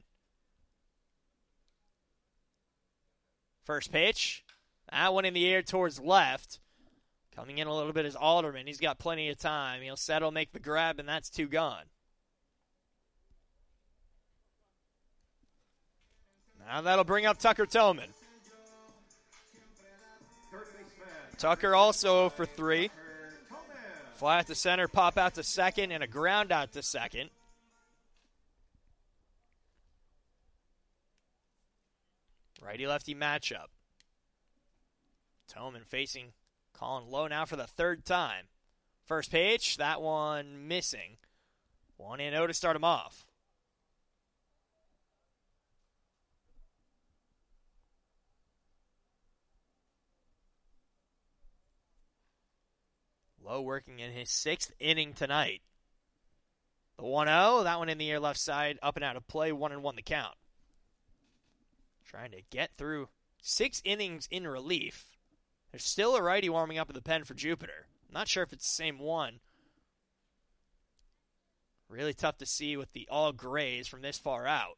First pitch. That one in the air towards left. Coming in a little bit is Alderman. He's got plenty of time. He'll settle, make the grab, and that's 2 gone. Now that'll bring up Tucker Tillman. Tucker also 0 for 3. Fly out to center, pop out to second, and a ground out to second. Righty-lefty matchup. Tillman facing Colin Lowe now for the 3rd time. First pitch, that one missing. 1-0 to start him off. Lowe working in his 6th inning tonight. The 1-0, that one in the air left side, up and out of play, 1-1 the count. Trying to get through 6 innings in relief. There's still a righty warming up in the pen for Jupiter. I'm not sure if it's the same one. Really tough to see with the all grays from this far out.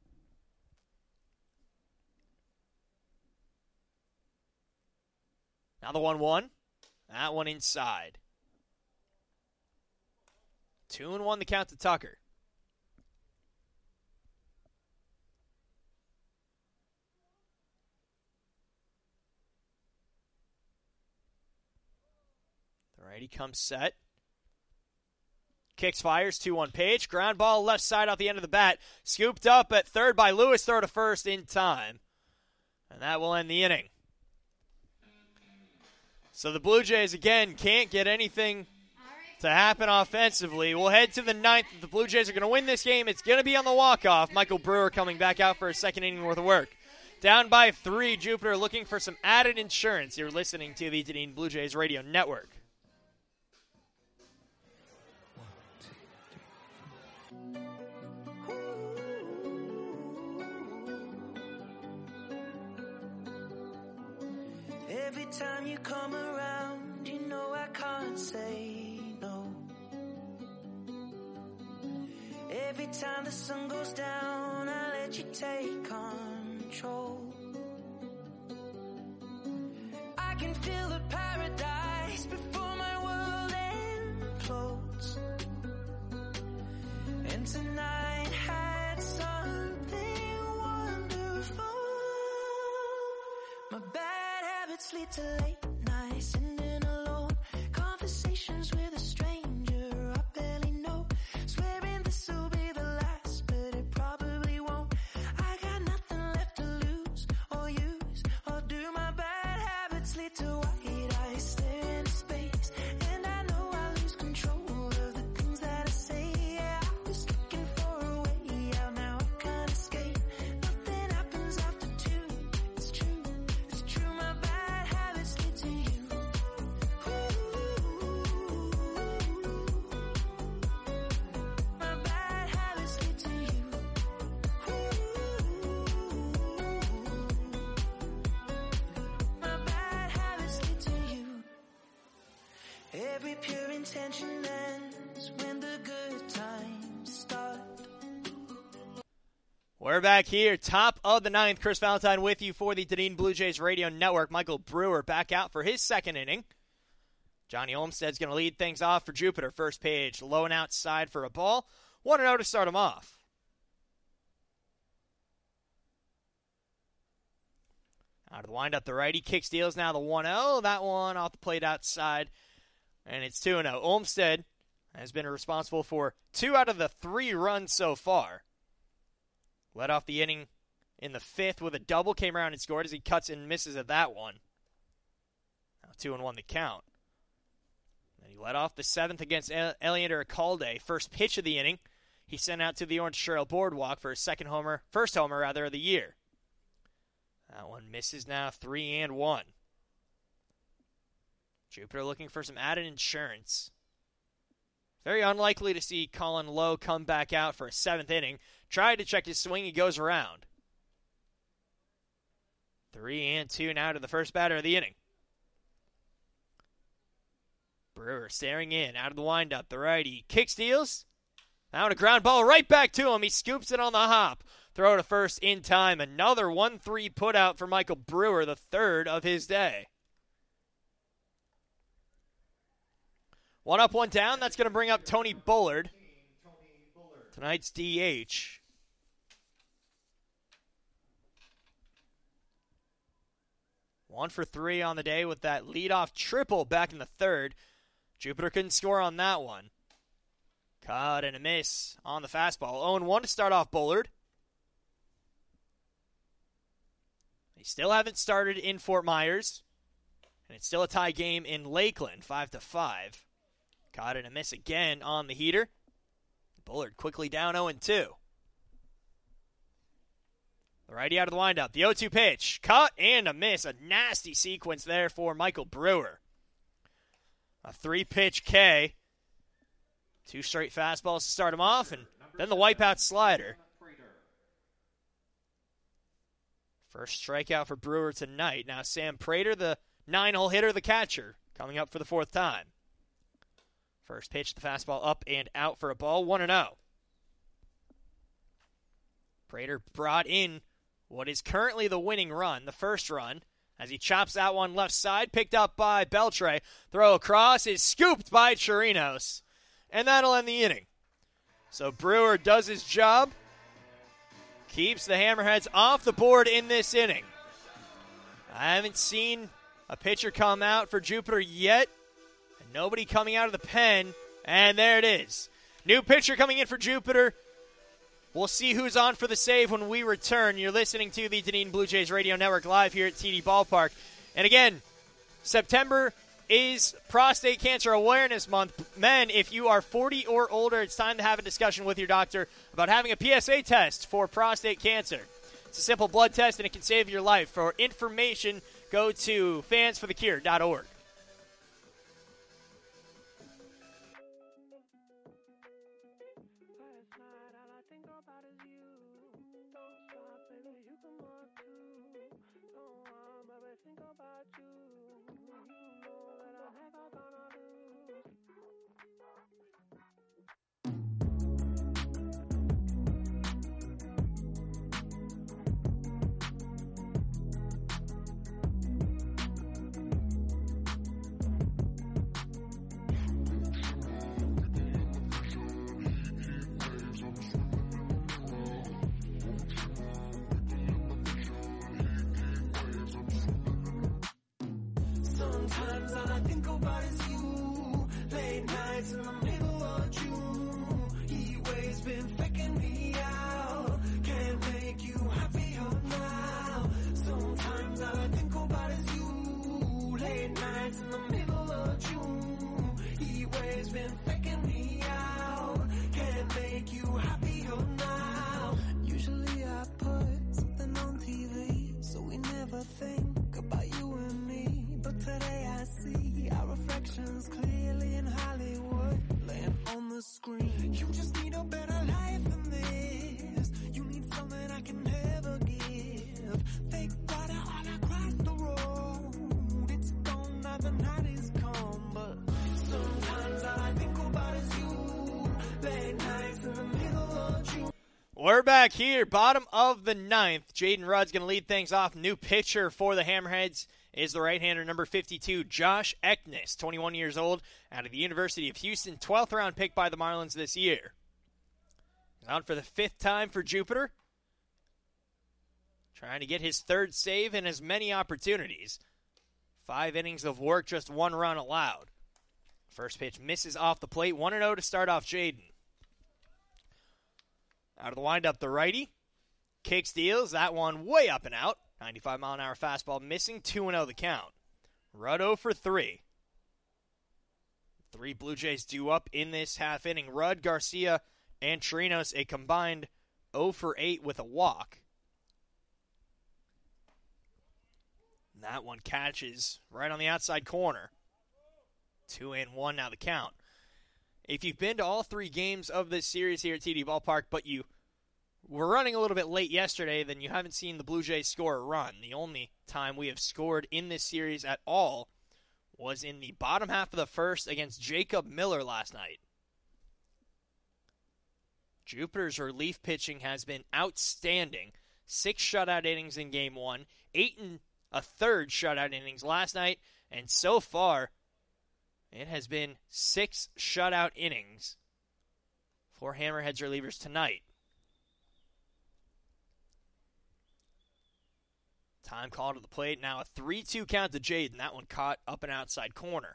Now the 1-1. That one inside. 2-1 the count to Tucker. The righty comes set. Kicks, fires, 2-1 Page. Ground ball left side off the end of the bat. Scooped up at third by Lewis. Throw to first in time. And that will end the inning. So the Blue Jays, again, can't get anything to happen offensively. We'll head to the 9th. If the Blue Jays are going to win this game, it's going to be on the walk-off. Michael Brewer coming back out for a 2nd inning worth of work. Down by 3, Jupiter looking for some added insurance. You're listening to the Dunedin Blue Jays Radio Network. Every time you come around, you know I can't say no. Every time the sun goes down, I let you take control. I can feel the paradise before my world implodes. And tonight had something wonderful. My bad habits lead to late nights, sitting alone. Conversations with a stranger I barely know. Swearing this will be the last, but it probably won't. I got nothing left to lose or use or do. My bad habits lead to white eyes staring into space, and I know I lose control of the things that I say. Yeah, I was looking for a way out, now I can't escape. Nothing happens after 2. It's true, it's true. My bad habits lead to you. My bad habits lead to you. My bad habits lead to you. Every pure intention ends when the good times start. We're back here, top of the 9th. Chris Valentine with you for the Dunedin Blue Jays Radio Network. Michael Brewer back out for his 2nd inning. Johnny Olmstead's going to lead things off for Jupiter. First page, low and outside for a ball. 1-0 to start him off. Out of the windup, the righty kick steals now the 1-0. That one off the plate outside, and it's 2-0. Olmstead has been responsible for 2 out of the 3 runs so far. Led off the inning in the 5th with a double, came around and scored as he cuts and misses at that one. Now 2-1 the count. Then he led off the 7th against Eliander Alcalde. First pitch of the inning, he sent out to the Orange Trail Boardwalk for his first homer of the year. That one misses now, 3-1. Jupiter looking for some added insurance. Very unlikely to see Colin Lowe come back out for a 7th inning. Tried to check his swing, he goes around. 3-2 now to the first batter of the inning. Brewer staring in, out of the windup. The righty kick steals. Now a ground ball right back to him. He scoops it on the hop. Throw to first in time. Another 1-3 put out for Michael Brewer, the third of his day. 1 up, 1 down. That's going to bring up Tony Bullard, tonight's DH. One for 3 on the day with that leadoff triple back in the third. Jupiter couldn't score on that one. Caught and a miss on the fastball. 0-1 to start off Bullard. They still haven't started in Fort Myers. And it's still a tie game in Lakeland, 5-5. Caught and a miss again on the heater. Bullard quickly down 0-2. The righty out of the windup. The 0-2 pitch. Cut and a miss. A nasty sequence there for Michael Brewer. A 3-pitch K. 2 straight fastballs to start him off, and then the wipeout slider. First strikeout for Brewer tonight. Now Sam Prater, the 9-hole hitter, the catcher, coming up for the 4th time. First pitch, the fastball up and out for a ball, 1-0. Prater brought in what is currently the winning run, the first run, as he chops that one left side, picked up by Beltre. Throw across is scooped by Chirinos, and that'll end the inning. So Brewer does his job, keeps the Hammerheads off the board in this inning. I haven't seen a pitcher come out for Jupiter yet, and nobody coming out of the pen, and there it is. New pitcher coming in for Jupiter. We'll see who's on for the save when we return. You're listening to the Dunedin Blue Jays Radio Network live here at TD Ballpark. And again, September is Prostate Cancer Awareness Month. Men, if you are 40 or older, it's time to have a discussion with your doctor about having a PSA test for prostate cancer. It's a simple blood test, and it can save your life. For information, go to fansforthecure.org. Sometimes all I think about is you. Late nights in the middle of June. Heat waves been faking me out. Can't make you happier now. Sometimes all I think about is you. Late nights in the middle of June. Heat waves been faking me out. Can't make you happier now. Usually I put something on TV, so we never think about you and me. But today I see our reflections clearly in Hollywood, laying on the screen. You just need a better life than this. You need something I can never give. Fake water all across the road. It's gone now, the night is come. But sometimes all I think about is you. Late nights in the middle of June. We're back here, bottom of the 9th. Jaden Rudd's going to lead things off. New pitcher for the Hammerheads is the right-hander, number 52, Josh Eknes, 21 years old, out of the University of Houston, 12th round pick by the Marlins this year. On for the 5th time for Jupiter. Trying to get his 3rd save in as many opportunities. 5 innings of work, just 1 run allowed. First pitch misses off the plate, 1-0 to start off Jaden. Out of the windup, the righty. Kick steals, that one way up and out. 95-mile-an-hour fastball missing, 2-0 the count. Rudd 0 for 3. 3 Blue Jays due up in this half inning. Rudd, Garcia, and Chirinos a combined 0 for 8 with a walk. And that one catches right on the outside corner. 2-1 now the count. If you've been to all 3 games of this series here at TD Ballpark, but you were running a little bit late yesterday, then you haven't seen the Blue Jays score a run. The only time we have scored in this series at all was in the bottom half of the first against Jacob Miller last night. Jupiter's relief pitching has been outstanding. 6 shutout innings in Game 1, 8 1/3 shutout innings last night, and so far, it has been 6 shutout innings for Hammerheads relievers tonight. Time call to the plate. Now a 3-2 count to Jade, and that one caught up and outside corner.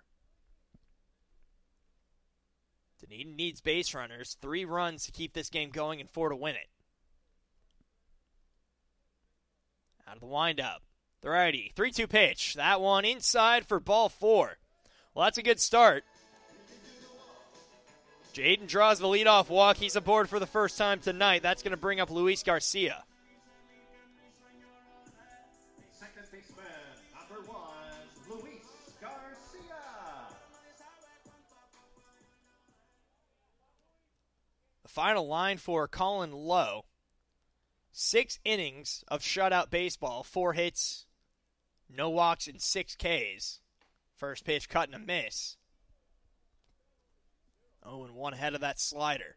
Dunedin needs base runners. 3 runs to keep this game going and 4 to win it. Out of the windup. The righty. 3-2 pitch. That one inside for ball 4. Well, that's a good start. Jaden draws the leadoff walk. He's aboard for the first time tonight. That's going to bring up Luis Garcia. Second baseman, number 1, Luis Garcia. The final line for Colin Lowe. 6 innings of shutout baseball, 4 hits, no walks, and 6 Ks. First pitch cut and a miss. 0-1 ahead of that slider.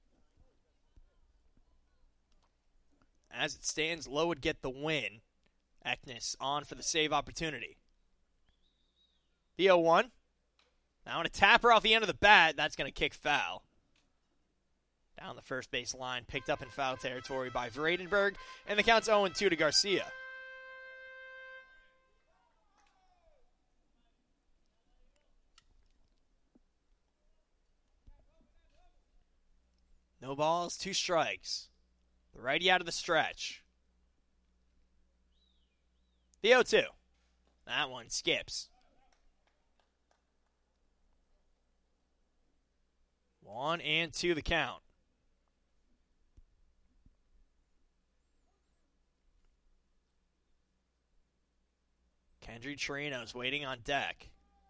As it stands, Lowe would get the win. Eknes on for the save opportunity. The 0-1. Now on a tapper off the end of the bat, that's going to kick foul. Down the first base line, picked up in foul territory by Vredenberg, and the count's 0-2 to Garcia. No balls, 2 strikes. The righty out of the stretch. The 0-2. That one skips. 1-2 the count. Kendry Chirinos waiting on deck.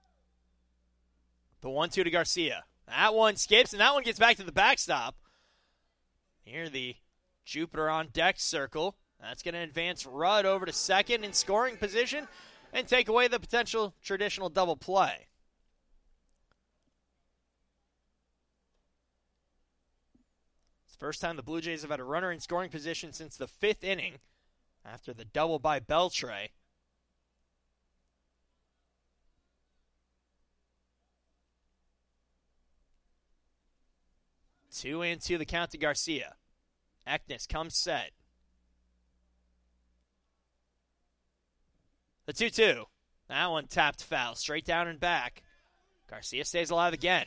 The 1-2 to Garcia. That one skips, and that one gets back to the backstop. Near the Jupiter on deck circle. That's going to advance Rudd over to second in scoring position and take away the potential traditional double play. It's the first time the Blue Jays have had a runner in scoring position since the 5th inning after the double by Beltre. Two and two the count to Garcia. Eknes comes set. The 2-2. That one tapped foul. Straight down and back. Garcia stays alive again.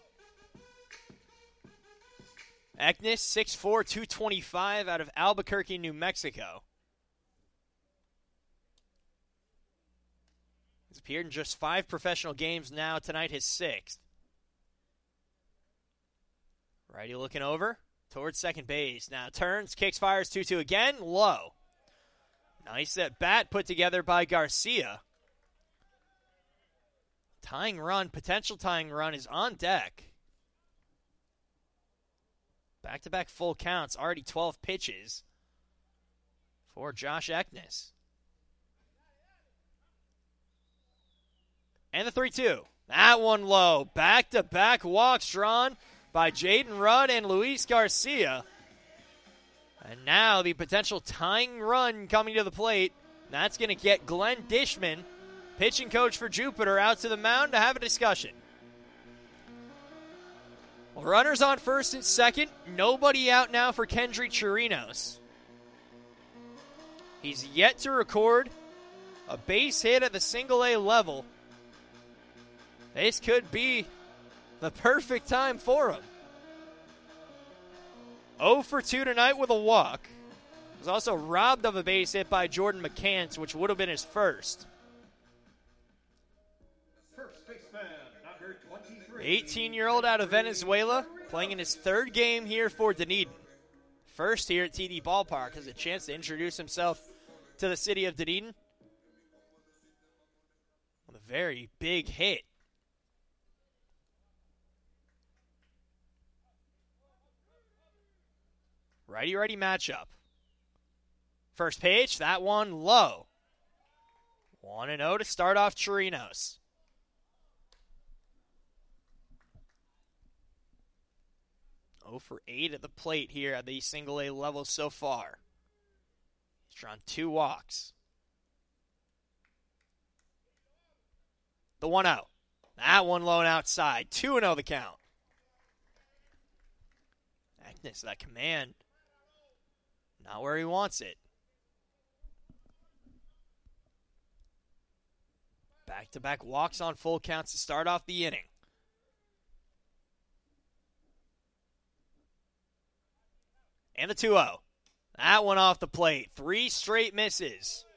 Eknes, 6'4", 225 out of Albuquerque, New Mexico. He's appeared in just 5 professional games now. Tonight his 6th. Righty looking over towards second base. Now turns, kicks, fires, 2-2 again. Low. Nice at bat put together by Garcia. Tying run, potential tying run is on deck. Back-to-back full counts, already 12 pitches for Josh Eknes. And the 3-2. That one low. Back-to-back walks drawn by Jaden Rudd and Luis Garcia. And now the potential tying run coming to the plate. That's going to get Glenn Dishman, pitching coach for Jupiter, out to the mound to have a discussion. Well, runners on first and second. Nobody out now for Kendry Chirinos. He's yet to record a base hit at the single-A level. This could be the perfect time for him. 0 for 2 tonight with a walk. He was also robbed of a base hit by Jordan McCants, which would have been his first. First baseman, number 23, 18-year-old out of Venezuela, playing in his third game here for Dunedin. First here at TD Ballpark, has a chance to introduce himself to the city of Dunedin with a very big hit. Righty-righty matchup. First pitch, that one low. 1-0 to start off Chirinos. For 8 at the plate here at the single-A level so far. He's drawn 2 walks. The 1-0. That one low and outside. 2-0 the count. Agnes, that command. Not where he wants it. Back-to-back walks on full counts to start off the inning. And the 2-0. That one off the plate. 3 straight misses.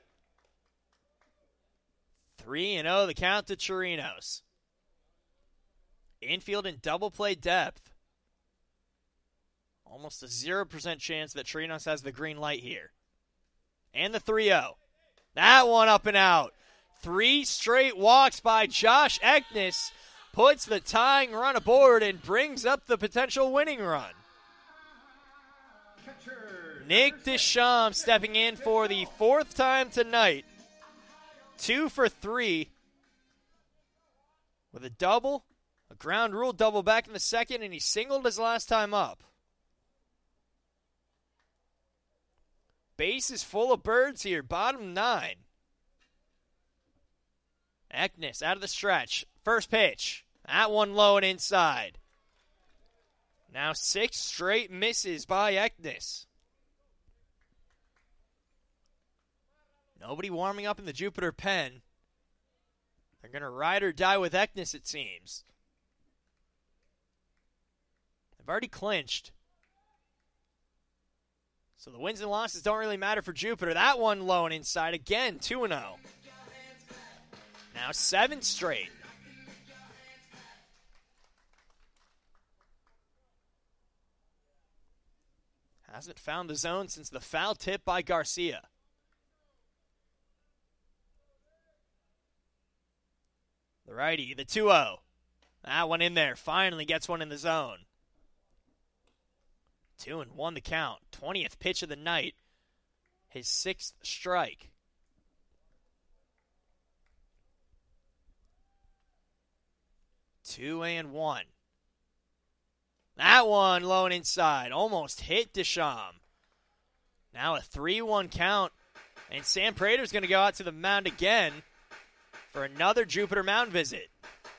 3-0 the count to Chirinos. Infield and double play depth. Almost a 0% chance that Chirinos has the green light here. And the 3-0. That one up and out. 3 straight walks by Josh Eknes. Puts the tying run aboard and brings up the potential winning run. Nick Deschamps stepping in for the 4th time tonight. 2 for 3 with a double, a ground rule double back in the second, and he singled his last time up. Base is full of birds here, bottom 9. Eknes out of the stretch. First pitch. That one low and inside. Now 6 straight misses by Eknes. Nobody warming up in the Jupiter pen. They're going to ride or die with Eknes, it seems. They've already clinched. So the wins and losses don't really matter for Jupiter. That one low and inside again, 2-0. Now 7 straight. Hasn't found the zone since the foul tip by Garcia. The righty, the 2-0. That one in there. Finally gets one in the zone. 2-1 the count. 20th pitch of the night. His 6th strike. Two and 1. That one low and inside. Almost hit Deschamps. Now a 3-1 count. And Sam Prater's going to go out to the mound again for another Jupiter mound visit.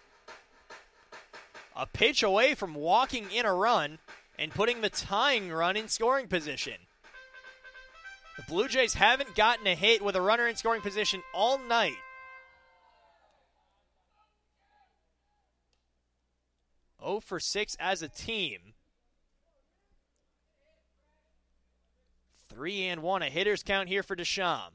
A pitch away from walking in a run and putting the tying run in scoring position. The Blue Jays haven't gotten a hit with a runner in scoring position all night. Oh for 6 as a team. 3-1, a hitter's count here for Deschamps.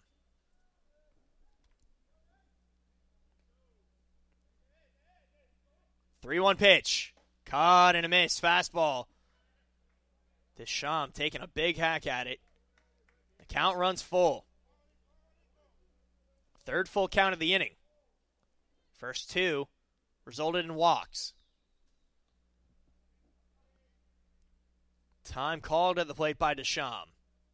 Three-one pitch. Caught and a miss. Fastball. Deschamps taking a big hack at it. The count runs full. 3rd full count of the inning. First 2 resulted in walks. Time called at the plate by Deschamps.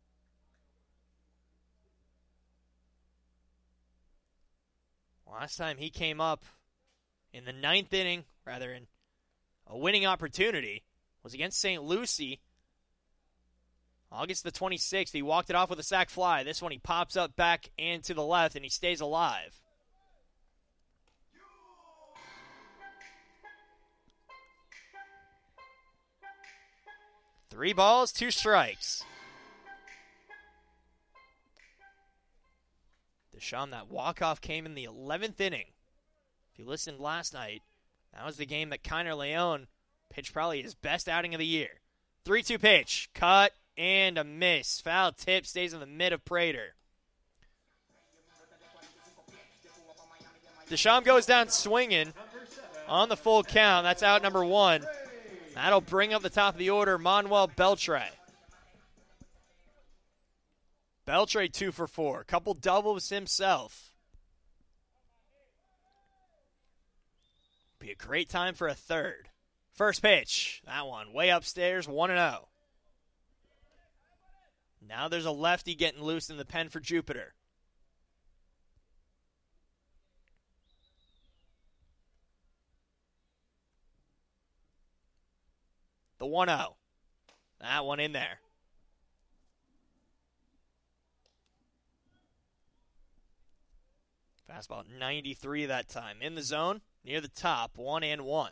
Last time he came up in the 9th inning, rather in a winning opportunity, was against St. Lucie. August the 26th, he walked it off with a sac fly. This one he pops up back and to the left, and he stays alive. Three balls, 2 strikes. Deschamps, that walk-off came in the 11th inning. If you listened last night, that was the game that Kiner Leon pitched probably his best outing of the year. 3-2 pitch. Cut and a miss. Foul tip stays in the mid of Prater. Deschamps goes down swinging on the full count. That's out number 1. That'll bring up the top of the order Manuel Beltre. Beltre 2 for 4. Couple doubles himself. Be a great time for a third. First pitch. That one way upstairs, 1-0. Now there's a lefty getting loose in the pen for Jupiter. The 1-0. That one in there. Fastball 93 that time. In the zone, near the top, 1-1.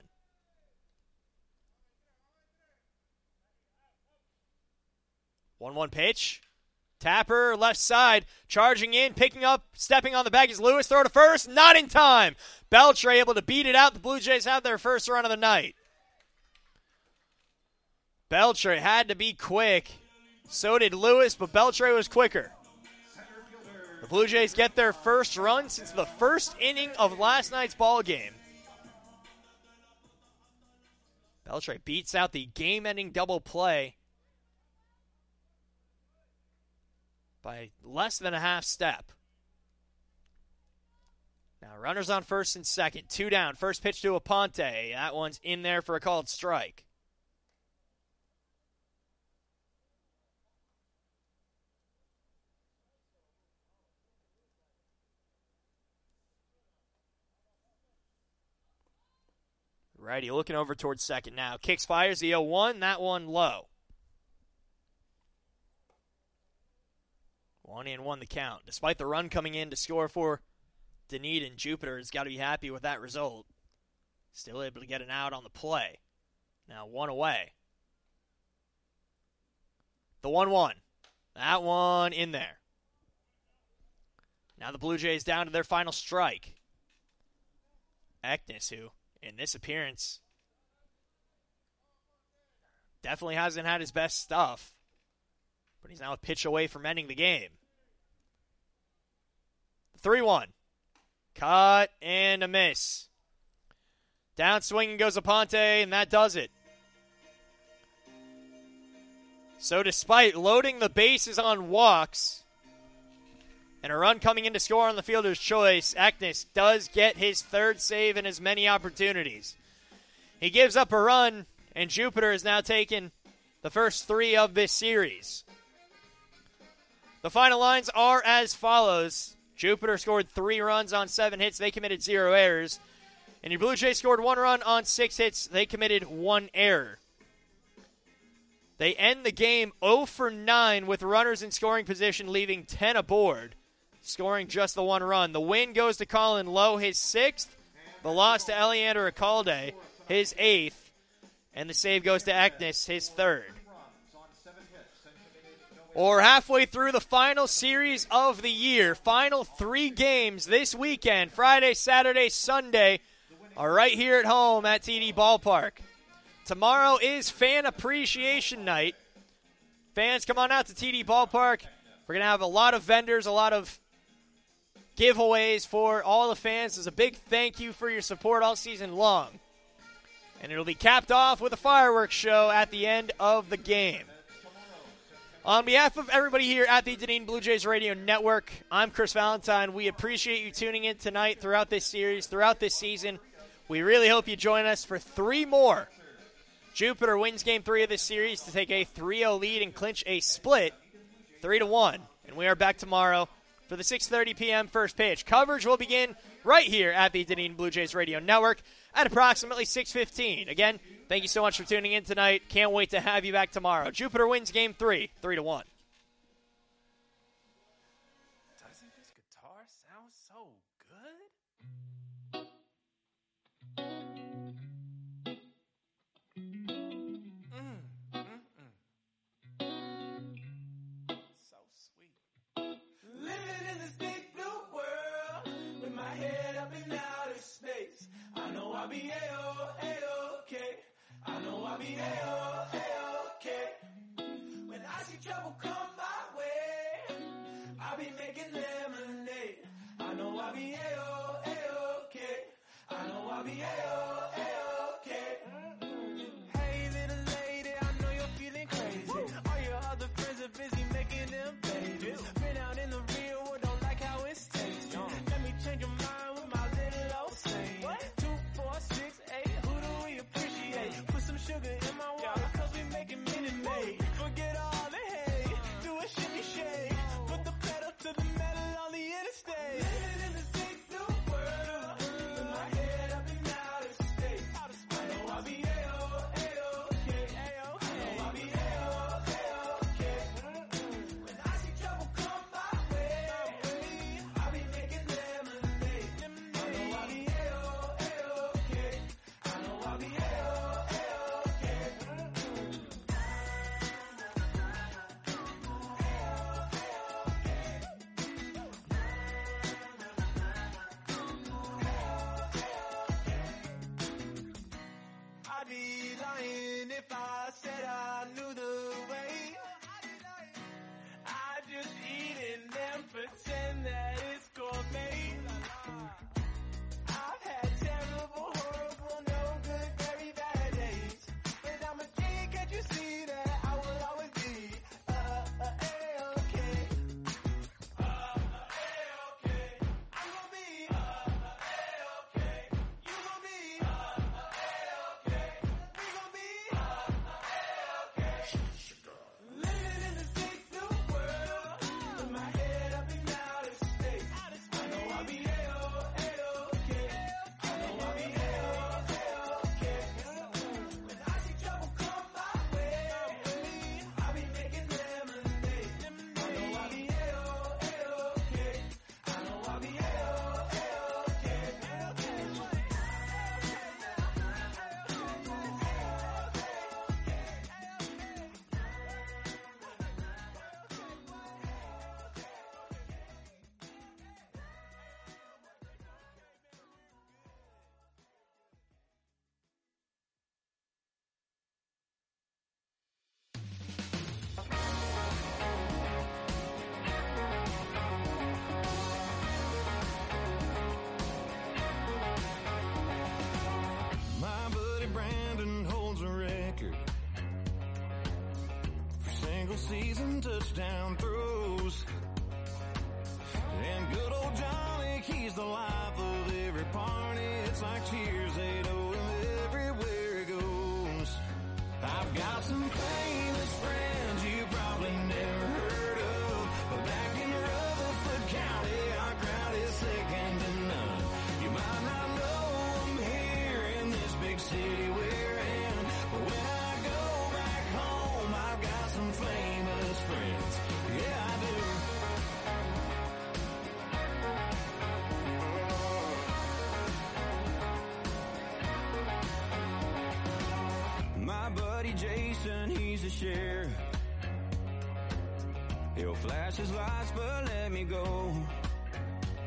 One pitch. Tapper, left side, charging in, picking up, stepping on the bag is Lewis. Throw to first, not in time. Beltre able to beat it out. The Blue Jays have their first run of the night. Beltre had to be quick. So did Lewis, but Beltre was quicker. The Blue Jays get their first run since the first inning of last night's ball game. Beltre beats out the game-ending double play by less than a half step. Now runners on first and second. 2 down. First pitch to Aponte. That one's in there for a called strike. Righty looking over towards second now. Kicks, fires the 0-1. That one low. 1-1 the count. Despite the run coming in to score for Dunedin, Jupiter has got to be happy with that result. Still able to get an out on the play. Now 1 away. The 1-1. That one in there. Now the Blue Jays down to their final strike. Eknes, who in this appearance definitely hasn't had his best stuff, but he's now a pitch away from ending the game. 3-1. Cut and a miss. Down swinging goes Aponte, and that does it. So despite loading the bases on walks and a run coming in to score on the fielder's choice, Eknes does get his third save in as many opportunities. He gives up a run, and Jupiter has now taken the first 3 of this series. The final lines are as follows. Jupiter scored 3 runs on 7 hits. They committed 0 errors. And your Blue Jays scored 1 run on 6 hits. They committed 1 error. They end the game 0 for 9 with runners in scoring position, leaving 10 aboard, scoring just the 1 run. The win goes to Colin Lowe, his 6th. The loss to Eliander Alcalde, his 8th. And the save goes to Eknes, his 3rd. Or halfway through the final series of the year. Final 3 games this weekend, Friday, Saturday, Sunday, are right here at home at TD Ballpark. Tomorrow is Fan Appreciation Night. Fans, come on out to TD Ballpark. We're going to have a lot of vendors, a lot of giveaways for all the fans. As a big thank you for your support all season long. And it'll be capped off with a fireworks show at the end of the game. On behalf of everybody here at the Dunedin Blue Jays Radio Network, I'm Chris Valentine. We appreciate you tuning in tonight throughout this series, throughout this season. We really hope you join us for 3 more. Jupiter wins Game 3 of this series to take a 3-0 lead and clinch a split 3-1. And we are back tomorrow for the 6:30 p.m. first pitch. Coverage will begin right here at the Dunedin Blue Jays Radio Network at approximately 6:15. Again, thank you so much for tuning in tonight. Can't wait to have you back tomorrow. Jupiter wins Game 3, 3-1. Doesn't this guitar sound so good? So sweet. Living in this big blue world with my head up in outer space. I know I'll be A-okay. I know I'll be A-okay. When I see trouble come my way, I'll be making lemonade. I know I'll be A-okay. I know I'll be A-okay. single season touchdown throws. And good old Johnny, he's the life of every party. It's like cheers, they know him everywhere he goes. I've got some famous friends you probably never heard of, but back in Rutherford County, our crowd is second to none. You might not know them here in this big city we're in, but when I go back home, I've got some famous friends. Yeah, I do. My buddy Jason, he's the sheriff. He'll flash his lights but let me go.